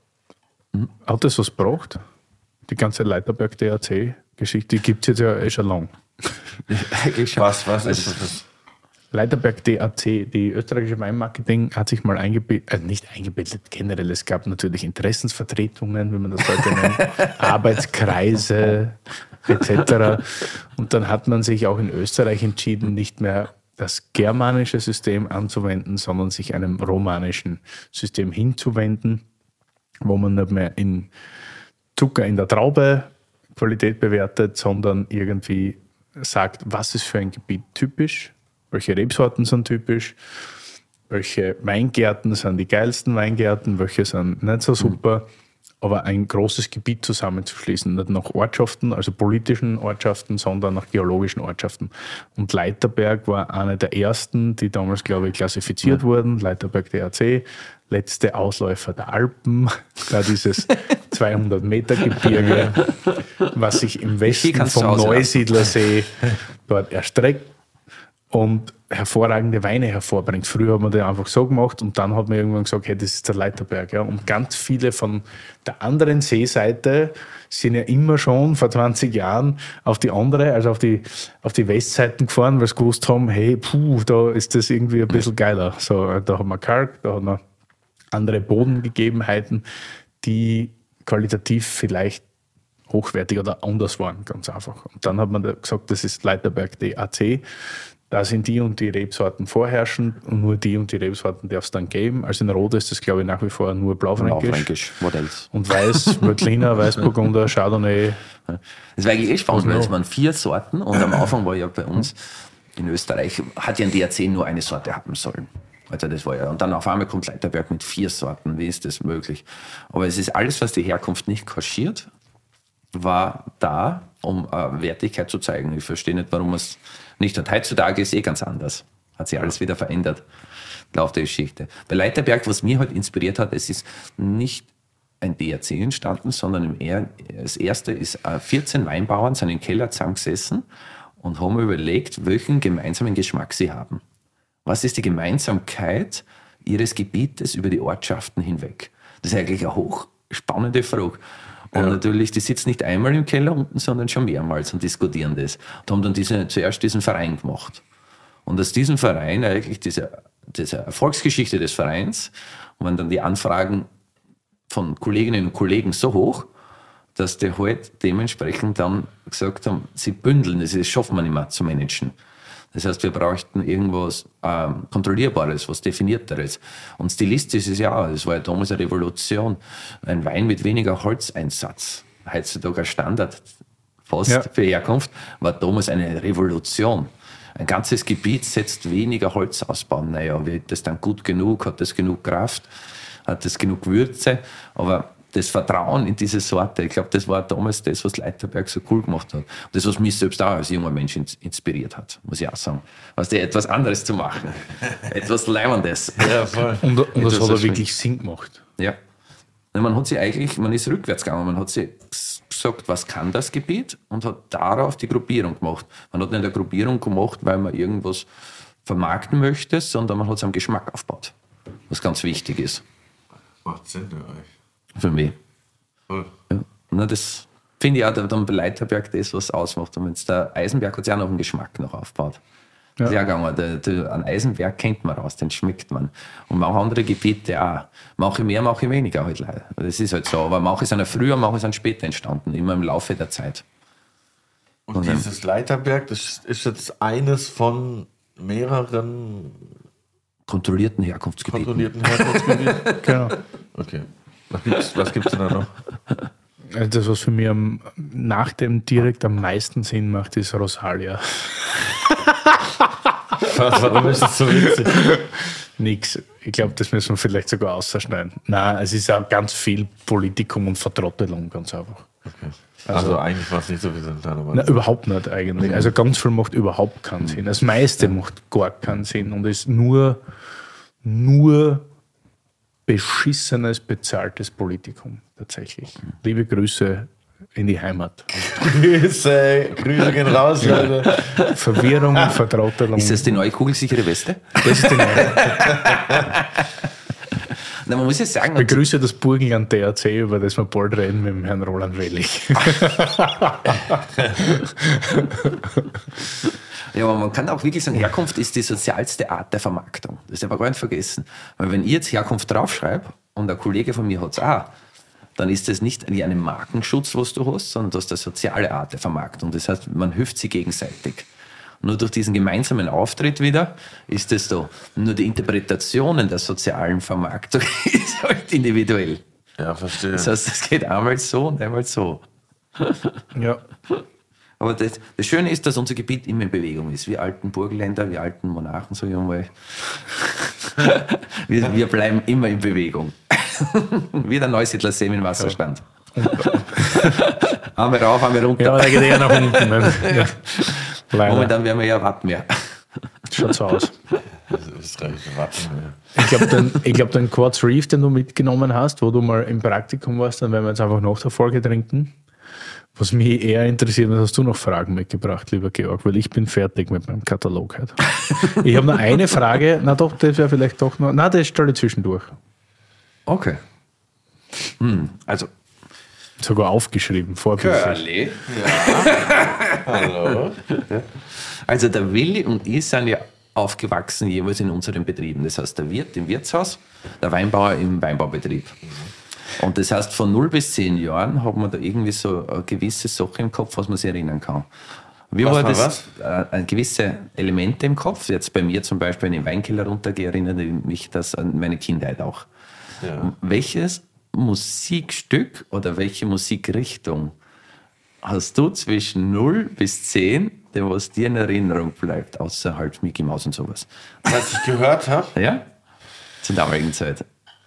Mhm. Hat das was gebracht? Die ganze Leiterberg-D A C-Geschichte, die gibt es jetzt ja eh schon lang. Eigentlich schon. Was, was ist das? Leiterberg D A C, die österreichische Weinmarketing, hat sich mal eingebildet, also nicht eingebildet, generell, es gab natürlich Interessensvertretungen, wie man das heute nennt, Arbeitskreise et cetera. Und dann hat man sich auch in Österreich entschieden, nicht mehr das germanische System anzuwenden, sondern sich einem romanischen System hinzuwenden, wo man nicht mehr in Zucker in der Traube Qualität bewertet, sondern irgendwie sagt, was ist für ein Gebiet typisch, welche Rebsorten sind typisch, welche Weingärten sind die geilsten Weingärten, welche sind nicht so super, aber ein großes Gebiet zusammenzuschließen, nicht nach Ortschaften, also politischen Ortschaften, sondern nach geologischen Ortschaften. Und Leiterberg war eine der ersten, die damals, glaube ich, klassifiziert wurden, Leiterberg D A C, letzte Ausläufer der Alpen, da dieses zweihundert Meter Gebirge, was sich im Westen vom Neusiedlersee dort erstreckt und hervorragende Weine hervorbringt. Früher hat man das einfach so gemacht und dann hat man irgendwann gesagt, hey, das ist der Leiterberg. Ja. Und ganz viele von der anderen Seeseite sind ja immer schon vor zwanzig Jahren auf die andere, also auf die, auf die Westseiten gefahren, weil sie gewusst haben, hey, puh, da ist das irgendwie ein bisschen geiler. So, da haben wir Kalk, da haben wir andere Bodengegebenheiten, die qualitativ vielleicht hochwertig oder anders waren, ganz einfach. Und dann hat man da gesagt, das ist Leiterberg D A C. Da sind die und die Rebsorten vorherrschend und nur die und die Rebsorten darf es dann geben. Also in Rot ist das, glaube ich, nach wie vor nur Blaufränkisch. Blaufränkisch, Modells. Und Weiß, Veltliner, Weißburgunder, Chardonnay. Das war eigentlich eh spannend, weil es waren vier Sorten und am Anfang war ja bei uns in Österreich, hat ja ein D A C nur eine Sorte haben sollen. Also das war ja, und dann auf einmal kommt Leiterberg mit vier Sorten. Wie ist das möglich? Aber es ist alles, was die Herkunft nicht kaschiert, war da, um äh, Wertigkeit zu zeigen. Ich verstehe nicht, warum es nicht. Und heutzutage ist eh ganz anders. Hat sich alles wieder verändert. Lauf der Geschichte. Bei Leiterberg, was mir halt inspiriert hat, es ist nicht ein D A C entstanden, sondern im er das erste ist, äh, vierzehn Weinbauern sind im Keller zusammengesessen und haben überlegt, welchen gemeinsamen Geschmack sie haben. Was ist die Gemeinsamkeit ihres Gebietes über die Ortschaften hinweg? Das ist eigentlich eine hochspannende Frage. Und ja. natürlich, die sitzen nicht einmal im Keller unten, sondern schon mehrmals und diskutieren das. Und haben dann diese, zuerst diesen Verein gemacht. Und aus diesem Verein, eigentlich diese, diese Erfolgsgeschichte des Vereins, waren dann die Anfragen von Kolleginnen und Kollegen so hoch, dass die halt dementsprechend dann gesagt haben, sie bündeln, das schaffen wir nicht mehr zu managen. Das heißt, wir brauchten irgendwas ähm, Kontrollierbares, was Definierteres. Und stilistisch ist ja, das war ja damals eine Revolution. Ein Wein mit weniger Holzeinsatz, heutzutage ein Standard fast ja. für Herkunft, war damals eine Revolution. Ein ganzes Gebiet setzt weniger Holz ausbauen. Naja, wird das dann gut genug? Hat das genug Kraft? Hat das genug Würze? Aber das Vertrauen in diese Sorte, ich glaube, das war damals das, was Leiterberg so cool gemacht hat. Und das, was mich selbst auch als junger Mensch inspiriert hat, muss ich auch sagen. Was der etwas anderes zu machen. Etwas Leibendes. Ja, voll. Und, und das hat er wirklich Sinn gemacht. Ja. Man hat sich eigentlich, man ist rückwärts gegangen, man hat sich gesagt, was kann das Gebiet und hat darauf die Gruppierung gemacht. Man hat nicht eine Gruppierung gemacht, weil man irgendwas vermarkten möchte, sondern man hat es am Geschmack aufgebaut. Was ganz wichtig ist. Macht Sinn für euch. Für mich. Cool. Ja. Na, das finde ich auch dann bei Leiterberg das, was ausmacht. Und wenn's der Eisenberg hat sich auch noch einen Geschmack noch aufgebaut. Ja. Das ist ja gegangen. Der, der, einen Eisenberg kennt man raus, den schmeckt man. Und manche andere Gebiete auch. Manche mehr, manche weniger halt leider. Das ist halt so. Aber manche sind ja früher, manche sind später entstanden, immer im Laufe der Zeit. Und, Und dieses Leiterberg, das ist jetzt eines von mehreren kontrollierten Herkunftsgebieten. Kontrollierten Herkunftsgebieten? Genau. Okay. Was gibt's, was gibt's denn da noch? Also das, was für mich am, nach dem direkt am meisten Sinn macht, ist Rosalia. Was, warum ist das so witzig? Nix. Ich glaube, das müssen wir vielleicht sogar ausschneiden. Nein, es ist auch ganz viel Politikum und Vertrottelung, ganz einfach. Okay. Also, also eigentlich war es nicht so wie Santana. Nein, überhaupt nicht eigentlich. Also ganz viel macht überhaupt keinen Sinn. Das meiste macht gar keinen Sinn und ist nur, nur beschissenes, bezahltes Politikum tatsächlich. Liebe Grüße in die Heimat. Grüße, Grüße gehen raus, Leute. Verwirrung und Vertrottelung. Ist das die neue kugelsichere Weste? Das ist die neue. Na, man muss ja sagen, Ich begrüße das Burgenland D R C, über das wir bald reden mit dem Herrn Roland Wellig. ja, aber man kann auch wirklich sagen, Herkunft ist die sozialste Art der Vermarktung. Das darf man gar nicht vergessen. Weil wenn ich jetzt Herkunft draufschreibe und ein Kollege von mir hat es auch, dann ist das nicht wie ein Markenschutz, was du hast, sondern das ist eine soziale Art der Vermarktung. Das heißt, man hilft sich gegenseitig. Nur durch diesen gemeinsamen Auftritt wieder ist es so. Nur die Interpretationen der sozialen Vermarktung ist halt individuell. Ja, verstehe. Das heißt, es geht einmal so und einmal so. Ja. Aber das, das Schöne ist, dass unser Gebiet immer in Bewegung ist. Wir alten Burgenländer, wir alten Monarchen, sag ich mal. wir, wir bleiben immer in Bewegung. Wie der Neusiedler See im Wasserstand. Einmal rauf, einmal runter. Ja, aber der geht eher nach unten. Ne? Ja. Leider. Momentan werden wir ja Watt mehr. Schaut so aus. Das österreichische Wappen. Ich glaube, den, ich glaub, den Quartz Reef, den du mitgenommen hast, wo du mal im Praktikum warst, dann werden wir jetzt einfach nach der Folge trinken. Was mich eher interessiert, hast du noch Fragen mitgebracht, lieber Georg? Weil ich bin fertig mit meinem Katalog heute. Ich habe noch eine Frage. Na doch, das wäre vielleicht doch noch... Na, das stelle ich zwischendurch. Okay. Hm, also... Sogar aufgeschrieben, vorbildlich. Ja. Hallo. Also der Willi und ich sind ja aufgewachsen jeweils in unseren Betrieben. Das heißt, der Wirt im Wirtshaus, der Weinbauer im Weinbaubetrieb. Und das heißt, von null bis zehn Jahren hat man da irgendwie so eine gewisse Sache im Kopf, was man sich erinnern kann. Wie Was war war das? Äh, gewisse Elemente im Kopf. Jetzt bei mir zum Beispiel, wenn ich in den Weinkeller runtergehe, erinnere ich mich das an meine Kindheit auch. Ja. Welches Musikstück oder welche Musikrichtung hast du zwischen null bis zehn, der was dir in Erinnerung bleibt, außer halt Mickey Mouse und sowas? Was ich gehört habe, Ja? Zur damaligen Zeit.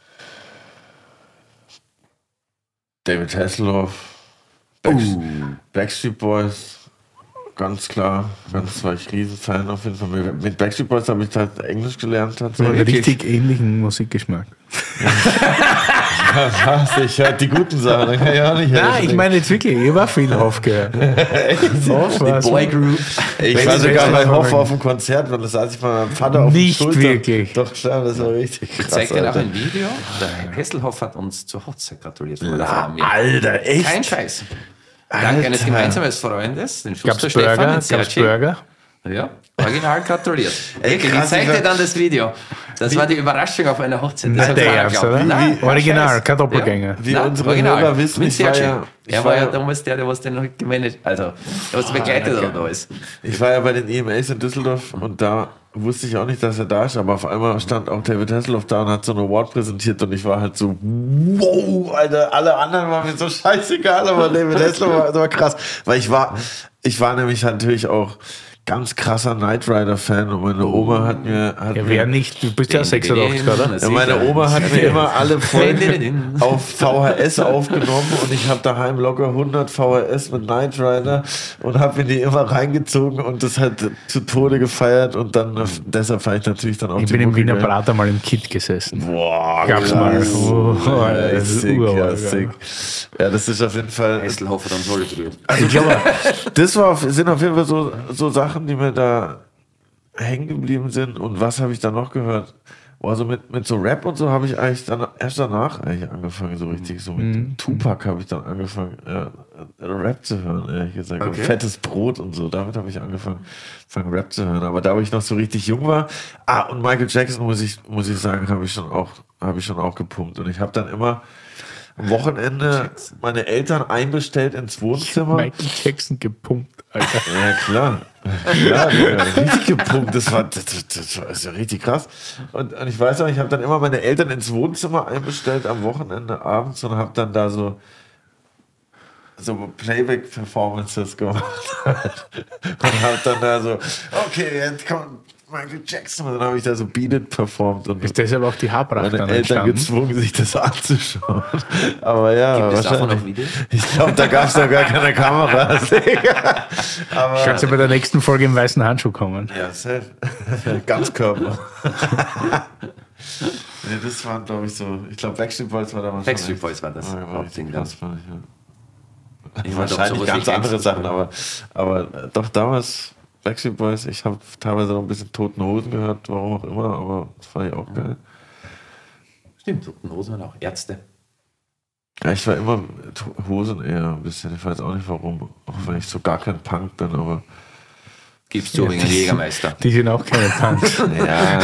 David Hasselhoff, Back Uh. Backstreet Boys, ganz klar, ganz war ich Riesenfan auf jeden Fall. Mit Backstreet Boys habe ich halt Englisch gelernt So einen tatsächlich. richtig ähnlichen Musikgeschmack. Was? Ich höre die guten Sachen, dann kann ich auch nicht Nein, ich meine jetzt wirklich, ich war viel Hoff gehört. Hoff war so- Boygroup. Ich war sogar bei Hoff auf dem Konzert, weil das saß ich bei meinem Vater auf Nicht der Schulter. wirklich. Doch, klar, das war richtig Ich krass. zeige dir auch Alter. ein Video. Der Hesselhoff hat uns zur Hochzeit gratuliert. Von meiner La, Familie. Alter, echt? Kein Scheiß. Dank eines Alter. gemeinsamen Freundes, den Gab's Schuster Stefan, Burger? den Gab's Sergej. Burger? Ja, original gratuliert. Ey, Wirklich, krass, ich zeig ich dir dann das Video. Das war die Überraschung auf einer Hochzeit. Das Nicht hat der keiner Ernst, geglaubt. oder? Nein, kein Original, Scheiß. kein Doppelgänger. Ja. Wie Nein, unsere original. Hörer wissen, Mit ich war Sergej. ja- ich Er war war ja ja- damals der, der was den noch gemanagt, also der was begleitet hat und alles. Ich war ja bei den E M As in Düsseldorf und da wusste ich auch nicht, dass er da ist, aber auf einmal stand auch David Hasselhoff da und hat so einen Award präsentiert und ich war halt so, wow, Alter, alle anderen waren mir so scheißegal, aber David Hasselhoff war, das war krass, weil ich war, ich war nämlich natürlich auch ganz krasser Knight Rider Fan und meine Oma hat mir, hat Ja, mir wer nicht? Du bist ja sechsundachtzig, oder? ja, meine Oma hat mir immer alle Folgen auf V H S aufgenommen und ich habe daheim locker hundert V H S mit Knight Rider und habe mir die immer reingezogen und das halt zu Tode gefeiert und dann äh, deshalb fahre ich natürlich dann auch Ich die bin im Mucke Wiener geil. Prater mal im Kit gesessen. Boah, Gab's krass. mal. Oh, ja, Alter, echt sick, uralt, ja, ja. sick. Ja, das ist auf jeden Fall. Hesselhoff hat uns alle gerührt. Also ich glaube, das war, auf- sind auf jeden Fall so, so Sachen, die mir da hängen geblieben sind. Und was habe ich da noch gehört? Also mit, mit so Rap und so habe ich eigentlich dann erst danach eigentlich angefangen, so richtig. So mit Tupac habe ich dann angefangen, ja, Rap zu hören, ehrlich gesagt. Und Okay. Fettes Brot und so, damit habe ich angefangen, angefangen, Rap zu hören. Aber da, wo ich noch so richtig jung war, ah, und Michael Jackson, muss ich, muss ich sagen, habe ich schon auch, habe ich schon auch gepumpt. Und ich habe dann immer am Wochenende meine Eltern einbestellt ins Wohnzimmer. Michael Jackson gepumpt, Alter. Ja, klar. Ja, Digga, richtig gepumpt. Das war, das, das, das war ist ja richtig krass. Und, und ich weiß auch, ich habe dann immer meine Eltern ins Wohnzimmer einbestellt am Wochenende abends und habe dann da so, so Playback-Performances gemacht. Und habe dann da so, okay, jetzt kommt Michael Jackson. Und dann habe ich da so Beat It performt. Und ist deshalb auch die Haarpracht meine dann Eltern entstanden? gezwungen, sich das anzuschauen. Aber ja, Gibt es davon wahrscheinlich. noch Videos? Ich glaube, da gab es noch gar keine Kameras. Aber Kannst du bei der nächsten Folge im weißen Handschuh kommen? ja, safe. Ganzkörper. Nee, das waren, glaube ich, so. Ich glaube, Backstreet Boys war damals. Backstreet schon Boys war das echt- war Hauptding richtig dann. krass, fand ich, ja. Ich war doch Wahrscheinlich sowas ganz wie andere Gangster. Sachen, aber, aber äh, doch damals Backstreet Boys, ich habe teilweise noch ein bisschen Toten Hosen gehört, warum auch immer, aber das fand ich auch geil. Stimmt, Toten Hosen und auch Ärzte. Ja, ich war immer mit Hosen eher ein bisschen, ich weiß auch nicht warum, auch wenn ich so gar kein Punk bin, aber Gibst du wegen einem Jägermeister. Die sind auch keine Punks. ja,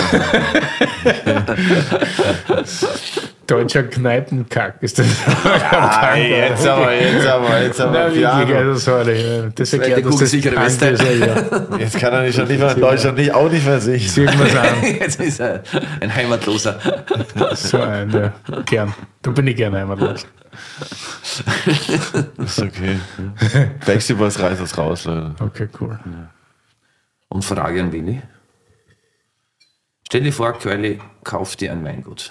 Deutscher Kneipenkack ist das. ah, jetzt aber, jetzt aber, jetzt aber, Na, wirklich, Piano. also sorry. Das Zweite erklärt, dass das kugelsichere Punk Weste. ist, ja. Jetzt kann er nicht schon nicht mehr in Deutschland nicht, auch nicht mehr singen. Ziehen wir es an. Jetzt ist er ein Heimatloser. So ein, ja. Gern. Da bin ich gern heimatlos. Ist okay. Backstreet Boys reißt uns raus, Leute. Okay, cool. Und Frage an Willi. Stell dir vor, Curly kauft dir ein Weingut.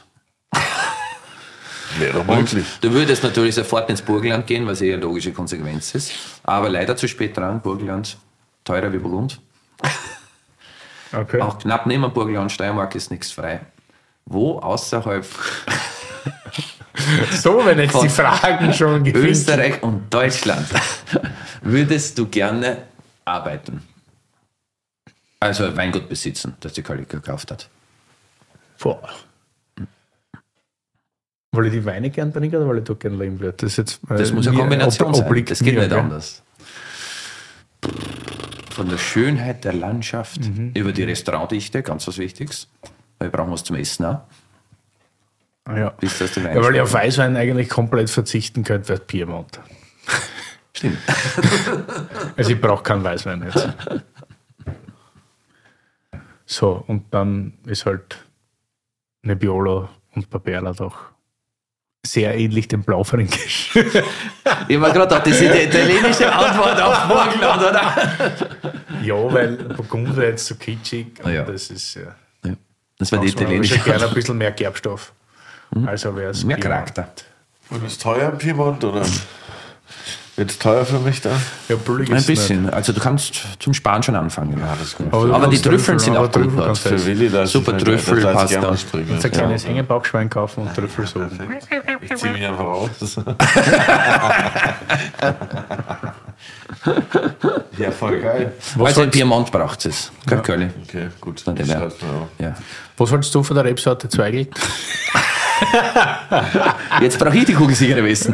Wäre doch Und möglich. du würdest natürlich sofort ins Burgenland gehen, was eh eine logische Konsequenz ist. Aber leider zu spät dran, Burgenland teurer wie Burgund. Okay. Auch knapp neben Burgenland, Steiermark ist nichts frei. Wo außerhalb So, wenn jetzt Von die Fragen schon gewinnt. Österreich und Deutschland würdest du gerne arbeiten? Also ein Weingut besitzen, das die Curly gekauft hat. Boah. Weil ich die Weine gern trinke oder weil ich da gern leben würde? Das, ist jetzt, äh, Das muss eine mir Kombination ob- sein. obliegt Das geht mir, nicht gell? anders. Von der Schönheit der Landschaft über die Restaurantdichte, ganz was Wichtiges. Weil wir brauchen was zum Essen auch. Ah, ja. Bis das der Wein Ja, weil ich schmeckt. auf Weißwein eigentlich komplett verzichten könnte, wäre Piemont. Stimmt. Also ich brauche keinen Weißwein jetzt. So, und dann ist halt Nebbiolo und Barbera doch sehr ähnlich dem Blaufränkisch. Ich habe mir gerade gedacht, das ist die italienische Antwort auf Burgenland, oder? Ja, weil Burgunder jetzt so kitschig und Ah, ja. das ist ja. Ja. Das war die Ich italienische hätte gerne ein Antwort. bisschen mehr Gerbstoff. Also wäre es Mehr Charakter. Und ist teuer im Piemont oder wird es teuer für mich da? Ja, billig Ein ist es bisschen. Also du kannst zum Sparen schon anfangen. Ja, das ist gut. nicht. Aber du die kannst Trüffeln sind aber auch gut Trüffel dort. kannst du Für essen. Willi, das Super ist Trüffel, das heißt, Pasta. gerne springen. Kannst ein kleines Hängebauchschwein kaufen und Trüffel so. Ich ziehe mich einfach aus. Ja, voll geil. Also in Piemont braucht es. Kein Curly. Okay, gut. Von dem Ich her. schreib's mir auf. Ja. Was hältst du von der Rebsorte Zweigel? Jetzt brauche ich die Kugelsichere wissen.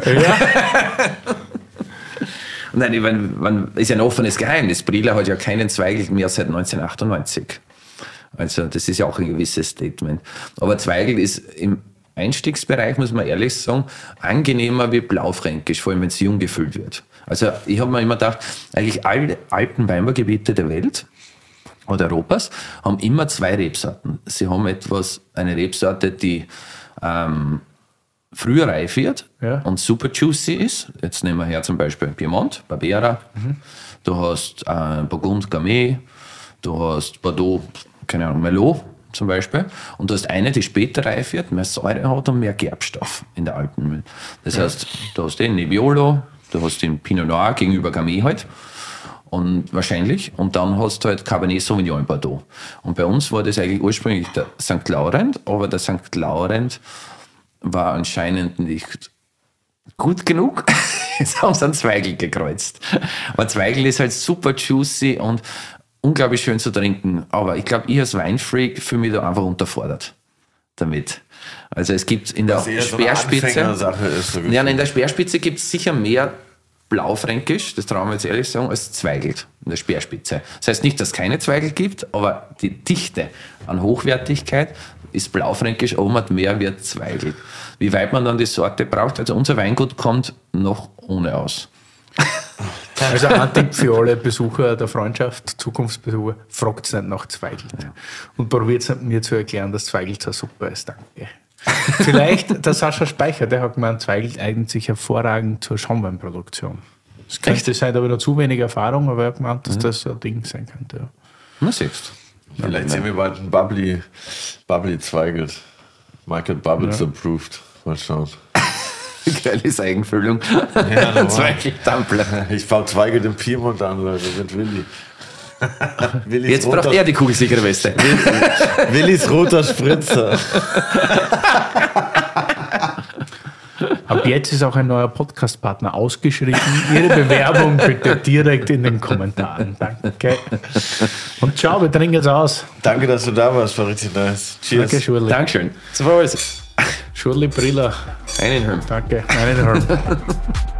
Nein, ich meine, man, ist ja ein offenes Geheimnis. Brilla hat ja keinen Zweigel mehr seit neunzehnhundertachtundneunzig. Also das ist ja auch ein gewisses Statement. Aber Zweigel ist im Einstiegsbereich, muss man ehrlich sagen, angenehmer wie Blaufränkisch, vor allem wenn es jung gefüllt wird. Also ich habe mir immer gedacht, eigentlich alle alten Weinbaugebiete der Welt oder Europas haben immer zwei Rebsorten. Sie haben etwas, eine Rebsorte, die ähm, früher reif wird Ja. und super juicy ist. Jetzt nehmen wir her zum Beispiel Piemont, Barbera. Du hast äh, Burgund Gamay, du hast Bordeaux, keine Ahnung, Merlot zum Beispiel. Und du hast eine, die später reif wird, mehr Säure hat und mehr Gerbstoff in der alten Müll. Das heißt, du hast den Nebbiolo, du hast den Pinot Noir gegenüber Gamay halt. Und wahrscheinlich. Und dann hast du halt Cabernet Sauvignon in Bordeaux. Und bei uns war das eigentlich ursprünglich der Sankt Laurent, aber der Sankt Laurent war anscheinend nicht gut genug. Jetzt haben sie einen Zweigel gekreuzt. Aber Zweigel ist halt super juicy und unglaublich schön zu trinken. Aber ich glaube, ich als Weinfreak fühle mich da einfach unterfordert damit. Also es gibt in der Was eher so eine Speerspitze... Anfängersache ist, so ja, in der Speerspitze gibt es sicher mehr Blaufränkisch, das trauen wir jetzt ehrlich sagen, als Zweigel in der Speerspitze. Das heißt nicht, dass es keine Zweigel gibt, aber die Dichte an Hochwertigkeit ist Blaufränkisch oben hat mehr wie Zweigel. Wie weit man dann die Sorte braucht, also unser Weingut kommt noch ohne aus. Also ein Tipp für alle Besucher der Freundschaft, Zukunftsbesucher, fragt es nicht nach Zweigel. Und probiert es mir zu erklären, dass Zweigel so super ist. Danke. Vielleicht der Sascha Speicher, der hat gemeint, Zweigel eignet sich hervorragend zur Schaumweinproduktion. Das könnte sein, da habe ich noch zu wenig Erfahrung, aber er hat gemeint, dass das so ein Ding sein könnte. Ja. Na, siehst Vielleicht sehen wir bald einen Bubbly, Bubbly Zweigelt. Michael Bubbles ja. approved. Mal schauen. Geile Eigenfüllung. Ja, Zweigelt-Dampler. Ich baue Zweigelt im Piemont an, Leute, mit Willi. Willis Jetzt roter, braucht er die kugelsichere Weste. Willis roter Spritzer. Ab jetzt ist auch ein neuer Podcast-Partner ausgeschrieben. Ihre Bewerbung bitte direkt in den Kommentaren. Danke. Und ciao, wir trinken jetzt aus. Danke, dass du da warst, war richtig nice. Cheers. Danke, Schurli. Dankeschön. So war es. Schurli Brilla. Einen Helm. Danke. Einen Helm.